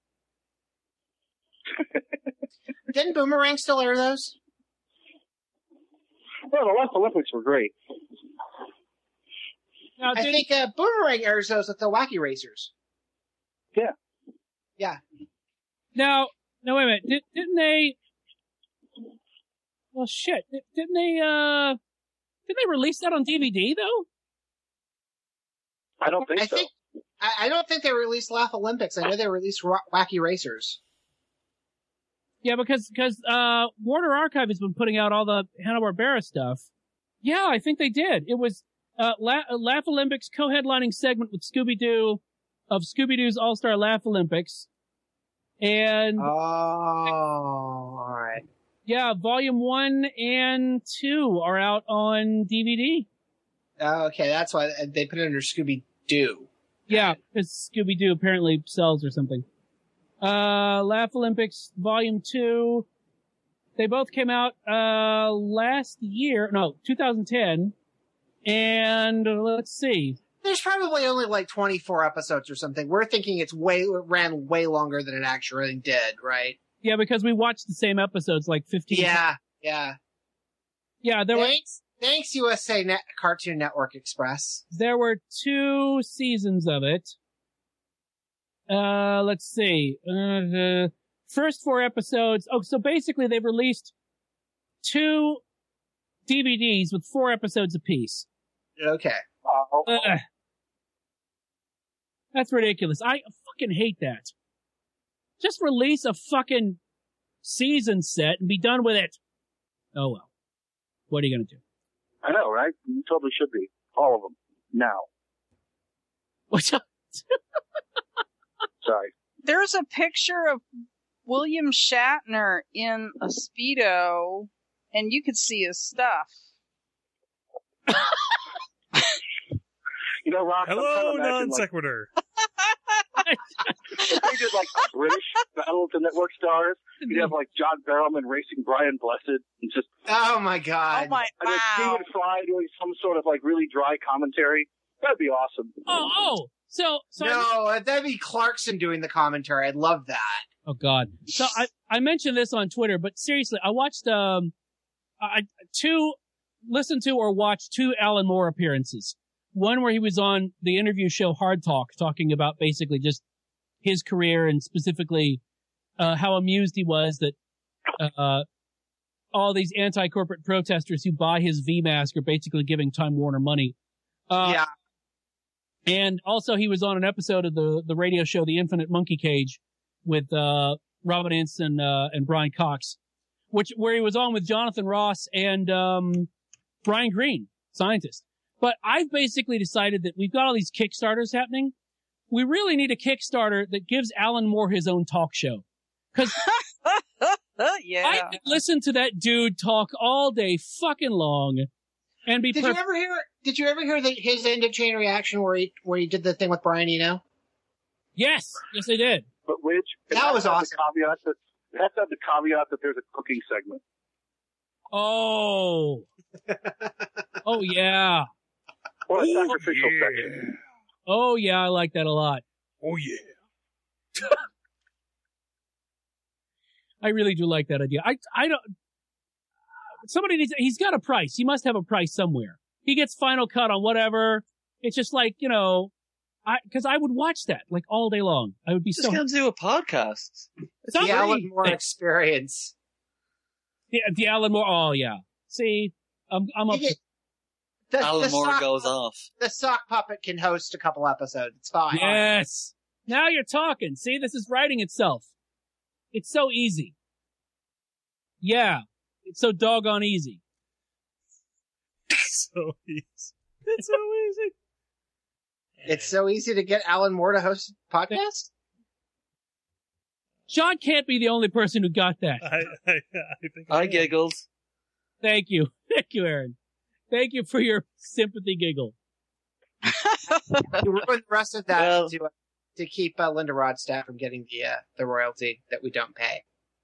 Didn't Boomerang still air those? Well, the Laugh Olympics were great. Now, I did- think uh, Boomerang airs those with the Wacky Racers. Yeah. Yeah. Now, no, wait a minute. Did, didn't they? Well, shit. Di- Didn't they? Uh, did they release that on D V D though? I don't think I so. think I, I don't think they released Laugh Olympics. I know they released Ro- Wacky Racers. Yeah, because because uh, Warner Archive has been putting out all the Hanna-Barbera stuff. Yeah, I think they did. It was uh, La- Laugh Olympics co-headlining segment with Scooby-Doo of Scooby-Doo's All-Star Laugh Olympics, and Oh, all right. yeah, Volume One and Two are out on D V D. Oh, okay, that's why they put it under Scooby Doo. Yeah, because Scooby-Doo apparently sells or something. Uh, Laugh Olympics Volume two. They both came out, uh, last year, no, two thousand ten. And uh, let's see. There's probably only like twenty-four episodes or something. We're thinking it's way, it ran way longer than it actually did, right? Yeah, because we watched the same episodes like fifteen. Yeah, yeah. Yeah, there Thanks, thanks U S A Net, Cartoon Network Express. were, there were two seasons of it. Uh, let's see. Uh, the first four episodes. Oh, so basically they've released two D V Ds with four episodes apiece. Okay. Ugh. That's ridiculous. I fucking hate that. Just release a fucking season set and be done with it. Oh well. What are you gonna do? I know, right? You totally should be. All of them. Now. What's up? Sorry. There's a picture of William Shatner in a Speedo, and you could see his stuff. You know, Rock, I'm Hello, trying to imagine, non like, sequitur. if they did like British Battle of the Network Stars, you'd have like John Barrowman racing Brian Blessed, and just Oh my god. Oh my, and then wow. Stephen Fry doing some sort of like really dry commentary. That'd be awesome. Oh, oh. So, so I- No, that'd be Clarkson doing the commentary. I'd love that. oh God. So I, I mentioned this on Twitter, but seriously, I watched, um, I, two, listened to or watched two Alan Moore appearances. One where he was on the interview show Hard Talk, talking about basically just his career and specifically, uh, how amused he was that, uh, all these anti-corporate protesters who buy his V mask are basically giving Time Warner money. Uh, yeah. And also he was on an episode of the, the radio show, The Infinite Monkey Cage with, uh, Robin Ince and, uh, and Brian Cox, which, where he was on with Jonathan Ross and, um, Brian Greene, scientist. But I've basically decided that we've got all these Kickstarters happening. We really need a Kickstarter that gives Alan Moore his own talk show. Cause yeah. I could listen to that dude talk all day fucking long and be Did per- you ever hear? Did you ever hear the, his end of chain reaction where he where he did the thing with Brian Eno? Yes, yes I did. But which it That has was to have awesome. The caveat that, it has to have the caveat that there's a cooking segment. Oh. Oh yeah. Or a Oh, sacrificial yeah. section. Oh yeah, I like that a lot. Oh yeah. I really do like that idea. I, I don't, somebody needs, he's got a price. He must have a price somewhere. He gets final cut on whatever. It's just like, you know, I, cause I would watch that like all day long. I would be Just so, gonna do a podcast. it's The not Alan really- Moore experience. the, the Alan Moore. Oh yeah. See, I'm, I'm up. You To, get- The, Alan the Moore sock, goes off. The sock puppet can host a couple episodes. It's fine. yes. Now you're talking. See, this is writing itself. It's so easy. Yeah. It's so doggone easy. So easy. It's so easy. It's so easy to get Alan Moore to host a podcast. John can't be the only person who got that. I, I, I think I am. giggled. Thank you. Thank you, Aaron. Thank you for your sympathy giggle. You ruined the rest of that Well- to, to keep uh, Linda Rodstadt from getting the uh, the royalty that we don't pay.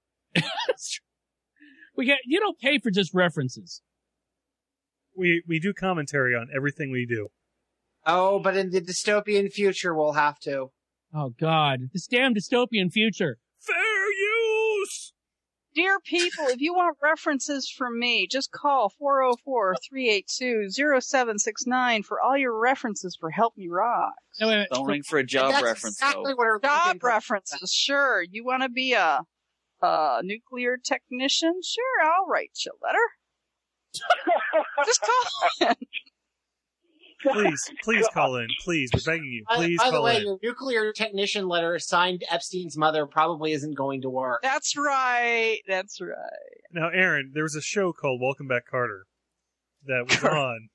We get you don't pay for just references. We we do commentary on everything we do. Oh, but in the dystopian future, we'll have to. Oh God, this damn dystopian future. Fair use. Dear people, if you want references from me, just call four oh four, three eight two, oh seven six nine for all your references for Help Me Rock. No, wait, wait. Don't ring for a job That's reference, exactly though. what we're Job looking for. references, sure. You want to be a, a nuclear technician? Sure, I'll write you a letter. Just call in. Please, please call in. Please, we're begging you. Please by, by call the way, in. your nuclear technician letter signed Epstein's mother probably isn't going to work. That's right. That's right. Now, Aaron, there was a show called Welcome Back, Carter that was on.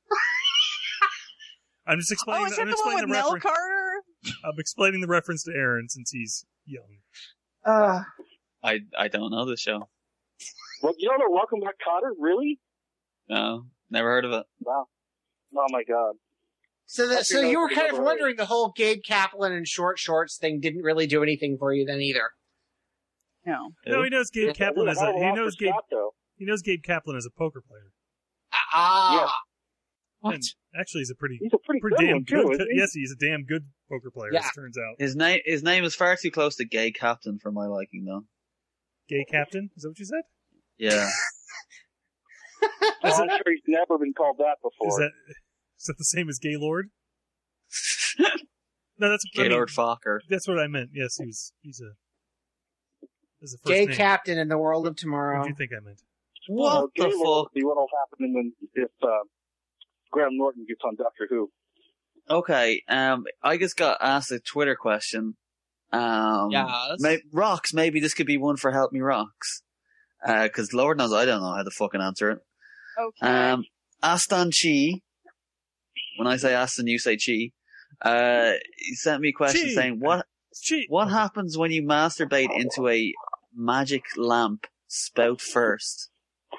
I'm just explaining. Oh, is the, that I'm the one with explaining the Nell reference. Carter? I'm explaining the reference to Aaron since he's young. Uh, I I don't know the show. Well, you don't know Welcome Back, Cotter? Really? No, never heard of it. Wow. Oh my God. so that, Hope so you're you not were kind of overrated. wondering the whole Gabe Kaplan and short shorts thing didn't really do anything for you then either. No. No, he knows Gabe Yeah, Kaplan as a hell of he lot knows for Gabe shot, though. he knows Gabe Kaplan as a poker player. Ah, What? And actually, he's a pretty He's a pretty, pretty good damn one, too, good. isn't he? Yes, he's a damn good poker player. Yeah. As it turns out, His name his name is far too close to Gay Captain for my liking, though. Gay Captain. Is that what you said? Yeah. Well, I'm sure he's never been called that before. Is that is that the same as Gaylord? No, that's I mean, Gaylord Fokker. That's what I meant. Yes, he's he's a. Is the first gay name. captain in the world of What tomorrow. do you think I meant? What the Gaylord fuck? will be what'll happen when if uh, Graham Norton gets on Doctor Who. Okay, um, I just got asked a Twitter question. Um, Yes. may, Rocks, maybe this could be one for Help Me Rocks. Uh, cause Lord knows I don't know how to fucking answer it. Okay. Um, Aston Chi, when I say Aston, you say Chi, uh, he sent me a question Chi. saying, what, Chi. what happens when you masturbate into a magic lamp spout first?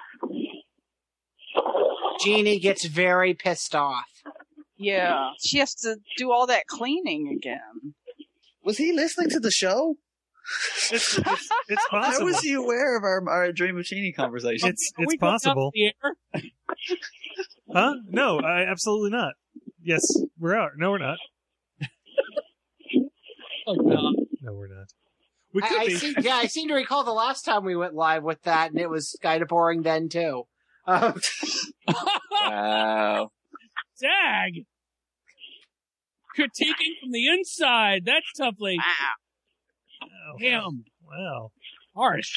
Jeannie gets very pissed off. Yeah. She has to do all that cleaning again. Was he listening to the show? It's, it's, it's How possible. was he aware of our, our Dream of Genie conversation? It's Are it's we going up possible. the air? Huh? No, I absolutely not. Yes, we're out. No, we're not. Oh God. No, we're not. We could I, I be. seem, yeah, I seem to recall the last time we went live with that, and it was kind of boring then too. Um, Wow. Dag. Critiquing from the inside. That's toughly. Wow. Damn. Wow. Harsh.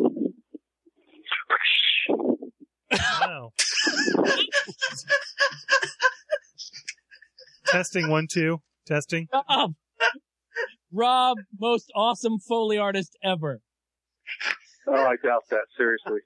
Wow. Testing one two. Testing. Um, Rob, most awesome Foley artist ever. Oh, I doubt that, seriously.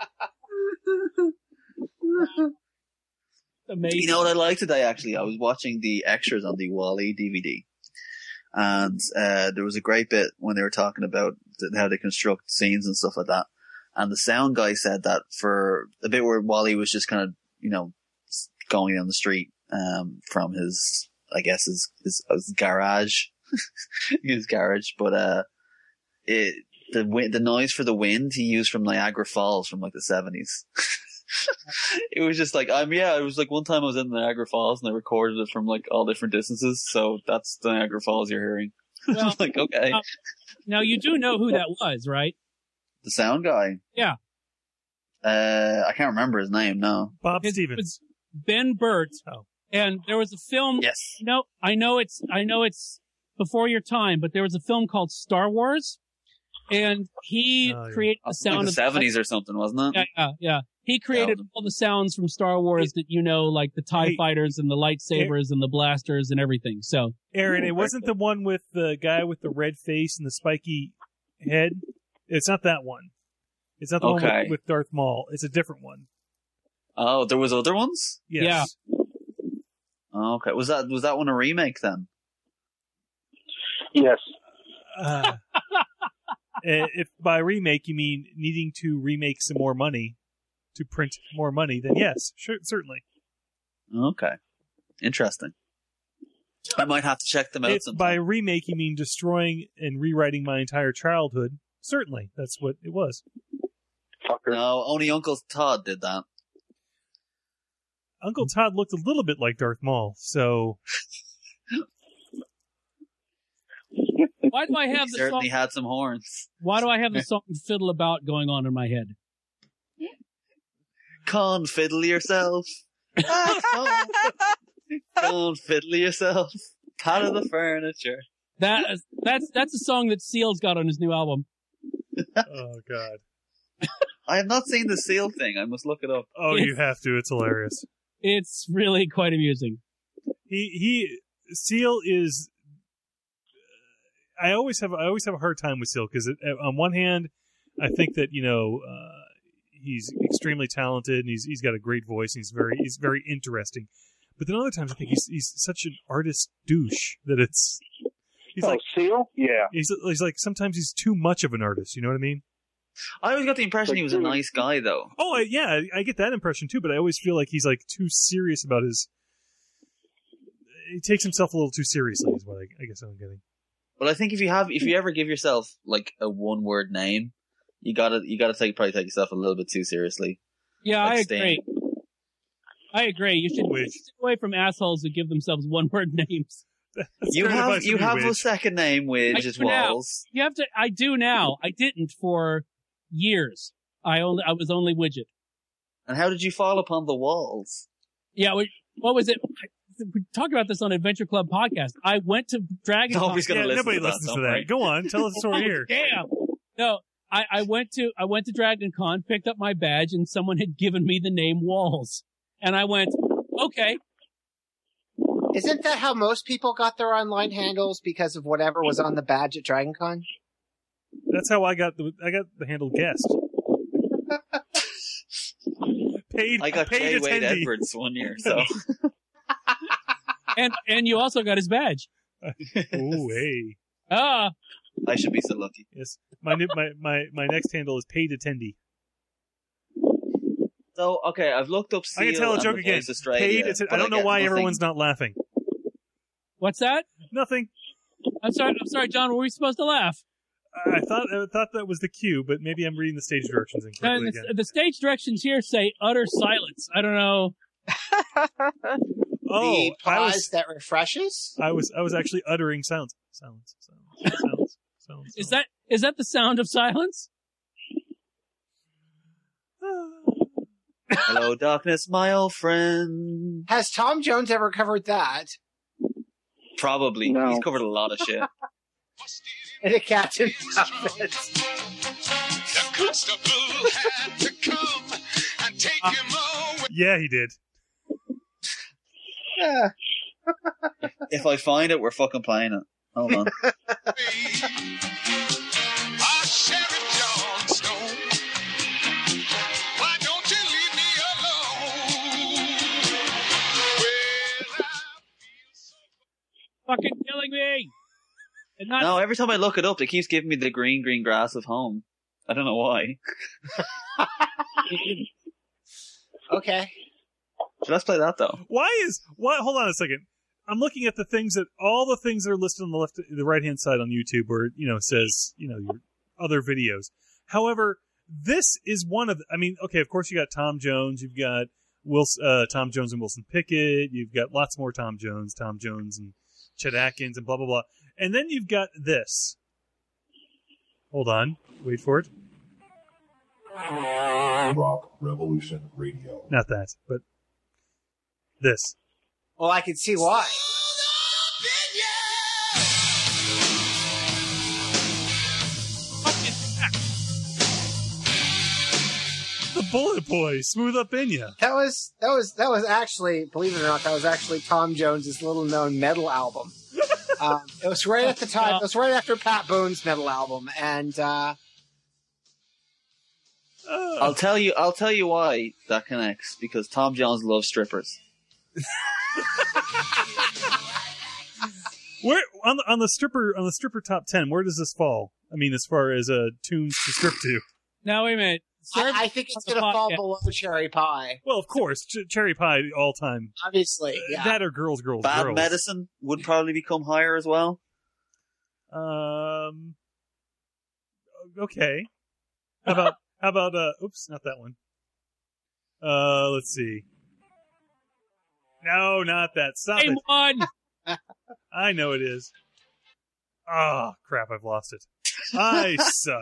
Amazing. You know what I like today, actually? I was watching the extras on the Wall-E D V D. And uh, there was a great bit when they were talking about th- how they construct scenes and stuff like that. And the sound guy said that for a bit where Wall-E was just kind of, you know, s- going down the street um, from his, I guess, his, his, his garage. his garage. But uh, it the wi- the noise for the wind he used from Niagara Falls from like the seventies. It was just like, um, yeah, it was like one time I was in Niagara Falls and they recorded it from like all different distances. So that's the Niagara Falls you're hearing. Well, like, okay. Now, now you do know who that was, right? The sound guy. Yeah. Uh, I can't remember his name, no. Bob It Stevens. was Ben Burt. Oh. And there was a film. Yes. No, I know it's, I know it's before your time, but there was a film called Star Wars. And he Oh, yeah. created the sound Like the of seventies or something, wasn't it? Yeah, yeah, yeah. He created Yeah. all the sounds from Star Wars that you know, like the TIE Hey. fighters and the lightsabers and the blasters and everything. So, Aaron, it wasn't the one with the guy with the red face and the spiky head. It's not that one. It's not the one Okay. with, with Darth Maul. It's a different one. Oh, there was other ones? Yes. Oh, okay. Was that, was that one a remake then? Yes. Uh, if by remake you mean needing to remake some more money to print more money, then yes, sure, certainly. Okay. Interesting. I might have to check them out If sometime. by remake you mean destroying and rewriting my entire childhood, certainly that's what it was. No, only Uncle Todd did that. Uncle Todd looked a little bit like Darth Maul, so Why do I have He the certainly song? had some horns. Why do I have the song "Fiddle About" going on in my head? Con fiddle yourself. Con, con fiddle yourself. Pat of the furniture. That that's that's a song that Seal's got on his new album. oh god. I have not seen the Seal thing. I must look it up. Oh, you have to. It's hilarious. It's really quite amusing. He he Seal is. I always have I always have a hard time with Seal because on one hand, I think that you know uh, he's extremely talented and he's he's got a great voice and he's very he's very interesting. But then other times I think he's he's such an artist douche that it's he's oh, like Seal, yeah. He's he's like sometimes he's too much of an artist. You know what I mean? I always got the impression he was a nice guy, though. Oh, I, yeah, I, I get that impression too. But I always feel like he's like too serious about his. He takes himself a little too seriously. Is what I, I guess I'm getting. Well, I think if you have, if you ever give yourself like a one-word name, you gotta, you gotta take probably take yourself a little bit too seriously. Yeah, Like I Sting. agree. I agree. You should Which- stay away from assholes who give themselves one-word names. That's You great have, advice you from have a Widge. second name, Widge, I as do now. Walls. You have to. I do now. I didn't for years. I only. I was only Widget. And how did you fall upon the walls? Yeah. We, what was it? We talked about this on Adventure Club podcast. I went to Dragon Con. Nobody's gonna Yeah, listen nobody to that, listens to don't that. worry. Go on, tell us the story here. Damn. No, I, I went to I went to Dragon Con, picked up my badge, and someone had given me the name Walls, and I went, okay. Isn't that how most people got their online handles because of whatever was on the badge at Dragon Con? That's how I got the I got the handle guest. paid. I got paid J. Wade attendee. Edwards one year, so. And and you also got his badge. Ooh, hey. Ah, I should be so lucky. Yes, my new- my my my next handle is paid attendee. So, okay, I've looked up Seal I can tell a and joke The again. Voice Australia, Paid atten- but I don't know get why nothing. everyone's not laughing. what's that? Nothing. I'm sorry. I'm sorry, John. Were we supposed to laugh? I thought I thought that was the cue, but maybe I'm reading the stage directions Uh, incorrectly the, again. the stage directions here say utter silence. I don't know. Oh, the I pause was that refreshes? I was I was actually uttering sounds. Silence. Silence. Silence. Silence. Is that is that the sound of silence? Hello, darkness, my old friend. Has Tom Jones ever covered that? Probably. No. He's covered a lot of shit. In a captain outfit. The constable had to come and take him away. Yeah, he did. Yeah. If I find it, we're fucking playing it. Hold on. Ah, Sheriff Johnstone, why don't you leave me alone? Well, Fucking killing me. And not, No, every time I look it up, it keeps giving me the green, green grass of home. I don't know why. Okay. So let's play that, though. Why is what? Hold on a second. I'm looking at the things that all the things that are listed on the left, the right hand side on YouTube, where you know it says you know your other videos. However, this is one of. The, I mean, okay, of course you got Tom Jones, you've got Wilson, uh, Tom Jones and Wilson Pickett, you've got lots more Tom Jones, Tom Jones and Chet Atkins and blah blah blah, and then you've got this. Hold on, wait for it. Rock Revolution Radio. Not that, but this. Well, I can see why. The Bullet Boy, Smooth Up in Ya. That was that was that was actually, believe it or not, that was actually Tom Jones's little known metal album. um, it was right at the time. It was right after Pat Boone's metal album, and uh, I'll tell you. I'll tell you why that connects. Because Tom Jones loves strippers. Where on the on the stripper on the stripper top ten? Where does this fall? I mean, as far as uh, tunes to strip to. now wait a minute. I, I think it's going to fall below Cherry Pie. Well, of course, ch- Cherry Pie all time. Obviously, yeah. That or Girls, Girls, Bad Girls. Medicine would probably become higher as well. Um. Okay. How about how about uh? Oops, not that one. Uh, let's see. No, not that. Stop Same it. one. I know it is. Oh, crap, I've lost it. I suck.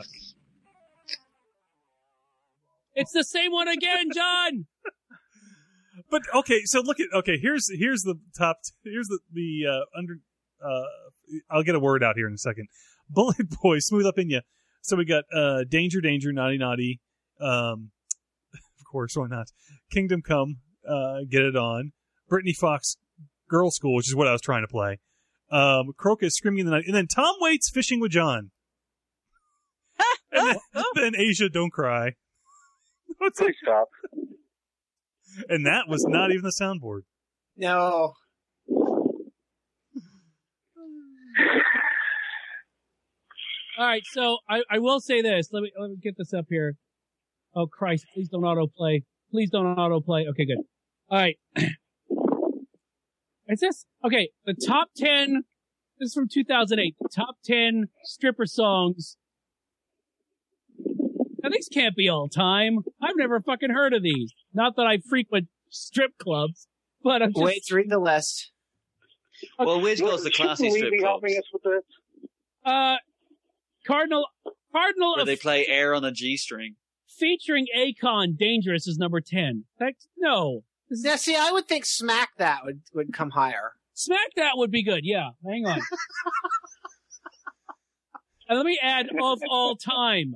It's the same one again, John. But okay, so look at okay. Here's here's the top. Here's the the uh, under. Uh, I'll get a word out here in a second. Bullet Boy, Smooth Up in Ya. So we got uh, Danger, Danger, Naughty, Naughty. Um, of course, why not? Kingdom Come, uh, Get It On. Brittany Fox, Girl School, which is what I was trying to play. Um, Crocus, Screaming in the Night, and then Tom Waits, Fishing with John. And then, then Asia, Don't Cry. Please stop. And that was not even the soundboard. No. All right, so I, I will say this. Let me let me get this up here. Oh Christ! Please don't autoplay. Please don't autoplay. Okay, good. All right. Is this okay? The top ten. This is from two thousand eight. The top ten stripper songs. Now these can't be all time. I've never fucking heard of these. Not that I frequent strip clubs, but I'm just. Wait, read the list. Well, which goes to classy strip clubs? helping us with this? Uh, Cardinal Cardinal Where of, they play Air on a G string. featuring Akon. Dangerous is number ten. That's no. This is, Yeah, see, I would think Smack That would, would come higher. Smack That would be good. Yeah, hang on. And let me add of all time.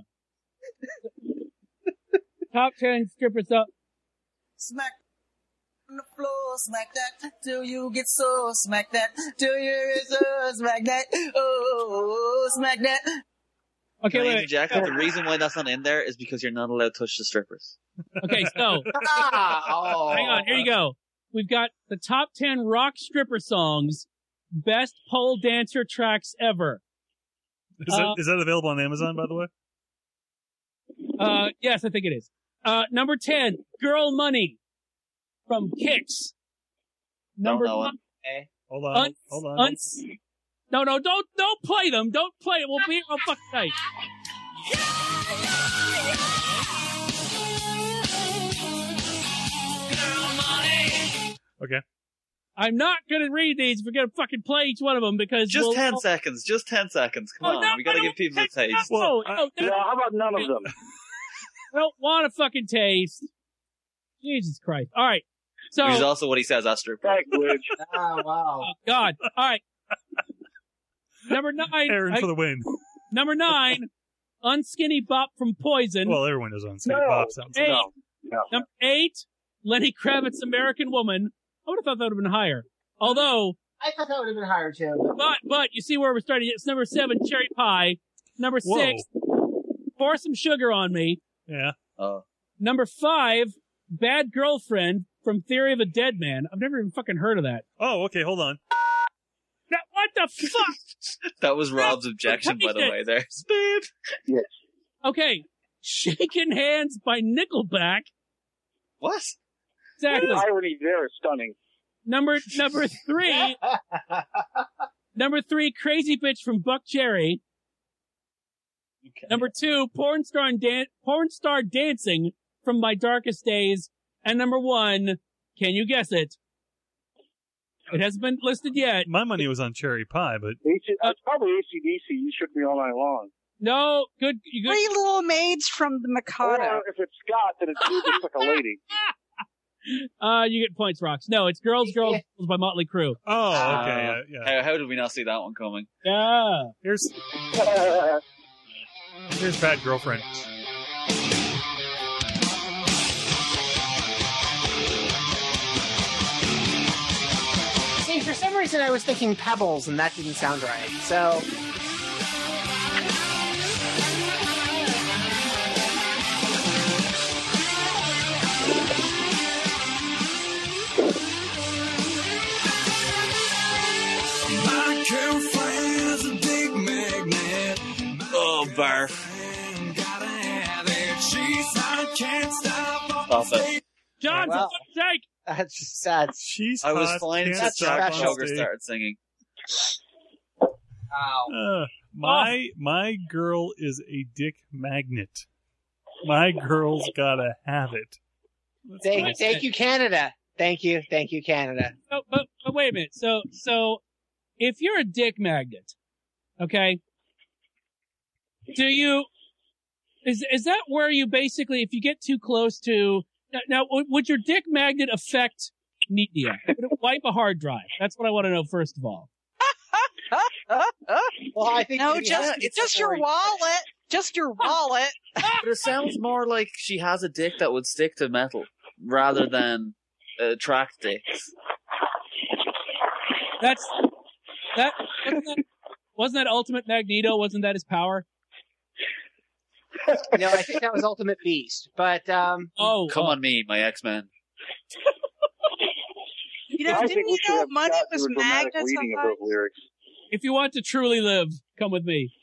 Top ten strippers up. Smack on the floor, smack that till you get so smack that till you get so smack that. Oh, smack that. Okay, Can I wait, wait. interject? The reason why that's not in there is because you're not allowed to touch the strippers. Okay, so Ah, oh. hang on. Here you go. We've got the top ten rock stripper songs, best pole dancer tracks ever. Is that, Uh, is that available on Amazon, by the way? Uh, yes, I think it is. Uh, number ten, Girl Money from Kix. Number know nine, it. Hold on. Uns- hold on. Uns- no, no, don't, don't play them. Don't play it. We'll be here all fucking night. Okay. I'm not gonna read these. We're gonna fucking play each one of them because Just we'll, ten seconds. Just ten seconds. Come Oh, on. no, we gotta I give don't people a take- taste. No, no, no, No, how about none of them? I don't want a fucking taste. Jesus Christ. All right. So, Which is also what he says at strip club. Thanks, Widge. Oh, wow. oh, God. All right. Number nine. Aaron I- for the win. number nine, Unskinny Bop from Poison. Well, everyone knows on Skinny No. Bop sounds Eight. No, no. Number eight, Lenny Kravitz, American Woman. I would have thought that would have been higher. Although, I thought that would have been higher, too. but, but, you see where we're starting. It's number seven, Cherry Pie. Number Whoa. six, Pour Some Sugar on Me. Yeah. Oh. Number five, Bad Girlfriend from Theory of a Dead Man. I've never even fucking heard of that. Oh, okay, hold on. Now, what the fuck? That was Rob's objection, by the way, there. Speed. Yes. Okay. Shaking Hands by Nickelback. What? Exactly. The irony there is stunning. Number, number three, number three, Crazy Bitch from Buck Cherry. Okay. Number two, Porn Star, and Dan- Porn Star Dancing from My Darkest Days. And number one, can you guess it? It hasn't been listed yet. My money was on Cherry Pie, but It's probably A C D C. You shook me all night long. No, good. You good. Three Little Maids from the Mikado. Or if it's Scott, then it's you just like a lady. Uh, you get points, Rocks. No, it's Girls, Girls, Girls by Motley Crue. oh, Uh, okay, yeah, yeah. How, how did we not see that one coming? Yeah. Here's here's Bad Girlfriend. See, for some reason I was thinking Pebbles, and that didn't sound right. So, My girlfriend's a big magnet. Oh, barf. Gotta have it. She's Stop it. John, Wow. for fuck's sake! That's just sad. She's I was hot, fine can't until stop Jack on Sugar stage. started singing. Wow. Uh, my my girl is a dick magnet. My girl's gotta have it. That's Thank, nice. thank you, Canada. Thank you, thank you, Canada. Oh, but, but wait a minute. So, so if you're a dick magnet, okay, do you, is, is that where you basically, if you get too close to, now, now would your dick magnet affect media? Would it wipe a hard drive? That's what I want to know first of all. Well, I think No, maybe just that's- it's just your wallet. Just your wallet. But it sounds more like she has a dick that would stick to metal rather than uh, track dicks. That's, that, wasn't that, wasn't that Ultimate Magneto? Wasn't that his power? No, I think that was Ultimate Beast. But um, Oh, Come oh. on me, my X-Men. You know, I didn't think we you should know have money Scott was do a dramatic magnets reading of sometimes? those lyrics. If you want to truly live, come with me.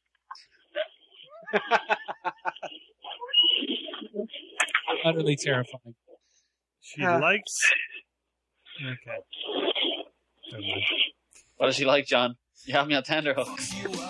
Utterly terrifying. She Uh. likes. Okay. Never mind. What does she like, John? You have me on tenterhooks.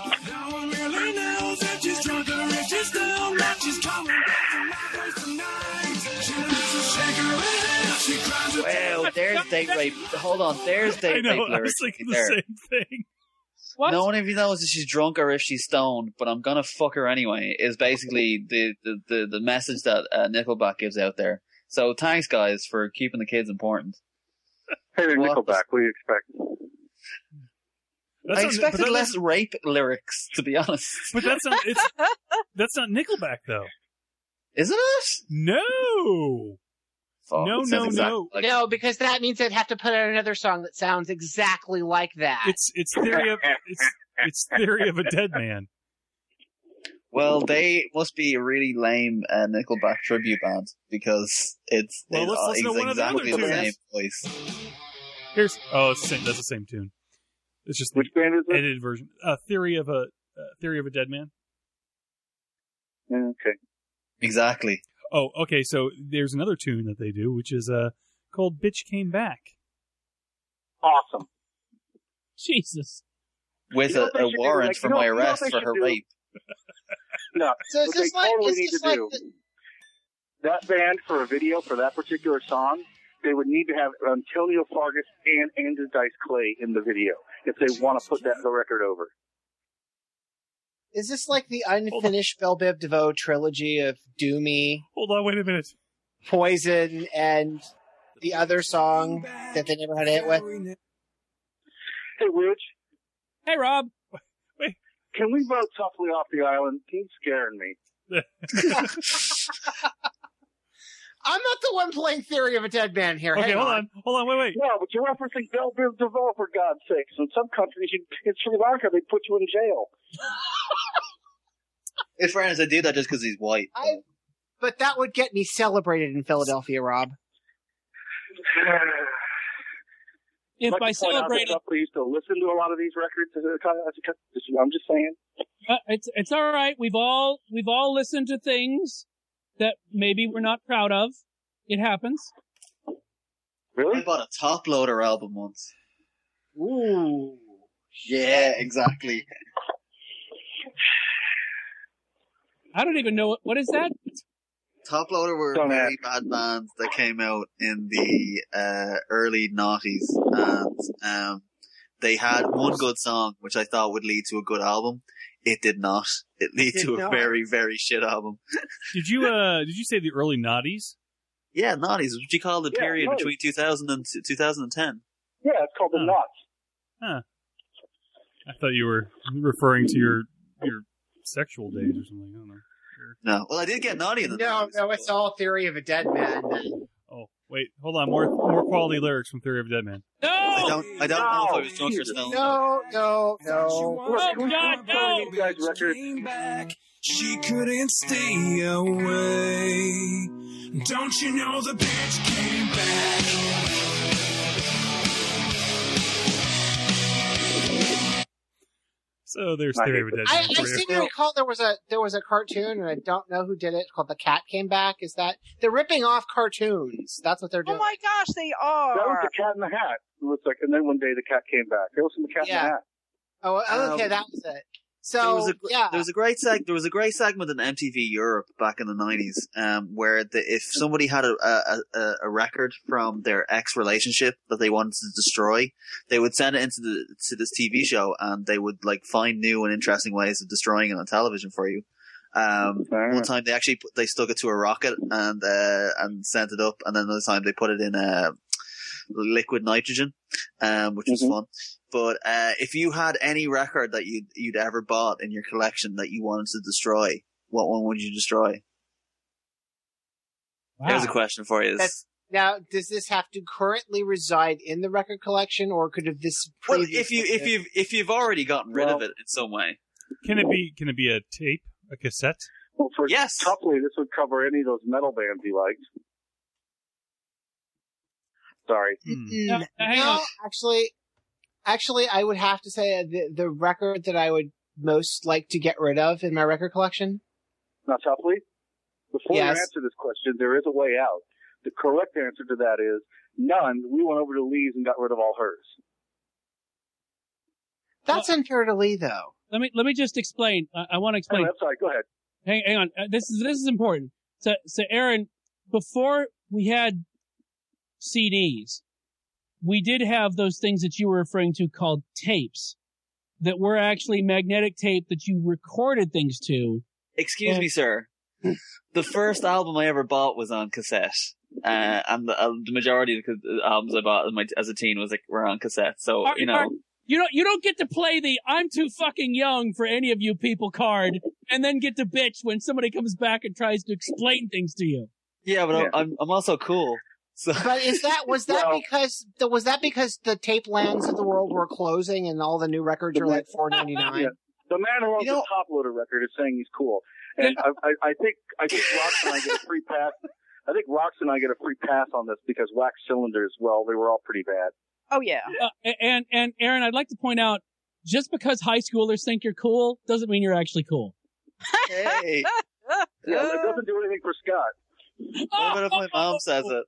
Wow, there's date rape. Hold on, there's I date know. rape I was lyrics thinking right there. the same thing. What? No one even knows if she's drunk or if she's stoned, but I'm gonna fuck her anyway, is basically the, the, the, the message that uh, Nickelback gives out there. So thanks, guys, for keeping the kids important. Hey, they're What? Nickelback. What do you expect? That's I not- expected but that- less rape lyrics, to be honest. But that's not. It's that's not Nickelback though. Isn't it? No. Fuck, No, it sounds no, exactly no. like- no, because that means they'd have to put out another song that sounds exactly like that. It's it's theory of it's it's theory of a dead man. Well, they must be a really lame uh, Nickelback tribute band because it's, Well, it's, let's uh, listen to it's one of the exactly other the tunes. same voice. Here's oh, it's the same, that's the same tune. It's just Which the band is it? edited version. Uh, theory of a uh, theory of a dead man. Yeah, okay. Exactly. Oh, okay. So there's another tune that they do, which is uh called "Bitch Came Back." Awesome. Jesus. With You know a, what they a should do? warrant Like, for you know- my you know what arrest they for should her do? rape. No, So it's what they just like- totally it's need just to like do. the- That band, for a video for that particular song, they would need to have Antonio Fargas and Andrew Dice Clay in the video if they want to put that the record over. Is this like the unfinished Belle Biv DeVoe trilogy of Doomy, Hold on, wait a minute. Poison, and the other song that they never had a hit with? Hey, Rich, Hey, Rob. can we vote Softly Off the Island? He's scaring me. I'm not the one playing Theory of a Dead Man here. Okay, Hang hold on, hold on, wait, wait. No, but you're referencing Belle Biv DeVoe, for God's sakes. In some countries, you, in Sri Lanka, they put you in jail. His friends, I do that just because he's white. I, but that would get me celebrated in Philadelphia, Rob. If I'd by like to point out that celebrating, somebody used to listen to a lot of these records. as a kind of- as a kind of- I'm just saying. uh, it's it's all right. We've all we've all listened to things that maybe we're not proud of. It happens. Really? I bought a Top Loader album once. Ooh. Yeah, exactly. I don't even know what, what is that. Top Loader were Don't a very bad bands that came out in the uh, early noughties, and um, they had one good song, which I thought would lead to a good album. It did not. It led Did to a not. very, very shit album. Did you uh did you say the early noughties? Yeah, noughties. What you call the Yeah, period noughties. between two thousand and two thousand ten. Yeah, it's called the Huh. Knots. Huh. I thought you were referring to your your sexual days or something. I don't know. Sure. No, well, I did get naughty in the No, no, it's all Theory of a Dead Man. Oh, wait, hold on. More more quality lyrics from Theory of a Dead Man. No. I don't. I don't know if I was drunk or stoned. No, no, no. Oh, God, no. These guys' records. She couldn't stay away. Don't you know the bitch came back? So there's I theory hate of a dead I, man I for you. seem to recall there was a there was a cartoon, and I don't know who did it. Called The Cat Came Back. Is that they're ripping off cartoons? That's what they're doing. Oh my gosh, they are. That was the Cat in the Hat. It looks like, and then one day the cat came back. It was from the Cat Yeah. in the Hat. Oh, okay, Um, that was it. there So was a gr- yeah, there was a great seg- there was a great segment in M T V Europe back in the nineties, um, where the, if somebody had a, a a a record from their ex relationship that they wanted to destroy, they would send it into the to this T V show, and they would like find new and interesting ways of destroying it on television for you. Um, one time they actually put, they stuck it to a rocket and uh, and sent it up, and then another time they put it in uh, liquid nitrogen, um, which was Mhm. fun. But uh, if you had any record that you'd, you'd ever bought in your collection that you wanted to destroy, what one would you destroy? Wow. Here's a question for you. That's, now does this have to currently reside in the record collection, or could have this? Well, if you if you if you've already gotten rid Well- of it in some way, Can it be? Can it be a tape, a cassette? Well, for yes, Tupley, this would cover any of those metal bands he liked. Sorry. Mm, No, hang no, on. actually, actually, I would have to say the the record that I would most like to get rid of in my record collection. Now, Tupley, before Yes. you answer this question, there is a way out. The correct answer to that is none. We went over to Lee's and got rid of all hers. That's unfair to Lee, though. Let me let me just explain. I, I want to explain. Anyway, I'm sorry. Go ahead. Hang, hang on. Uh, This is this is important. So, so Aaron, before we had C Ds, we did have those things that you were referring to called tapes, that were actually magnetic tape that you recorded things to. excuse Yeah. me, sir. The first album I ever bought was on cassette, uh, and the, uh, the majority of the albums I bought as, my, as a teen was like were on cassette. So Are- you know, are- You don't you don't get to play the "I'm too fucking young for any of you people" card, and then get to bitch when somebody comes back and tries to explain things to you. yeah, but Yeah. I'm I'm also cool. So But is that was that Well- because the, was that because the tape lands of the world were closing and all the new records are like four ninety nine? Yeah. The man who owns You know- the Top Loader record is saying he's cool, and I, I, I think I think Rox and I get a free pass. I think Rox and I get a free pass on this because Wax Cylinders, well, they were all pretty bad. Oh yeah. Uh, and and Aaron, I'd like to point out, just because high schoolers think you're cool doesn't mean you're actually cool. hey, Yeah, it doesn't do anything for Scott. what about if my mom says it?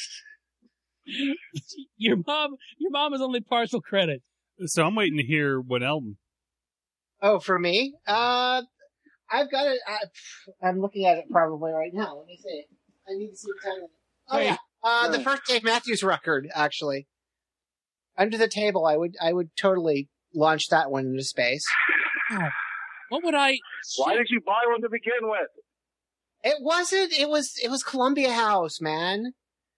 Your mom, your mom is only partial credit. So I'm waiting to hear what album. Oh, for me, uh, I've got it. I, I'm looking at it probably right now. Let me see. I need to see what's on it. Oh Hey. yeah, uh, the Yeah. first Dave Matthews record, actually. Under the Table, I would I would totally launch that one into space. What would I? Why did you buy one to begin with? It wasn't. It was. It was Columbia House, man.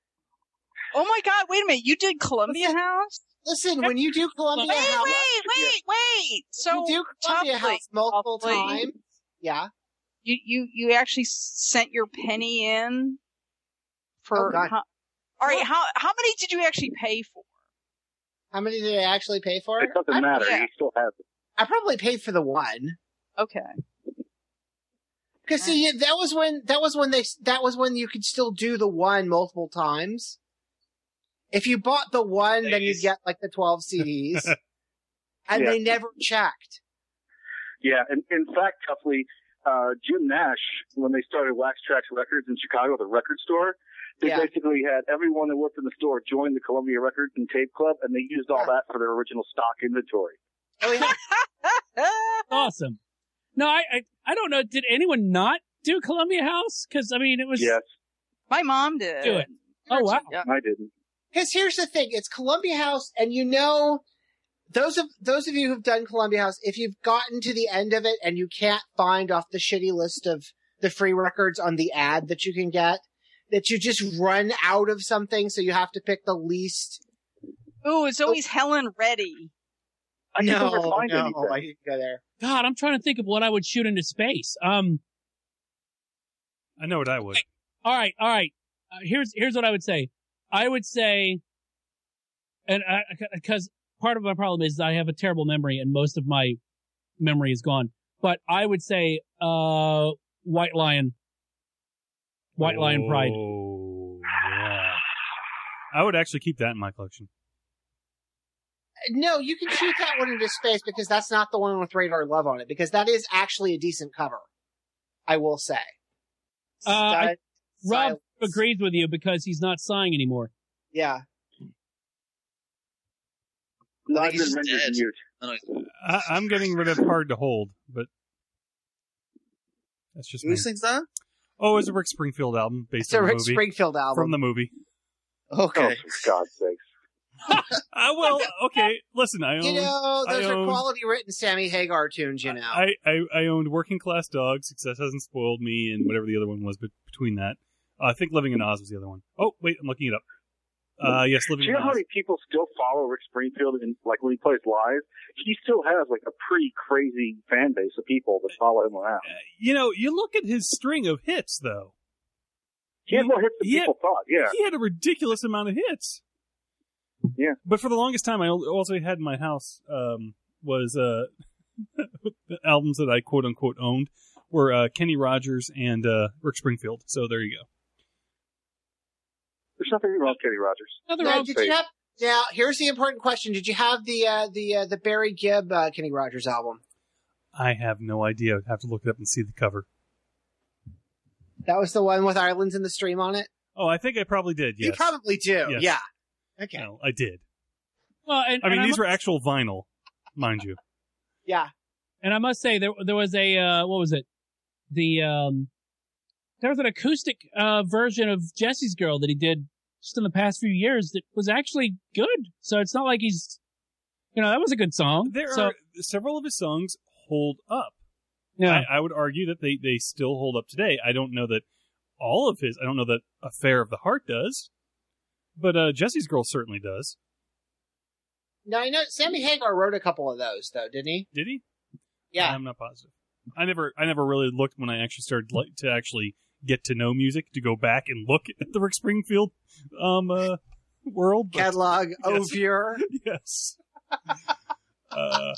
Oh my God! Wait a minute. You did Columbia House? Listen, when you do Columbia Wait, House, wait, wait, wait. So you do Columbia Tupley, House multiple Tupley, times. Yeah. You you you actually sent your penny in for. Oh, God. how, all right. How how many did you actually pay for? How many did I actually pay for? It doesn't I, matter. yeah. He still has it. I probably paid for the one. Okay. Because see, that was when that was when they that was when you could still do the one multiple times. If you bought the one, then you'd get like the twelve C Ds, and Yeah. they never checked. Yeah, and in fact, Tupley, uh, Jim Nash, when they started Wax Trax Records in Chicago, the record store, they Yeah. basically had everyone that worked in the store join the Columbia Records and Tape Club, and they used all that for their original stock inventory. Oh yeah. Awesome. No, I, I I don't know. Did anyone not do Columbia House? Because I mean, it was. Yes, My mom did. Do it. Oh wow. Yeah. I didn't. Because here's the thing: it's Columbia House, and you know, those of those of you who've done Columbia House, if you've gotten to the end of it and you can't find off the shitty list of the free records on the ad that you can get, that you just run out of something, so you have to pick the least. Ooh, it's always Helen Reddy. I no, can never find no, anything. I didn't go there. God, I'm trying to think of what I would shoot into space. Um. I know what I would. All right, all right. Uh, here's here's what I would say. I would say, and because part of my problem is I have a terrible memory, and most of my memory is gone. But I would say, uh, White Lion, White Lion Pride. Oh, yeah. I would actually keep that in my collection. No, you can shoot that one into space because that's not the one with Radar Love on it, because that is actually a decent cover, I will say. Uh, I, Stud- Rob Silence. agrees with you because he's not sighing anymore. Yeah. Not he's been rendered dead. mute. No, he's- I, I'm getting rid of Hard to Hold, but that's just me. Who sings that? Oh, it's a Rick Springfield album based It's a on the Rick movie. Springfield album. From the movie. Okay. Oh, for God's sakes. Uh, well, okay, listen, I own... You know, those I are own, quality written Sammy Hagar tunes, you know. I, I, I owned Working Class Dog, Success Hasn't Spoiled Me, and whatever the other one was but between that. Uh, I think Living in Oz was the other one. Oh, wait, I'm looking it up. Uh, yes, Do Living you in know how Oz. many people still follow Rick Springfield and like when he plays live? He still has like a pretty crazy fan base of people that follow him around. You know, you look at his string of hits, though. He had more hits than he had- people thought. Yeah, He had a ridiculous amount of hits. yeah. But for the longest time, I also had in my house um, was uh, the albums that I quote unquote owned were uh, Kenny Rogers and uh, Rick Springfield. So there you go. There's nothing wrong with Kenny Rogers. Nothing Now, wrong. did you have, now, here's the important question. Did you have the uh, the uh, the Barry Gibb uh, Kenny Rogers album? I have no idea. I'd have to look it up and see the cover. That was the one with Islands in the Stream on it? Oh, I think I probably did. Yes. You probably do, Yes. yeah. Okay. No, I did. Well, and, I mean, and these I'm- were actual vinyl, mind you. Yeah. And I must say, there there was a uh, what was it? The um, there was an acoustic uh, version of Jesse's Girl that he did just in the past few years that was actually good. So it's not like he's, you know, that was a good song. There so, are several of his songs hold up. Yeah. I, I would argue that they, they still hold up today. I don't know that all of his, I don't know that Affair of the Heart does, but uh, Jesse's Girl certainly does. Now, I know Sammy Hagar wrote a couple of those, though, didn't he? Did he? Yeah. I'm not positive. I never I never really looked when I actually started like, to actually get to know music, to go back and look at the Rick Springfield um, uh, world. but- Catalog, Yes. Ophir. Yes. uh,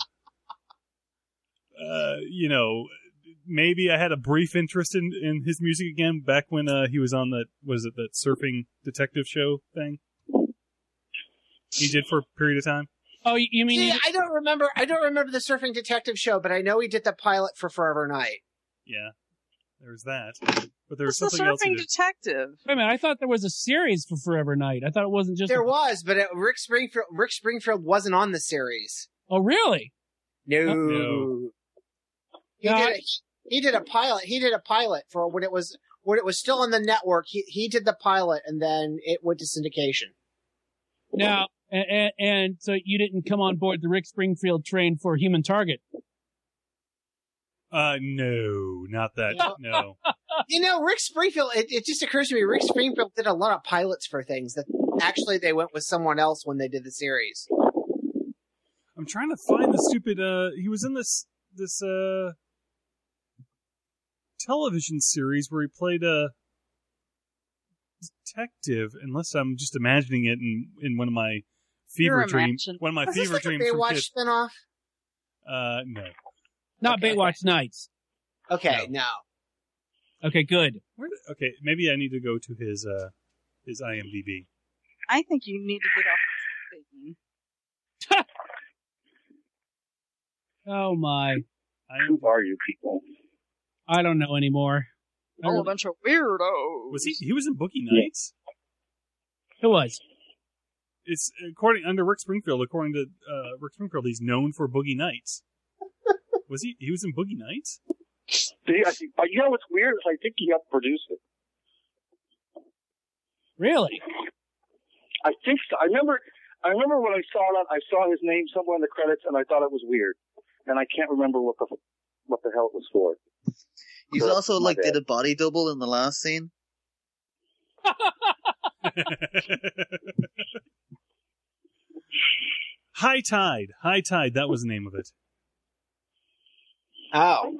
uh, you know, maybe I had a brief interest in, in his music again back when uh, he was on that, was it that surfing detective show thing? He did for a period of time. Oh, you you mean See, he- I don't remember. I don't remember the Surfing Detective show, but I know he did the pilot for Forever Night. Yeah, there's that. But there was What's the something else. he Surfing did. Detective? wait a minute? I thought there was a series for Forever Night. I thought it wasn't just. There a- was, but it, Rick Springfield. Rick Springfield wasn't on the series. Oh, really? No. No. He No, did. I- A, he did a pilot. He did a pilot for when it was when it was still on the network. He he did the pilot, and then it went to syndication. Now, and, and, and so you didn't come on board the Rick Springfield train for Human Target. Uh, no, not that. No. You know, Rick Springfield. It, it just occurs to me, Rick Springfield did a lot of pilots for things that actually they went with someone else when they did the series. I'm trying to find the stupid. Uh, he was in this this uh television series where he played a detective. Unless I'm just imagining it in in one of my fever You're dreams. imagining- One of my Was this fever like a dreams from Baywatch kids. spinoff? Uh, no. Not Okay. Baywatch Nights. Okay, no. Okay, good. Where did, okay, maybe I need to go to his uh his I M D B. I think you need to get off. Oh my! Who are you people? I don't know anymore. I Oh, a don't- bunch of weirdos. Was he? He was in Boogie Nights. Who was? It's according under Rick Springfield. According to uh, Rick Springfield, he's known for Boogie Nights. Was he? He was in Boogie Nights. See, I think, uh, you know what's weird is I think he helped produce it. Really? I think so. I remember. I remember when I saw that. I saw his name somewhere in the credits, and I thought it was weird. And I can't remember what the what the hell it was for. He's So also that's my like bad. did a body double in the last scene. High Tide. High Tide. That was the name of it. Oh.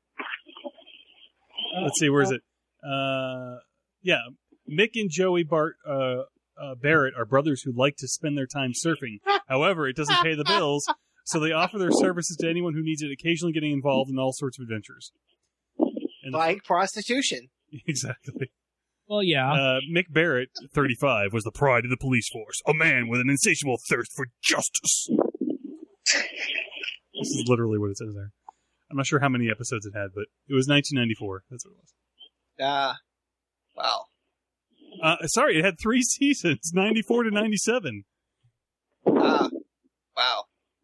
Let's see. Where is it? Uh, yeah. Mick and Joey Bart uh, uh, Barrett are brothers who like to spend their time surfing. However, it doesn't pay the bills, so they offer their services to anyone who needs it, occasionally getting involved in all sorts of adventures. And Like prostitution. exactly. Well, yeah. Uh, Mick Barrett, thirty-five, was the pride of the police force, a man with an insatiable thirst for justice. This is literally what it says there. I'm not sure how many episodes it had, but it was nineteen ninety-four. That's what it was. Uh, wow. Uh, sorry, it had three seasons, ninety-four to ninety-seven. Uh, wow.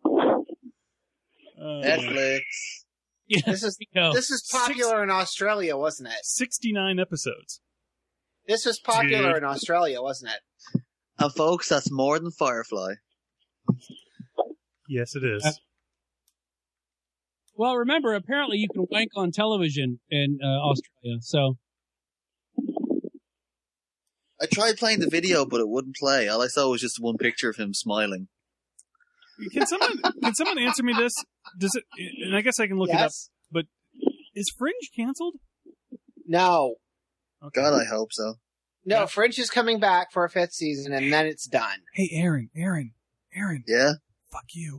Uh, Netflix. Yeah, This is go. this is popular Six- in Australia, wasn't it? sixty-nine episodes. This was popular Dude. in Australia, wasn't it? And folks, that's more than Firefly. Yes, it is. Uh, Well, remember, apparently you can wank on television in uh, Australia, so... I tried playing the video, but it wouldn't play. All I saw was just one picture of him smiling. Can someone can someone answer me this? Does it? And I guess I can look it up. Yes. But is Fringe canceled? No. Okay. God, I hope so. No, Yeah. Fringe is coming back for a fifth season, and then it's done. Hey, Aaron, Aaron, Aaron. Yeah? Fuck you.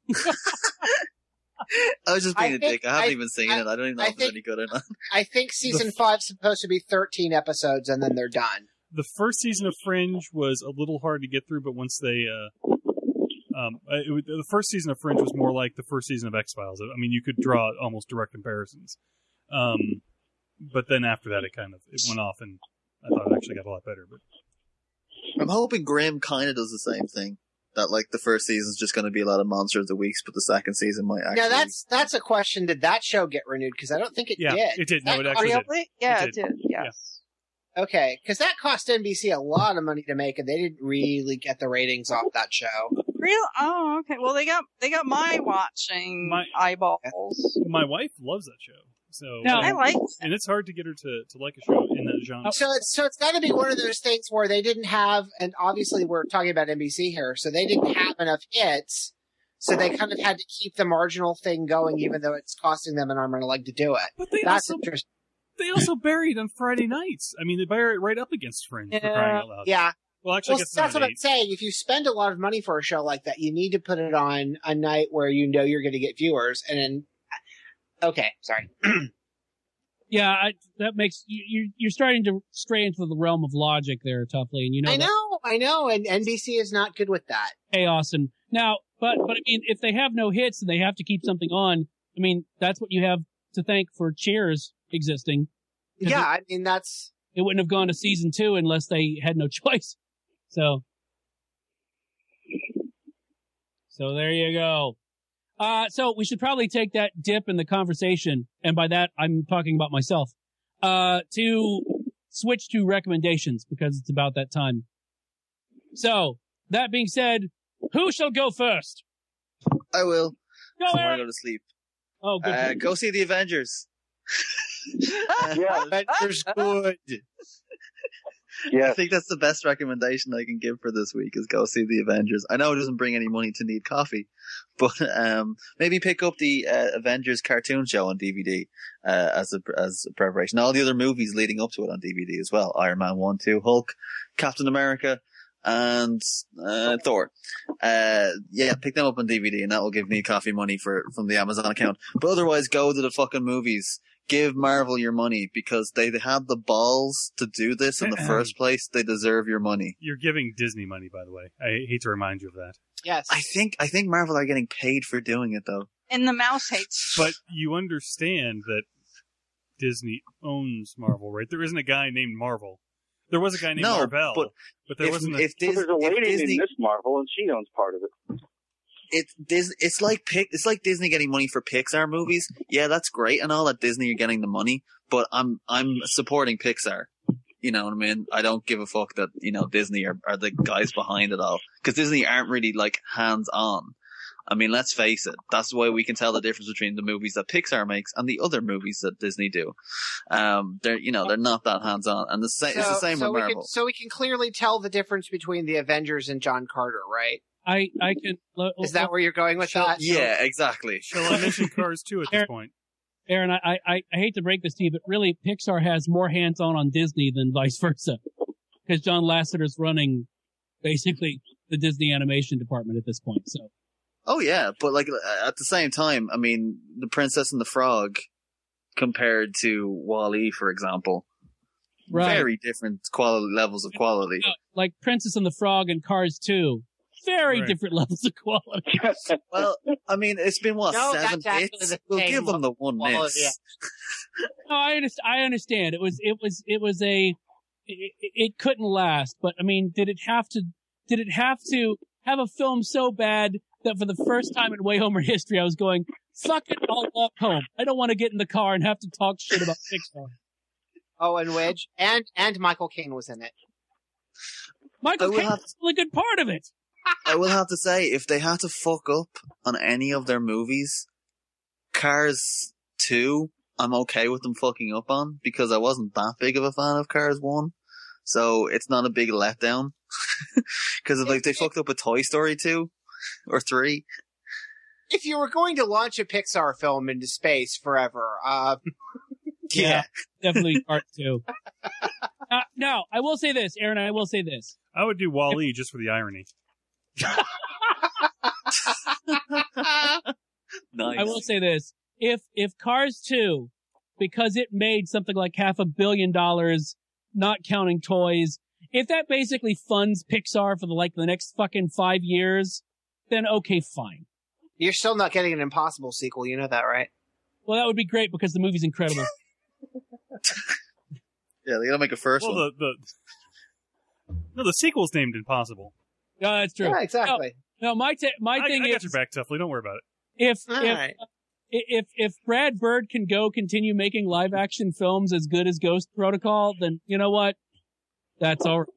I was just being I a think- dick. I haven't I- even seen I- it. I don't even know I if it's think- any good or not. I think season The- five's supposed to be thirteen episodes, and then they're done. The first season of Fringe was a little hard to get through, but once they, uh, um, it, was- the first season of Fringe was more like the first season of X Files. I mean, you could draw almost direct comparisons. Um, but then after that, it kind of it went off, and I thought it actually got a lot better. But I'm hoping Grimm kind of does the same thing. That, like, the first season's just going to be a lot of Monster of the Weeks, but the second season might actually... Now that's that's a question. Did that show get renewed? Because I don't think it yeah, did. it did. No, it That actually cost- did. Really? Yeah, It it did. did. Yes. Okay, because that cost N B C a lot of money to make, and they didn't really get the ratings off that show. Real? Oh, okay. Well, they got they got my watching My- eyeballs. My wife loves that show. So No. I like. and it's hard to get her to, to like a show in that genre. So it's so it's got to be one of those things where they didn't have, and obviously we're talking about N B C here, so they didn't have enough hits, so they kind of had to keep the marginal thing going, even though it's costing them an arm and a leg to do it. But they That's also interesting. they also buried on Friday nights. I mean, they buried it right up against Fringe for crying out loud. Yeah. Well, actually, I Well, guess that's not what at I'm eight. saying. If you spend a lot of money for a show like that, you need to put it on a night where you know you're going to get viewers. And then, okay, sorry. Yeah, I, that makes... You, you're, you're starting to stray into the realm of logic there, Toughly, and you know I that know, I know, and N B C is not good with that. chaos. And now, but, but I mean, if they have no hits and they have to keep something on, I mean, that's what you have to thank for Cheers existing. 'Cause Yeah, I mean that's It wouldn't have gone to season two unless they had no choice. So, so there you go. Uh, so we should probably take that dip in the conversation, and by that I'm talking about myself, uh, to switch to recommendations because it's about that time. So, that being said, who shall go first? I will. Go, Before I Eric! go to sleep. Oh, good. Uh, go see the Avengers. Yeah. Avengers good. I Yeah. think that's the best recommendation I can give for this week is go see the Avengers. I know it doesn't bring any money to Need Coffee, but um, maybe pick up the uh, Avengers cartoon show on D V D uh, as a as a preparation. All the other movies leading up to it on D V D as well: Iron Man one, two, Hulk, Captain America, and uh, Thor. Uh, yeah, pick them up on D V D, and that will give Need Coffee money for from the Amazon account. But otherwise, go to the fucking movies. Give Marvel your money because they had the balls to do this in the first place. They deserve your money. You're giving Disney money, by the way. I hate to remind you of that. Yes. I think I think Marvel are getting paid for doing it though. And the mouse hates. But you understand that Disney owns Marvel, right? There isn't a guy named Marvel. There was a guy named No, Marvel, but but there if, wasn't a... if Well, Dis- there's a if lady Disney, named Miss Marvel, and she owns part of it. it's Dis- it's like Pic- it's like Disney getting money for Pixar movies. Yeah, that's great and all that Disney are getting the money, but I'm I'm supporting Pixar. You know what I mean? I don't give a fuck that, you know, Disney are, are the guys behind it all. Because Disney aren't really, like, hands-on. I mean, let's face it. That's why we can tell the difference between the movies that Pixar makes and the other movies that Disney do. Um, they're, you know, they're not that hands-on. And the sa- it's the same so with we Marvel. can, so we can clearly tell the difference between the Avengers and John Carter, right? I, I can... Is that where you're going with that? Yeah, exactly. Shall I mention Cars two at this point? Aaron, I, I, I hate to break this to you, but really Pixar has more hands-on on Disney than vice versa. Because John Lasseter's running basically the Disney animation department at this point, so. Oh yeah, but like at the same time, I mean, The Princess and the Frog compared to Wall-E, for example, Right. very different quality levels of quality. Uh, like Princess and the Frog and Cars two very Right. different levels of quality. Well, I mean, it's been what No, seven that's actually hits. the We'll same give them the one quality, miss. yeah. No, I understand. I understand. It was, it was, it was a, it, it couldn't last. But I mean, did it have to? Did it have to have a film so bad that for the first time in Way Homer history, I was going, "Fuck it, I'll walk home. I don't want to get in the car and have to talk shit about Pixar." Oh, and Wedge and and Michael Caine was in it. Michael will Caine have- was a good part of it. I will have to say, if they had to fuck up on any of their movies, Cars two, I'm okay with them fucking up on, because I wasn't that big of a fan of Cars one. So it's not a big letdown. Because like they fucked up with Toy Story two or three. If you were going to launch a Pixar film into space forever, um, Yeah, definitely part two. Uh, now, I will say this, Aaron. I will say this. I would do Wall-E just for the irony. Nice. I will say this: if if Cars two, because it made something like half a billion dollars, not counting toys, if that basically funds Pixar for the like the next fucking five years, then okay, fine. you're still not getting an Impossible sequel. You know that, right? Well, that would be great because the movie's incredible. Yeah, they gotta make a first Well, one. the, the no, the sequel's named Impossible. Yeah, that's true. Yeah, exactly. No, no my ta- my I, thing I is got your back, Tuffley. Don't worry about it. if All if right. if if Brad Bird can go continue making live action films as good as Ghost Protocol, then you know what? That's all right.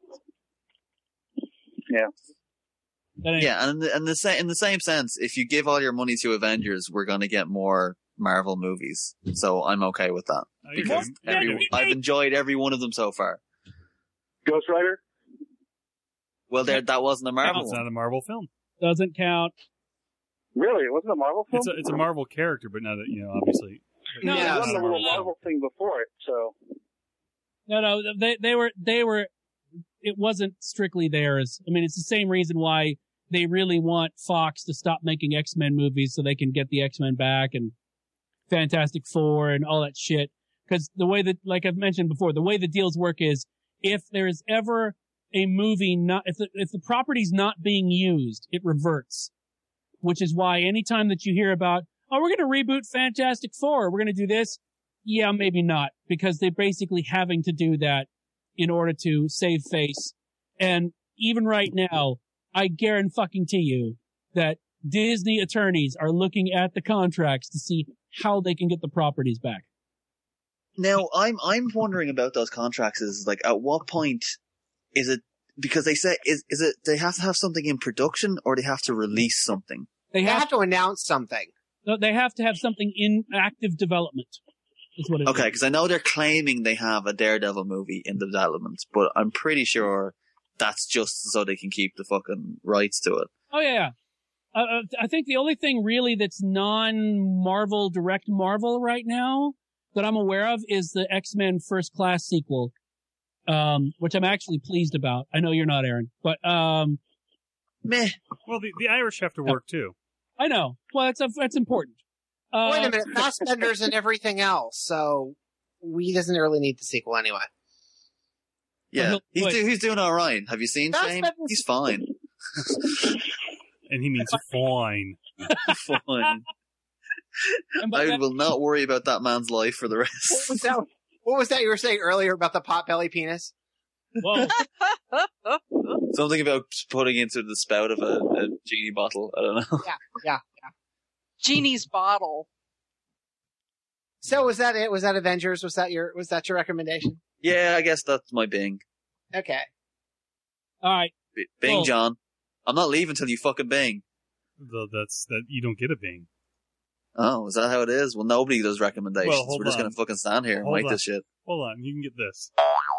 Yeah. That ain't- Yeah, and in the, and the sa- in the same sense, if you give all your money to Avengers, we're gonna get more Marvel movies. So I'm okay with that. Uh, you Because can- every, we I've made- enjoyed every one of them so far. Ghost Rider? Well, there that wasn't a Marvel it's one. not a Marvel film. Doesn't count. Really? It wasn't a Marvel film? It's a, it's a Marvel character, but not a, you know, obviously. No, There Yeah, wasn't a it's little not a Marvel thing before it, so. No, no, they they were they were. It wasn't strictly theirs. I mean, it's the same reason why they really want Fox to stop making X-Men movies so they can get the X-Men back and Fantastic Four and all that shit. Because the way that, like I've mentioned before, the way the deals work is if there is ever a movie not, if the, if the property's not being used, it reverts. Which is why anytime that you hear about, oh, we're going to reboot Fantastic Four, we're going to do this. Yeah, maybe not. Because they're basically having to do that in order to save face. And even right now, I guarantee fucking to you that Disney attorneys are looking at the contracts to see how they can get the properties back. Now, I'm I'm wondering about those contracts. Is like, at what point is it? Because they say is is it they have to have something in production or they have to release something? They They have, have to announce something. no, they have to have something in active development. Is what it Okay, is. because I know they're claiming they have a Daredevil movie in development, but I'm pretty sure that's just so they can keep the fucking rights to it. Oh yeah. yeah. Uh, uh, I think the only thing really that's non-Marvel, direct Marvel right now that I'm aware of is the X-Men First Class sequel, um, which I'm actually pleased about. I know you're not, Aaron, but um, Meh. Well, the, the Irish have to work too. I know. Well, that's that's important. Uh, Wait a minute, Fassbender's and everything else, so we doesn't really need the sequel anyway. Yeah, he'll- he's wait. do, he's doing all right. Have you seen That's Shane? been- He's fine. And he means fine. Fine. And by I that- will not worry about that man's life for the What rest. was that? What was that you were saying earlier about the potbelly penis? Whoa. Something about putting into the spout of a, a genie bottle. I don't know. Yeah, yeah, yeah. Genie's bottle. So was that it? Was that Avengers? Was that your was that your recommendation? Yeah, I guess that's my Bing. Okay. All right. B- Bing, Well- John. I'm not leaving till you fucking Bing. Though that's that you don't get a Bing. Oh, is that how it is? Well, nobody does recommendations. Well, hold We're just on. gonna fucking stand here and Hold write on. this shit. Hold on, you can get this.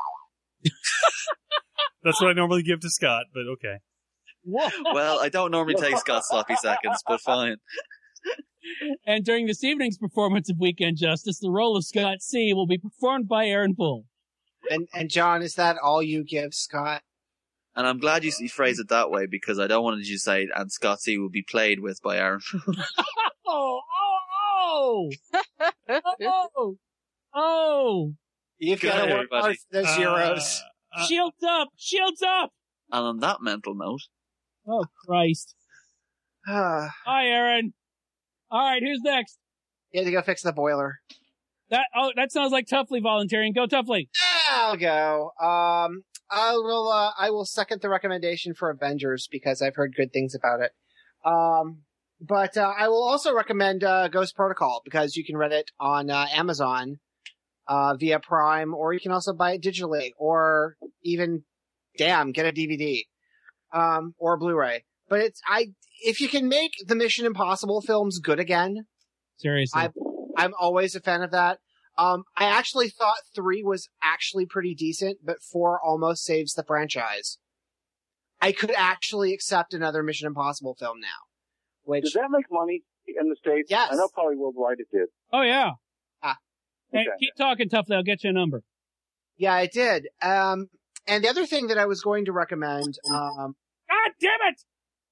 That's what I normally give to Scott, but okay. Whoa. Well, I don't normally take Scott's sloppy seconds, but fine. And during this evening's performance of Weekend Justice, the role of Scott C will be performed by Aaron Poole. And and John, is that all you give Scott? And I'm glad you, you phrase it that way because I don't want you to say, and Scott C will be played with by Aaron. Oh, oh, oh, oh, oh. You've Good got to night, work everybody. hard for those zeros. Uh, Shields up, shields up. And on that mental note, Oh, Christ. Hi, Aaron. All right, who's next? You had to go fix the boiler. That oh, that sounds like Tuffley volunteering. Go, Tuffley. I'll go. Um, I will. Uh, I will second the recommendation for Avengers because I've heard good things about it. Um, but uh, I will also recommend uh, Ghost Protocol because you can rent it on uh, Amazon uh, via Prime, or you can also buy it digitally, or even, damn, get a D V D um, or a Blu-ray. But it's I. If you can make the Mission Impossible films good again, seriously, I'm, I'm always a fan of that. Um, I actually thought three was actually pretty decent, but four almost saves the franchise. I could actually accept another Mission Impossible film now. Which does that make money in the States? Yes. I know probably worldwide it did. Oh, yeah. Ah. Hey, Okay. keep talking, Tuffley. I'll get you a number. Yeah, I did. Um, and the other thing that I was going to recommend, um, God damn it!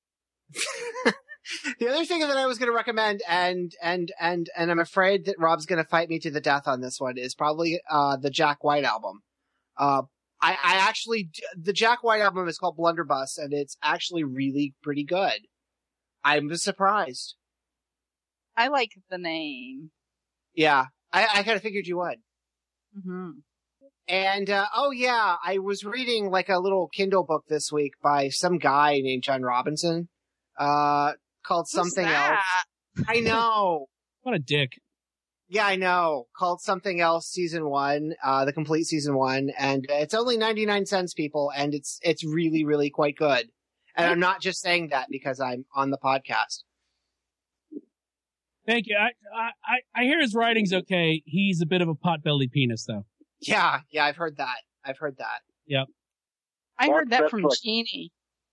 the other thing that I was going to recommend, and and and and I'm afraid that Rob's going to fight me to the death on this one, is probably uh, the Jack White album. Uh, I, I actually, the Jack White album is called Blunderbuss, and it's actually really pretty good. I'm surprised. I like the name. Yeah, I, I kind of figured you would. Mm-hmm. And, uh, oh yeah, I was reading like a little Kindle book this week by some guy named John Robinson, uh, called Something Else. I know. What a dick. Yeah, I know. Called Something Else Season one, uh, the complete Season one, and it's only ninety-nine cents, people, and it's, it's really, really quite good. And I'm not just saying that because I'm on the podcast. Thank you. I, I, I hear his writing's okay. He's a bit of a pot-bellied penis, though. Yeah, yeah, I've heard that. I've heard that. Yep. I Mark, heard that that's from like- Jeannie.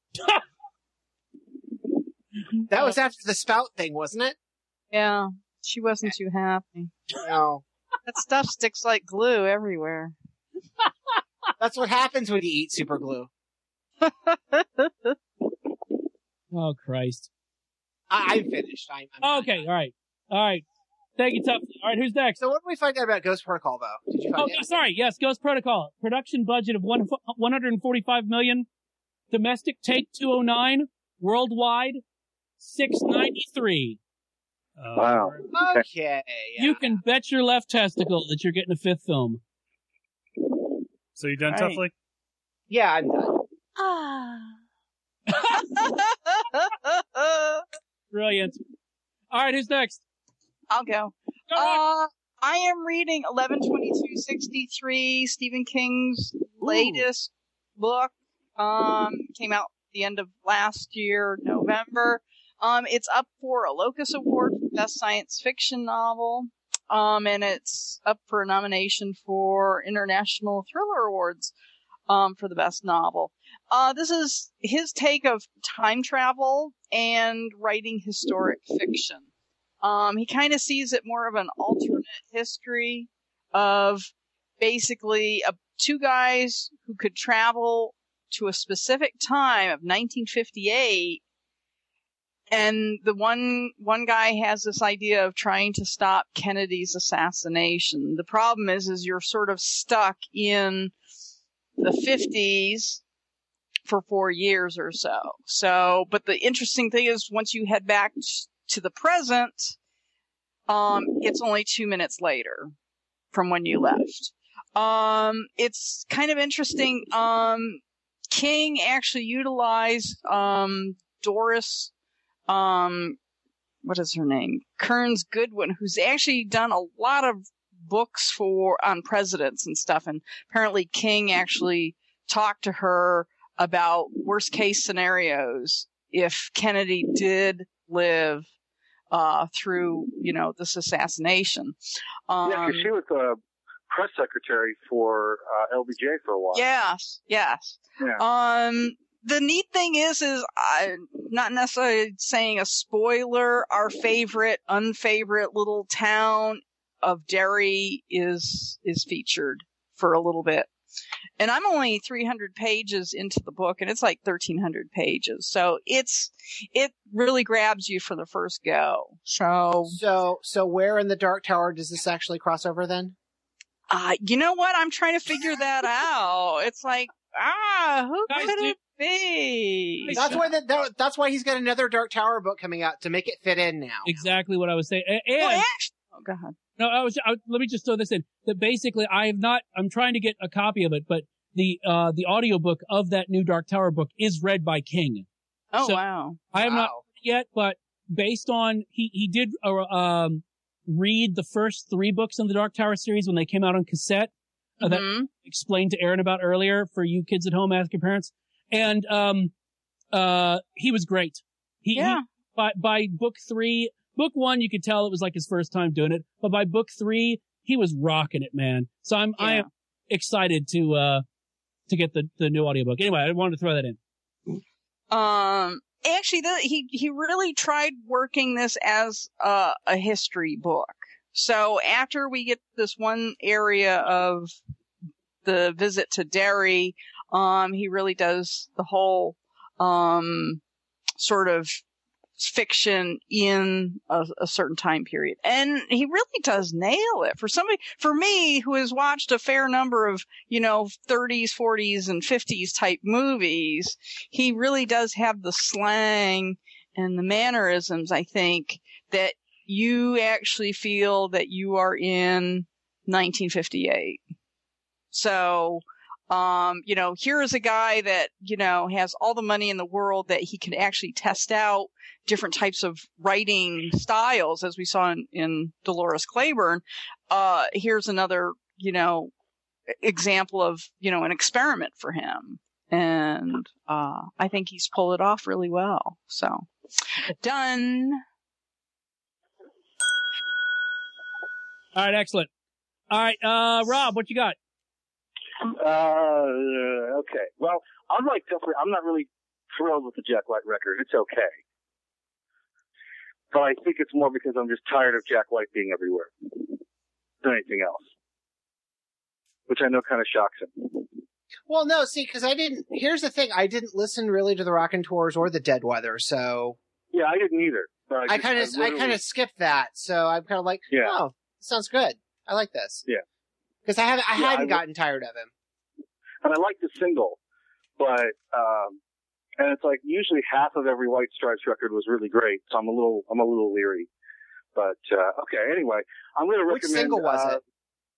That was after the spout thing, wasn't it? Yeah, she wasn't too happy. No. That stuff sticks like glue everywhere. That's what happens when you eat super glue. Oh, Christ. I, I'm finished. I'm, I'm Okay, all right. All right. Thank you, Tuffley. All right, who's next? So what did we find out about Ghost Protocol, though? Did you find Oh, out? no, sorry. Yes, Ghost Protocol. Production budget of one, one hundred forty-five million dollars. Domestic take two oh nine. Worldwide, six ninety-three. Uh, Wow. Okay. Yeah. You can bet your left testicle that you're getting a fifth film. So you done, Right. Tuffley? Yeah, I'm done. Ah. Brilliant. All right, who's next? I'll go. Go on. Uh, I am reading eleven twenty-two sixty-three, Stephen King's latest book. Um, came out the end of last year, November. Um, it's up for a Locus Award for Best Science Fiction Novel. Um, and it's up for a nomination for International Thriller Awards, um, for the best novel. Uh, this is his take of time travel and writing historic fiction. Um, he kind of sees it more of an alternate history of basically a, two guys who could travel to a specific time of nineteen fifty-eight. And the one, one guy has this idea of trying to stop Kennedy's assassination. The problem is, is you're sort of stuck in the fifties for four years or so. So, but the interesting thing is once you head back to the present, um, it's only two minutes later from when you left. Um, it's kind of interesting. Um, King actually utilized, um, Doris, um, what is her name? Kearns Goodwin, who's actually done a lot of books for, on presidents and stuff. And apparently King actually talked to her about worst case scenarios if Kennedy did live, uh, through, you know, this assassination. Um, yeah, because she was a press secretary for uh, L B J for a while. Yes, yes. Yeah. Um, the neat thing is, is I'm not necessarily saying a spoiler. Our favorite, unfavorite little town of Derry is is featured for a little bit, and I'm only three hundred pages into the book, and it's like thirteen hundred pages. So it's it really grabs you for the first go. So, So, so where in the Dark Tower does this actually cross over then? uh, you know what? I'm trying to figure that out. It's like, ah, who Guys, could do- have Hey. That's why that, that- that's why he's got another Dark Tower book coming out to make it fit in now. Exactly what I was saying. A- And, Well, actually, oh, go ahead. no, I was. I, let me just throw this in. That basically, I have not. I'm trying to get a copy of it, but the uh the audiobook of that new Dark Tower book is read by King. Oh, So, wow. I have not Wow. yet, but based on he he did uh, um read the first three books in the Dark Tower series when they came out on cassette. Uh, that Mhm. explained to Aaron about earlier for you kids at home, ask your parents. And um uh he was great. He, Yeah. he by by book three, book one you could tell it was like his first time doing it, but by book three he was rocking it, man. So I'm I Yeah. am excited to uh to get the the new audiobook. Anyway, I wanted to throw that in. Um, actually, the, he he really tried working this as a, a history book. So after we get this one area of the visit to Derry, um, he really does the whole um sort of fiction in a, a certain time period, and he really does nail it. For somebody, for me, who has watched a fair number of, you know, thirties, forties, and fifties type movies, he really does have the slang and the mannerisms, I think, that you actually feel that you are in nineteen fifty-eight. So, um, you know, here is a guy that, you know, has all the money in the world that he can actually test out different types of writing styles, as we saw in, in Dolores Claiborne. Uh, here's another, you know, example of, you know, an experiment for him. And, uh, I think he's pulled it off really well. So, done. All right, excellent. All right, uh Rob, what you got? Uh, okay. Well, I'm like definitely, I'm not really thrilled with the Jack White record. It's okay. But I think it's more because I'm just tired of Jack White being everywhere than anything else. Which I know kind of shocks him. Well, no, see, because I didn't. Here's the thing: I didn't listen really to the Rockin' Tours or the Dead Weather, so Yeah, I didn't either. But I just- kind of, I literally- kind of skipped that. So I'm kind of like, Yeah. oh, sounds good. I like this. Yeah. Because I haven't, I Yeah, hadn't I- gotten tired of him. And I like the single, but um, and it's like usually half of every White Stripes record was really great, so I'm a little, I'm a little leery. But uh, okay, anyway, I'm going to Which recommend. single was uh, it?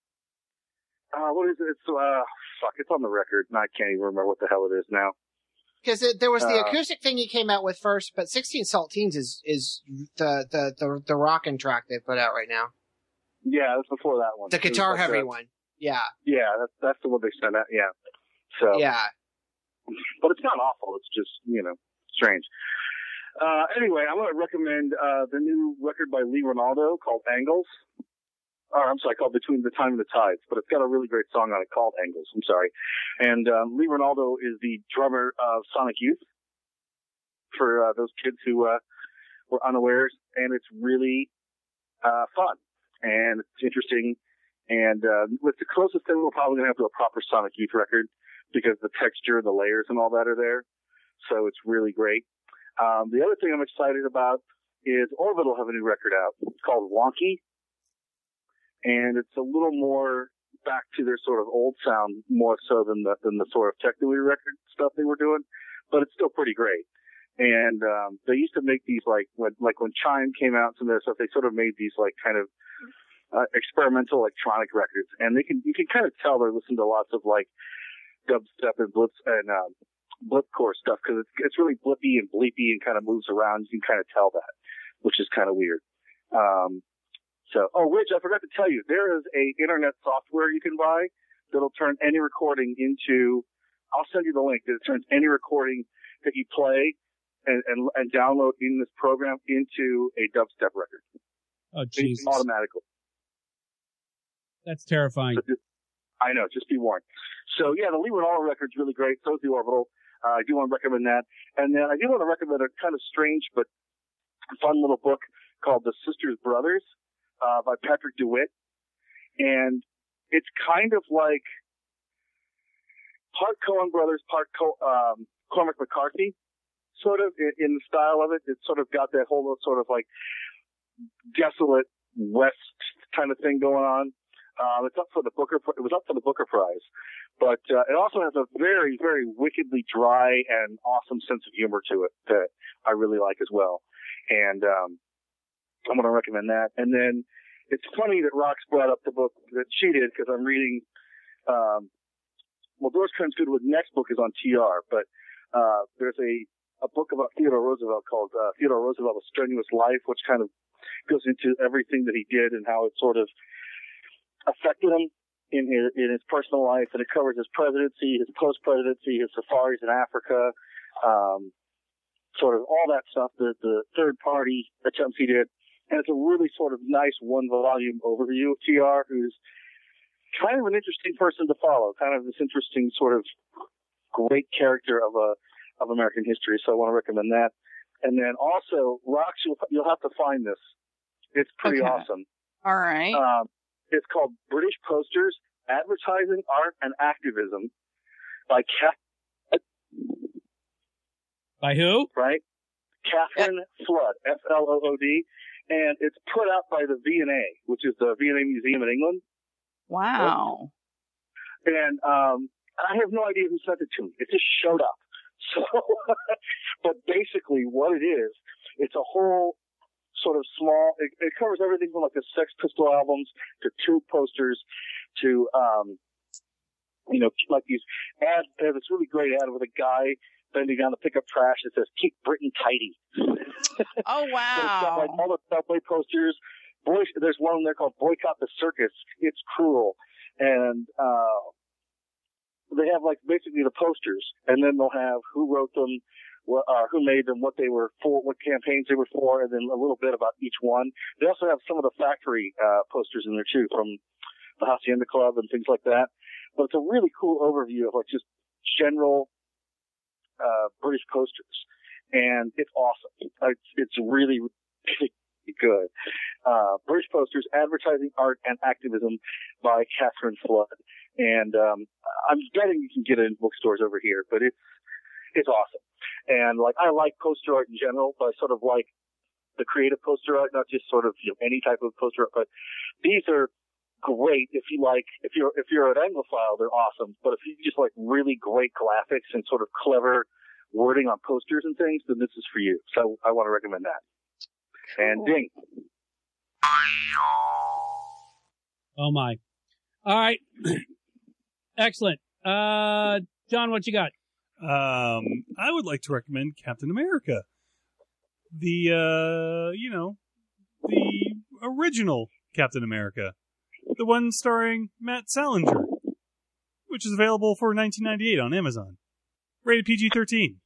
Uh, what is it? It's uh, fuck, it's on the record, and I can't even remember what the hell it is now. Because there was the uh, acoustic thing he came out with first, but sixteen Saltines is is the the the, the rockin' track they put out right now. Yeah, that's before that one. The It was guitar like heavy the- one. Yeah. Yeah, that's that's the one they sent out. Yeah. So. Yeah. But it's not awful. It's just, you know, strange. Uh, anyway, I'm going to recommend uh, the new record by Lee Ronaldo called Angles. Or, I'm sorry, called Between the Time and the Tides. But it's got a really great song on it called Angles. I'm sorry. And um, Lee Ronaldo is the drummer of Sonic Youth, for uh, those kids who uh, were unawares. And it's really uh, fun. And it's interesting. And uh, with the closest thing we're probably going to have to a proper Sonic Youth record, because the texture, the layers, and all that are there. So it's really great. Um, the other thing I'm excited about is Orbital have a new record out. It's called Wonky. And it's a little more back to their sort of old sound, more so than the, than the sort of technically record stuff they were doing. But it's still pretty great. And, um, they used to make these like, when, like when Chime came out, some of their stuff, they sort of made these like kind of, uh, experimental electronic records. And they can, you can kind of tell they're listening to lots of like, dubstep and blips and um, blipcore stuff, because it's it's really blippy and bleepy and kind of moves around. You can kind of tell that, which is kind of weird. Um, so, oh, Rich, I forgot to tell you, there is a internet software you can buy that'll turn any recording into. I'll send you the link. That turns any recording that you play and and, and download in this program into a dubstep record. Oh, Jesus. Automatically. That's terrifying. So just, I know. Just be warned. So yeah, the Lee Ronaldo record's really great. So is the Orbital. Uh, I do want to recommend that. And then I do want to recommend a kind of strange but fun little book called The Sisters Brothers, uh, by Patrick DeWitt. And it's kind of like part Coen Brothers, part Co- um, Cormac McCarthy, sort of in, in the style of it. It's sort of got that whole sort of like desolate West kind of thing going on. Um, it's up for the Booker. It was up for the Booker Prize, but uh, it also has a very, very wickedly dry and awesome sense of humor to it that I really like as well. And um, I'm going to recommend that. And then it's funny that Rox brought up the book that she did because I'm reading. Um, well, Doris Kearns Goodwood's next book is on T R, but uh, there's a a book about Theodore Roosevelt called uh, Theodore Roosevelt: A Strenuous Life, which kind of goes into everything that he did and how it sort of affected him in his, in his personal life. And it covers his presidency, his post-presidency, his safaris in Africa, um, sort of all that stuff, the, the third-party attempts he did. And it's a really sort of nice one-volume overview of T R, who's kind of an interesting person to follow, kind of this interesting sort of great character of a of American history. So I want to recommend that. And then also, Rox, you'll, you'll have to find this. It's pretty Okay. awesome. All right. Um, it's called British Posters, Advertising, Art, and Activism by Kath, By who? right? Catherine Flood, F L O O D. And it's put out by the V and A, which is the V and A Museum in England. Wow. And um, I have no idea who sent it to me. It just showed up. So, but basically what it is, it's a whole sort of small, it, it covers everything from like the Sex Pistol albums to Tube posters to, um, you know, like these ads. They have this really great ad with a guy bending down to pick up trash that says, "Keep Britain tidy." Oh, So it's got like wow. all the subway posters. Boy, there's one there called Boycott the Circus. It's cruel. And, uh, they have like basically the posters, and then they'll have who wrote them, what, uh, who made them, what they were for, what campaigns they were for, and then a little bit about each one. They also have some of the factory uh, posters in there too, from the Hacienda Club and things like that. But it's a really cool overview of like just general uh, British posters, and it's awesome. It's, it's really, really good. Uh, British Posters, Advertising, Art, and Activism by Catherine Flood. And um, I'm betting you can get it in bookstores over here, but it's it's awesome. And like I like poster art in general, but I sort of like the creative poster art, not just sort of you know, any type of poster art. But these are great if you like if you're if you're an Anglophile, they're awesome. But if you just like really great graphics and sort of clever wording on posters and things, then this is for you. So I want to recommend that. And ding. Oh my! All right, excellent. Uh, John, what you got? Um, I would like to recommend Captain America, the uh, you know, the original Captain America, the one starring Matt Salinger, which is available for nineteen ninety-eight on Amazon, rated P G thirteen.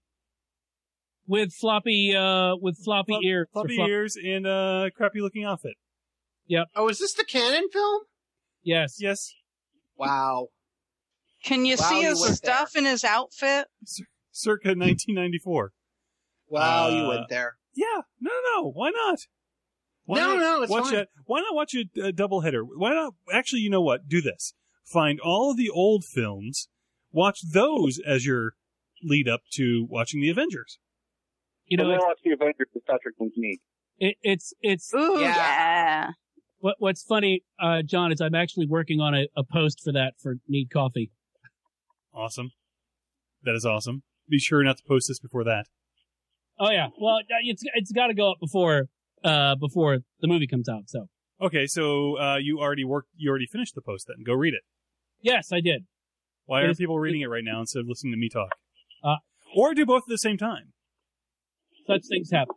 With floppy, uh, with floppy Flop- ears, floppy flop- ears, and a crappy looking outfit. Yep. Oh, is this the canon film? Yes. Yes. Wow. Can you Wow, see you his went stuff in his outfit? Circa nineteen ninety-four. Wow, you Uh, went there. Yeah, no, no, no. Why not? Why No, not no, it's watch fine. A, why not watch a, a double header? Why not? Actually, you know what? Do this. Find all of the old films. Watch those as your lead up to watching the Avengers. You know, and then it's, watch the Avengers with Patrick McNee. it, it's it's Ooh, Yeah. yeah. what what's funny, uh, John, is I'm actually working on a, a post for that for Need Coffee. Awesome. That is awesome. Be sure not to post this before that. Oh yeah, well it's it's got to go up before uh before the movie comes out. So Okay, so uh, you already worked. You already finished the post. Then go read it. yes, I did. Why It aren't is- people reading it right now instead of listening to me talk? Uh, or do both at the same time. Such things happen.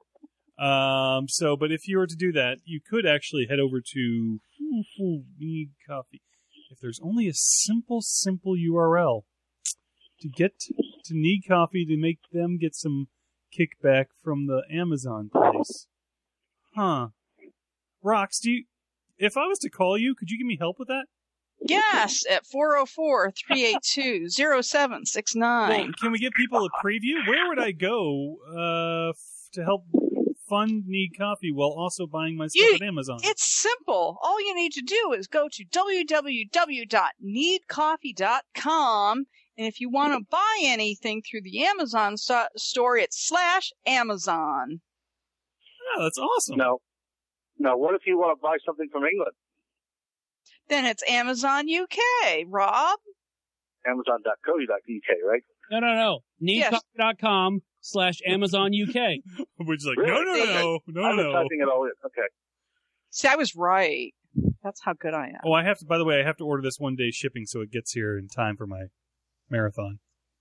Um, so, but if you were to do that, you could actually head over to Need Coffee. If there's only a simple, simple U R L to get to Need Coffee to make them get some kickback from the Amazon place. Huh. Rox, do you, if I was to call you, could you give me help with that? Yes, at four oh four, three eight two, oh seven six Well, nine. can we give people a preview? Where would I go uh, f- to help fund Need Coffee while also buying my stuff You- at Amazon? It's simple. All you need to do is go to w w w dot need coffee dot com, and if you want to buy anything through the Amazon so- store, it's slash Amazon. Oh, that's awesome. No. Now, what if you want to buy something from England? Then it's Amazon U K, Rob. Amazon dot co dot U K, right? No, no, no. Needcoffee.com slash Amazon U K. Which is like, Really? no, no, no, no, I'm no. typing it all in. Okay. See, I was right. That's how good I am. Oh, I have to, by the way, I have to order this one day shipping so it gets here in time for my marathon.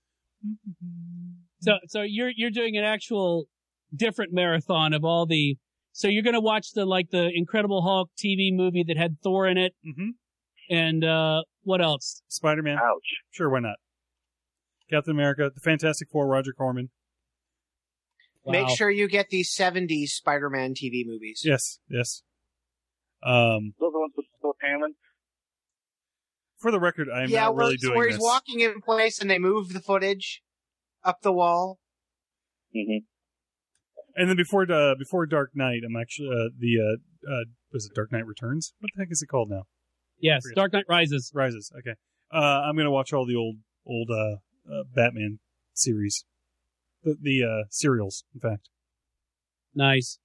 So, so you're you're doing an actual different marathon of all the. So you're going to watch the like the Incredible Hulk T V movie that had Thor in it, mm-hmm. and uh, what else? Spider-Man. Ouch. Sure, why not? Captain America, the Fantastic Four, Roger Corman. Make Wow. sure you get these seventies Spider-Man T V movies. Yes, yes. Um, Those are the ones with Philip Hammond. for the record, I am yeah, not where, really doing where this. he's walking in place and they move the footage up the wall. Mm-hmm. And then before uh, before Dark Knight, I'm actually uh, the uh, uh, was it Dark Knight Returns? What the heck is it called now? Yes, Dark Knight Rises. Rises. Okay. Uh, I'm gonna watch all the old old uh, uh, Batman series, the the uh, serials, in fact. Nice.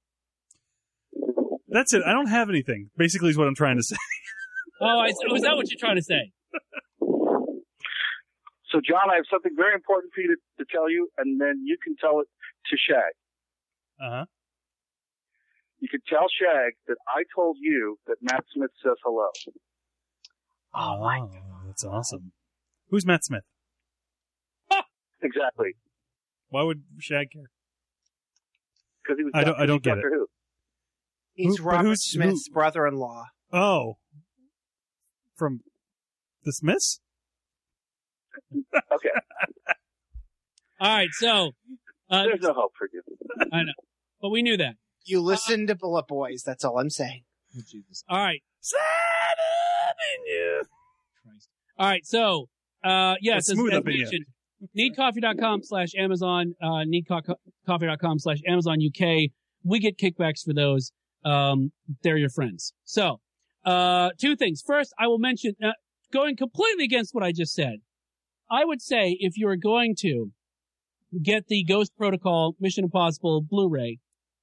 That's it. I don't have anything. Basically, is what I'm trying to say. Oh, I, oh, is that what you're trying to say? So, John, I have something very important for you to, to tell you, and then you can tell it to Shag. Uh huh. You can tell Shag that I told you that Matt Smith says hello. Oh, my God. That's awesome. Who's Matt Smith? Exactly. Why would Shag care? Because he was. I don't. I don't get Doctor it. Who. He's Who- but Robert who's- Smith's brother-in-law. Oh, from the Smiths? Okay. All right, so uh, There's no hope for you. I know, but we knew that. You listen to Bullet Boys. That's all I'm saying. Oh, Jesus. All right. All right, so uh, yes, as, Smooth as up in you. mentioned, needcoffee.com slash Amazon, uh, needcoffee.com slash Amazon U K. We get kickbacks for those. Um, they're your friends. So, uh, two things. First, I will mention, uh, going completely against what I just said, I would say if you are going to get the Ghost Protocol Mission Impossible Blu-ray,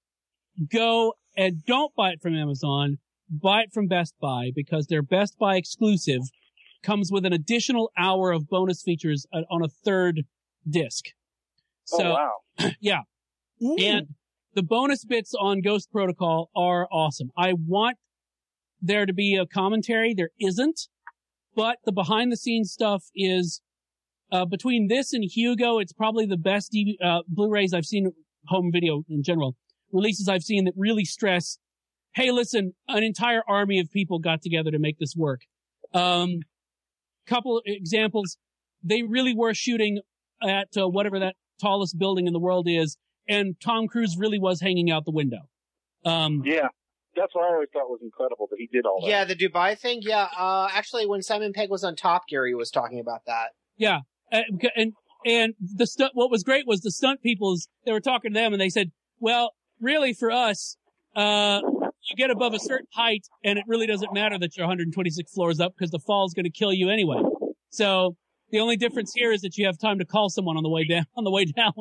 go and don't buy it from Amazon, buy it from Best Buy, because their Best Buy exclusive comes with an additional hour of bonus features uh, on a third disc. So, Oh, wow. yeah. And the bonus bits on Ghost Protocol are awesome. I want there to be a commentary. There isn't, but the behind the scenes stuff is, uh, between this and Hugo, it's probably the best D V- uh, Blu-rays I've seen, home video in general, releases I've seen that really stress, hey, listen, an entire army of people got together to make this work. Um, couple of examples. They really were shooting at uh, whatever that tallest building in the world is, and Tom Cruise really was hanging out the window. Um, Yeah. That's what I always thought was incredible that he did all that. Yeah, the Dubai thing. Yeah, uh, actually, when Simon Pegg was on Top Gear, he was talking about that. Yeah, and and, and the stunt. What was great was the stunt people's. They were talking to them, and they said, "Well, really, for us, uh, you get above a certain height, and it really doesn't matter that you're one hundred twenty-six floors up because the fall is going to kill you anyway. So the only difference here is that you have time to call someone on the way down. On the way down,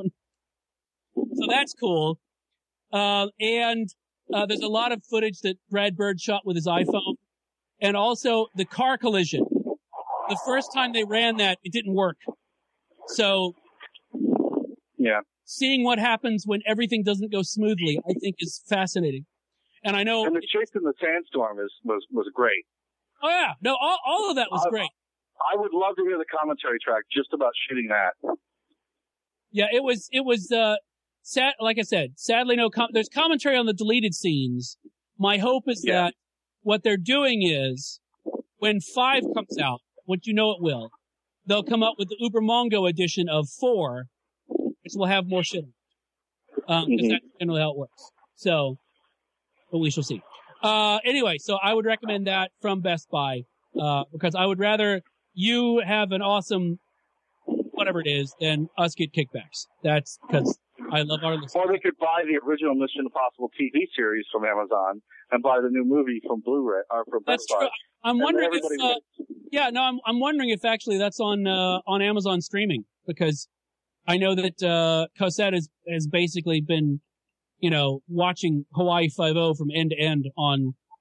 so that's cool. Uh, and uh, there's a lot of footage that Brad Bird shot with his iPhone, and also the car collision. The first time they ran that, it didn't work. So, yeah, seeing what happens when everything doesn't go smoothly, I think, is fascinating. And I know. And the chase in the sandstorm is was was great. Oh yeah, no, all all of that was I, great. I would love to hear the commentary track just about shooting that. Yeah, it was it was uh sad. Like I said, sadly, no. Com- there's commentary on the deleted scenes. My hope is Yeah. that what they're doing is when five comes out, which you know it will, they'll come up with the Uber Mongo edition of four, which will have more shit. Um, because Mhm. that's generally how it works. So, but we shall see. Uh, anyway, so I would recommend that from Best Buy, uh, because I would rather you have an awesome whatever it is than us get kickbacks. That's because I love our listeners. Or they could buy the original Mission Impossible T V series from Amazon and buy the new movie from Blu-ray or from That's Best Buy. true. I'm And wondering if, everybody uh, yeah, no, I'm, I'm wondering if actually that's on, uh, on Amazon streaming, because I know that, uh, Cosette has, has basically been, you know, watching Hawaii Five-O from end to end on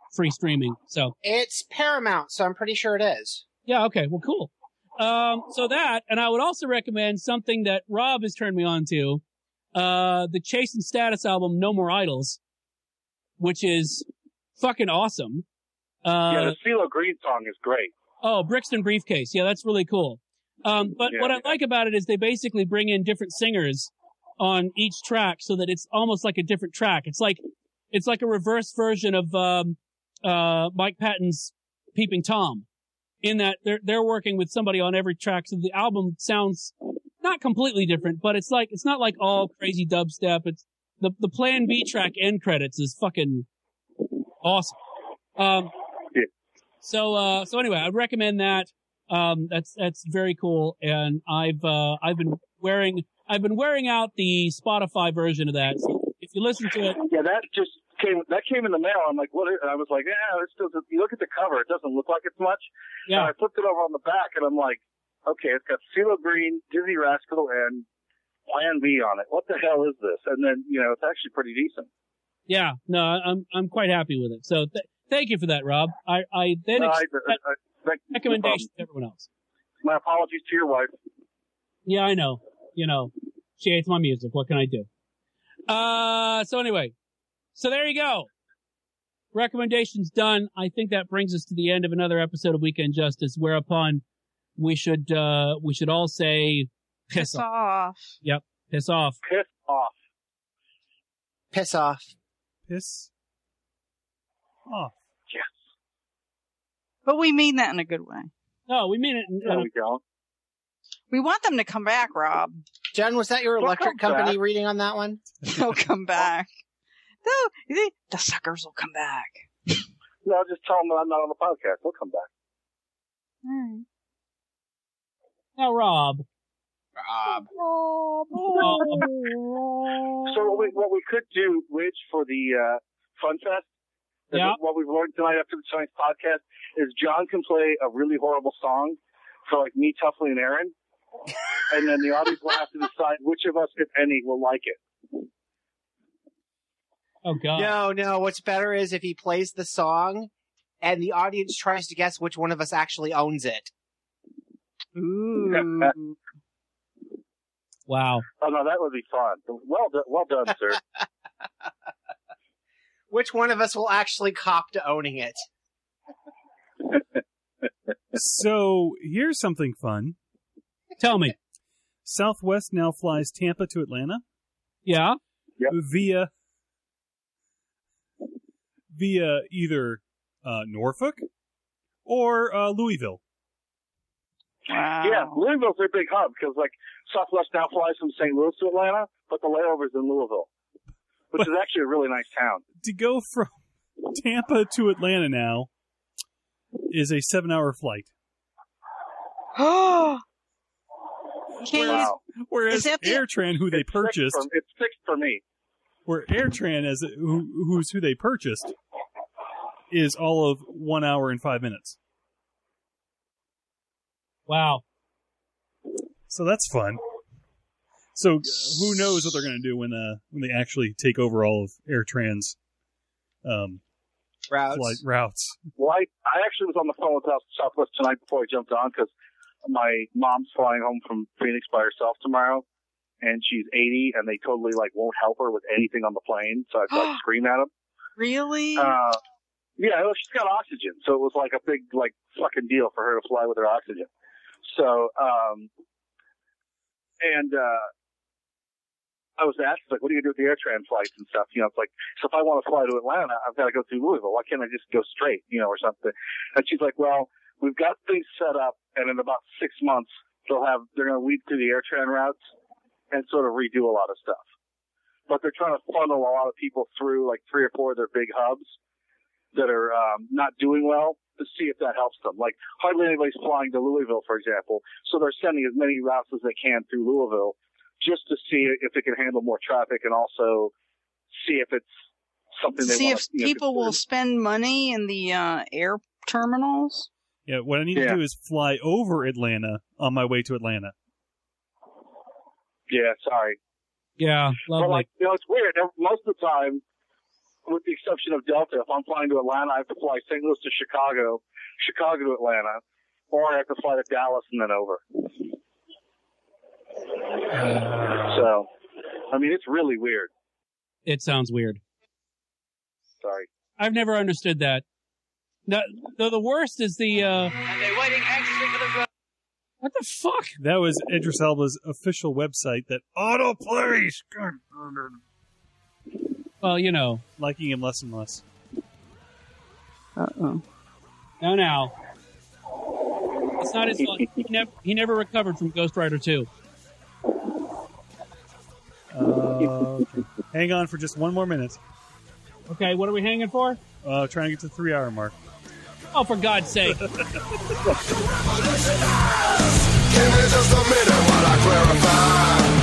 free streaming. So It's Paramount, so I'm pretty sure it is. yeah, okay, well, cool. Um, so that, and I would also recommend something that Rob has turned me on to, uh, the Chase and Status album, No More Idols, which is fucking awesome. Uh, yeah, the CeeLo Green song is great. Oh, Brixton Briefcase. Yeah, that's really cool. Um, but Yeah, what I yeah. like about it is they basically bring in different singers on each track so that it's almost like a different track. It's like, it's like a reverse version of, um, uh, Mike Patton's Peeping Tom, in that they're, they're working with somebody on every track. So the album sounds not completely different, but it's like, it's not like all crazy dubstep. It's the, the Plan B track end credits is fucking awesome. Um, Yeah. so, uh, so anyway, I'd recommend that. Um, that's, that's very cool. And I've, uh, I've been wearing, I've been wearing out the Spotify version of that. So if you listen to it, Yeah, that just came. That came in the mail. I'm like, what? Is, and I was like, yeah, this doesn't. You look at the cover; it doesn't look like it's much. Yeah. And I flipped it over on the back, and I'm like, okay, it's got CeeLo Green, Dizzy Rascal, and Plan B on it. What the hell is this? And then you know, it's actually pretty decent. yeah, no, I'm, I'm quite happy with it. So th- thank you for that, Rob. I, I then No, ex- I, I, I, thank- no recommendation to problem. everyone else. My apologies to your wife. Yeah, I know. You know, she hates my music. What can I do? Uh, so anyway, so there you go. Recommendations done. I think that brings us to the end of another episode of Weekend Justice, whereupon we should, uh, we should all say, piss, Piss off. off. Yep. Piss off. Piss off. Piss off. Piss off. Yes. But we mean that in a good way. No, we mean it. In, No, we don't. We want them to come back, Rob. Jen, was that your They'll electric come company back. reading on that one? They'll come back. No, you think the suckers will come back. No, just tell them that I'm not on the podcast. They'll come back. All right. now, Rob. Rob. So what we, what we could do, Rich, for the uh, Fun Fest, is Yeah. what we've learned tonight after the tonight's podcast, is John can play a really horrible song for like me, Tuffley, and Aaron, and then the audience will have to decide which of us, if any, will like it. Oh, God. No, no. What's better is if he plays the song and the audience tries to guess which one of us actually owns it. Ooh. Wow. Oh no, that would be fun. Well done, well done, sir. Which one of us will actually cop to owning it? So here's something fun. Tell me. Southwest now flies Tampa to Atlanta. Yeah. Yep. Via via either uh, Norfolk or uh, Louisville. Wow. Yeah, Louisville's their big hub because like Southwest now flies from Saint Louis to Atlanta, but the layover's in Louisville, which But- is actually a really nice town. To go from Tampa to Atlanta now is a seven-hour flight. Can you, Wow. Whereas Is that the- AirTran, who they It's fixed purchased, for- it's fixed for me. where AirTran, as who, who's who they purchased, is all of one hour and five minutes. Wow. So that's fun. So uh, who knows what they're going to do when uh, when they actually take over all of AirTran's um, Routes. flight routes. Well, I, I actually was on the phone with Southwest tonight before I jumped on because my mom's flying home from Phoenix by herself tomorrow, and she's eighty, and they totally like won't help her with anything on the plane. So I like scream at them. really? Uh, yeah, well, she's got oxygen, so it was like a big like fucking deal for her to fly with her oxygen. So, um, and uh, I was asked like, what do you do with the AirTran flights and stuff? You know, it's like, so if I want to fly to Atlanta, I've got to go through Louisville. Why can't I just go straight, you know, or something? And she's like, well, we've got things set up, and in about six months, they'll have they're going to weed through the AirTran routes and sort of redo a lot of stuff. But they're trying to funnel a lot of people through like three or four of their big hubs that are um, not doing well to see if that helps them. Like hardly anybody's flying to Louisville, for example, so they're sending as many routes as they can through Louisville just to see if it can handle more traffic and also see if it's something they See want if to, you know, people will consider. spend money in the uh, air terminals. Yeah, what I need Yeah. to do is fly over Atlanta on my way to Atlanta. Yeah, sorry. Yeah, But lovely. like, you know, it's weird. Most of the time, with the exception of Delta. If I'm flying to Atlanta, I have to fly Saint Louis to Chicago, Chicago to Atlanta, or I have to fly to Dallas and then over. Uh, So, I mean, it's really weird. It sounds weird. Sorry. I've never understood that. No, the, the worst is the, uh... And they're waiting anxiously for the... What the fuck? That was Idris Elba's official website that autoplays. Well, you know. Liking him less and less. Uh-oh. Now, now. It's not his fault. He never, he never recovered from Ghost Rider two. Uh, okay. Hang on for just one more minute. Okay, what are we hanging for? Uh, trying to get to the three hour mark. Oh, for God's sake. Give me just a minute while I clarify.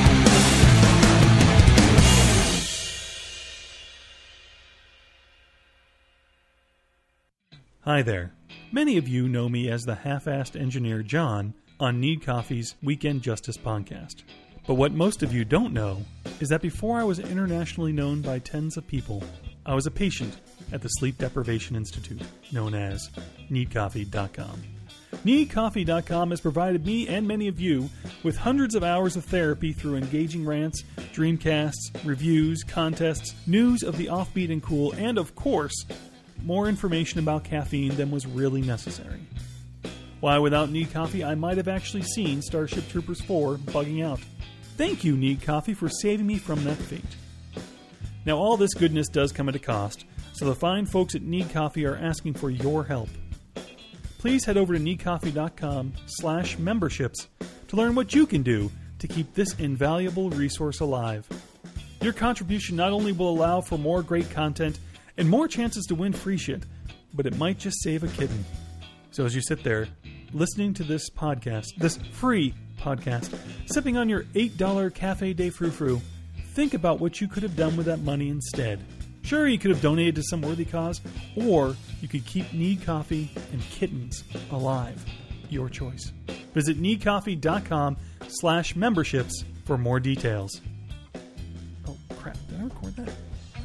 Hi there. Many of you know me as the half-assed engineer John on Need Coffee's Weekend Justice podcast. But what most of you don't know is that before I was internationally known by tens of people, I was a patient at the Sleep Deprivation Institute, known as need coffee dot com. need coffee dot com has provided me and many of you with hundreds of hours of therapy through engaging rants, dreamcasts, reviews, contests, news of the offbeat and cool, and of course, more information about caffeine than was really necessary. Why, without Need Coffee, I might have actually seen Starship Troopers four bugging out. Thank you, Need Coffee, for saving me from that fate. Now, all this goodness does come at a cost, so the fine folks at Need Coffee are asking for your help. Please head over to need coffee dot com slash memberships to learn what you can do to keep this invaluable resource alive. Your contribution not only will allow for more great content and more chances to win free shit, but it might just save a kitten. So as you sit there, listening to this podcast, this free podcast, sipping on your eight dollars Cafe de Frou Frou, think about what you could have done with that money instead. Sure, you could have donated to some worthy cause, or you could keep Need Coffee and kittens alive. Your choice. Visit need coffee dot com slash memberships for more details. Oh, crap. Did I record that?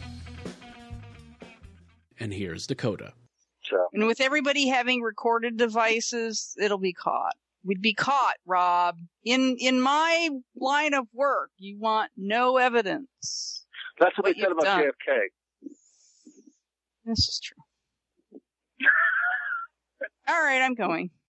And here's Dakota. And with everybody having recorded devices, it'll be caught. We'd be caught, Rob. In in my line of work, you want no evidence. That's what, What they said you've about done. J F K. This is true. All right, I'm going.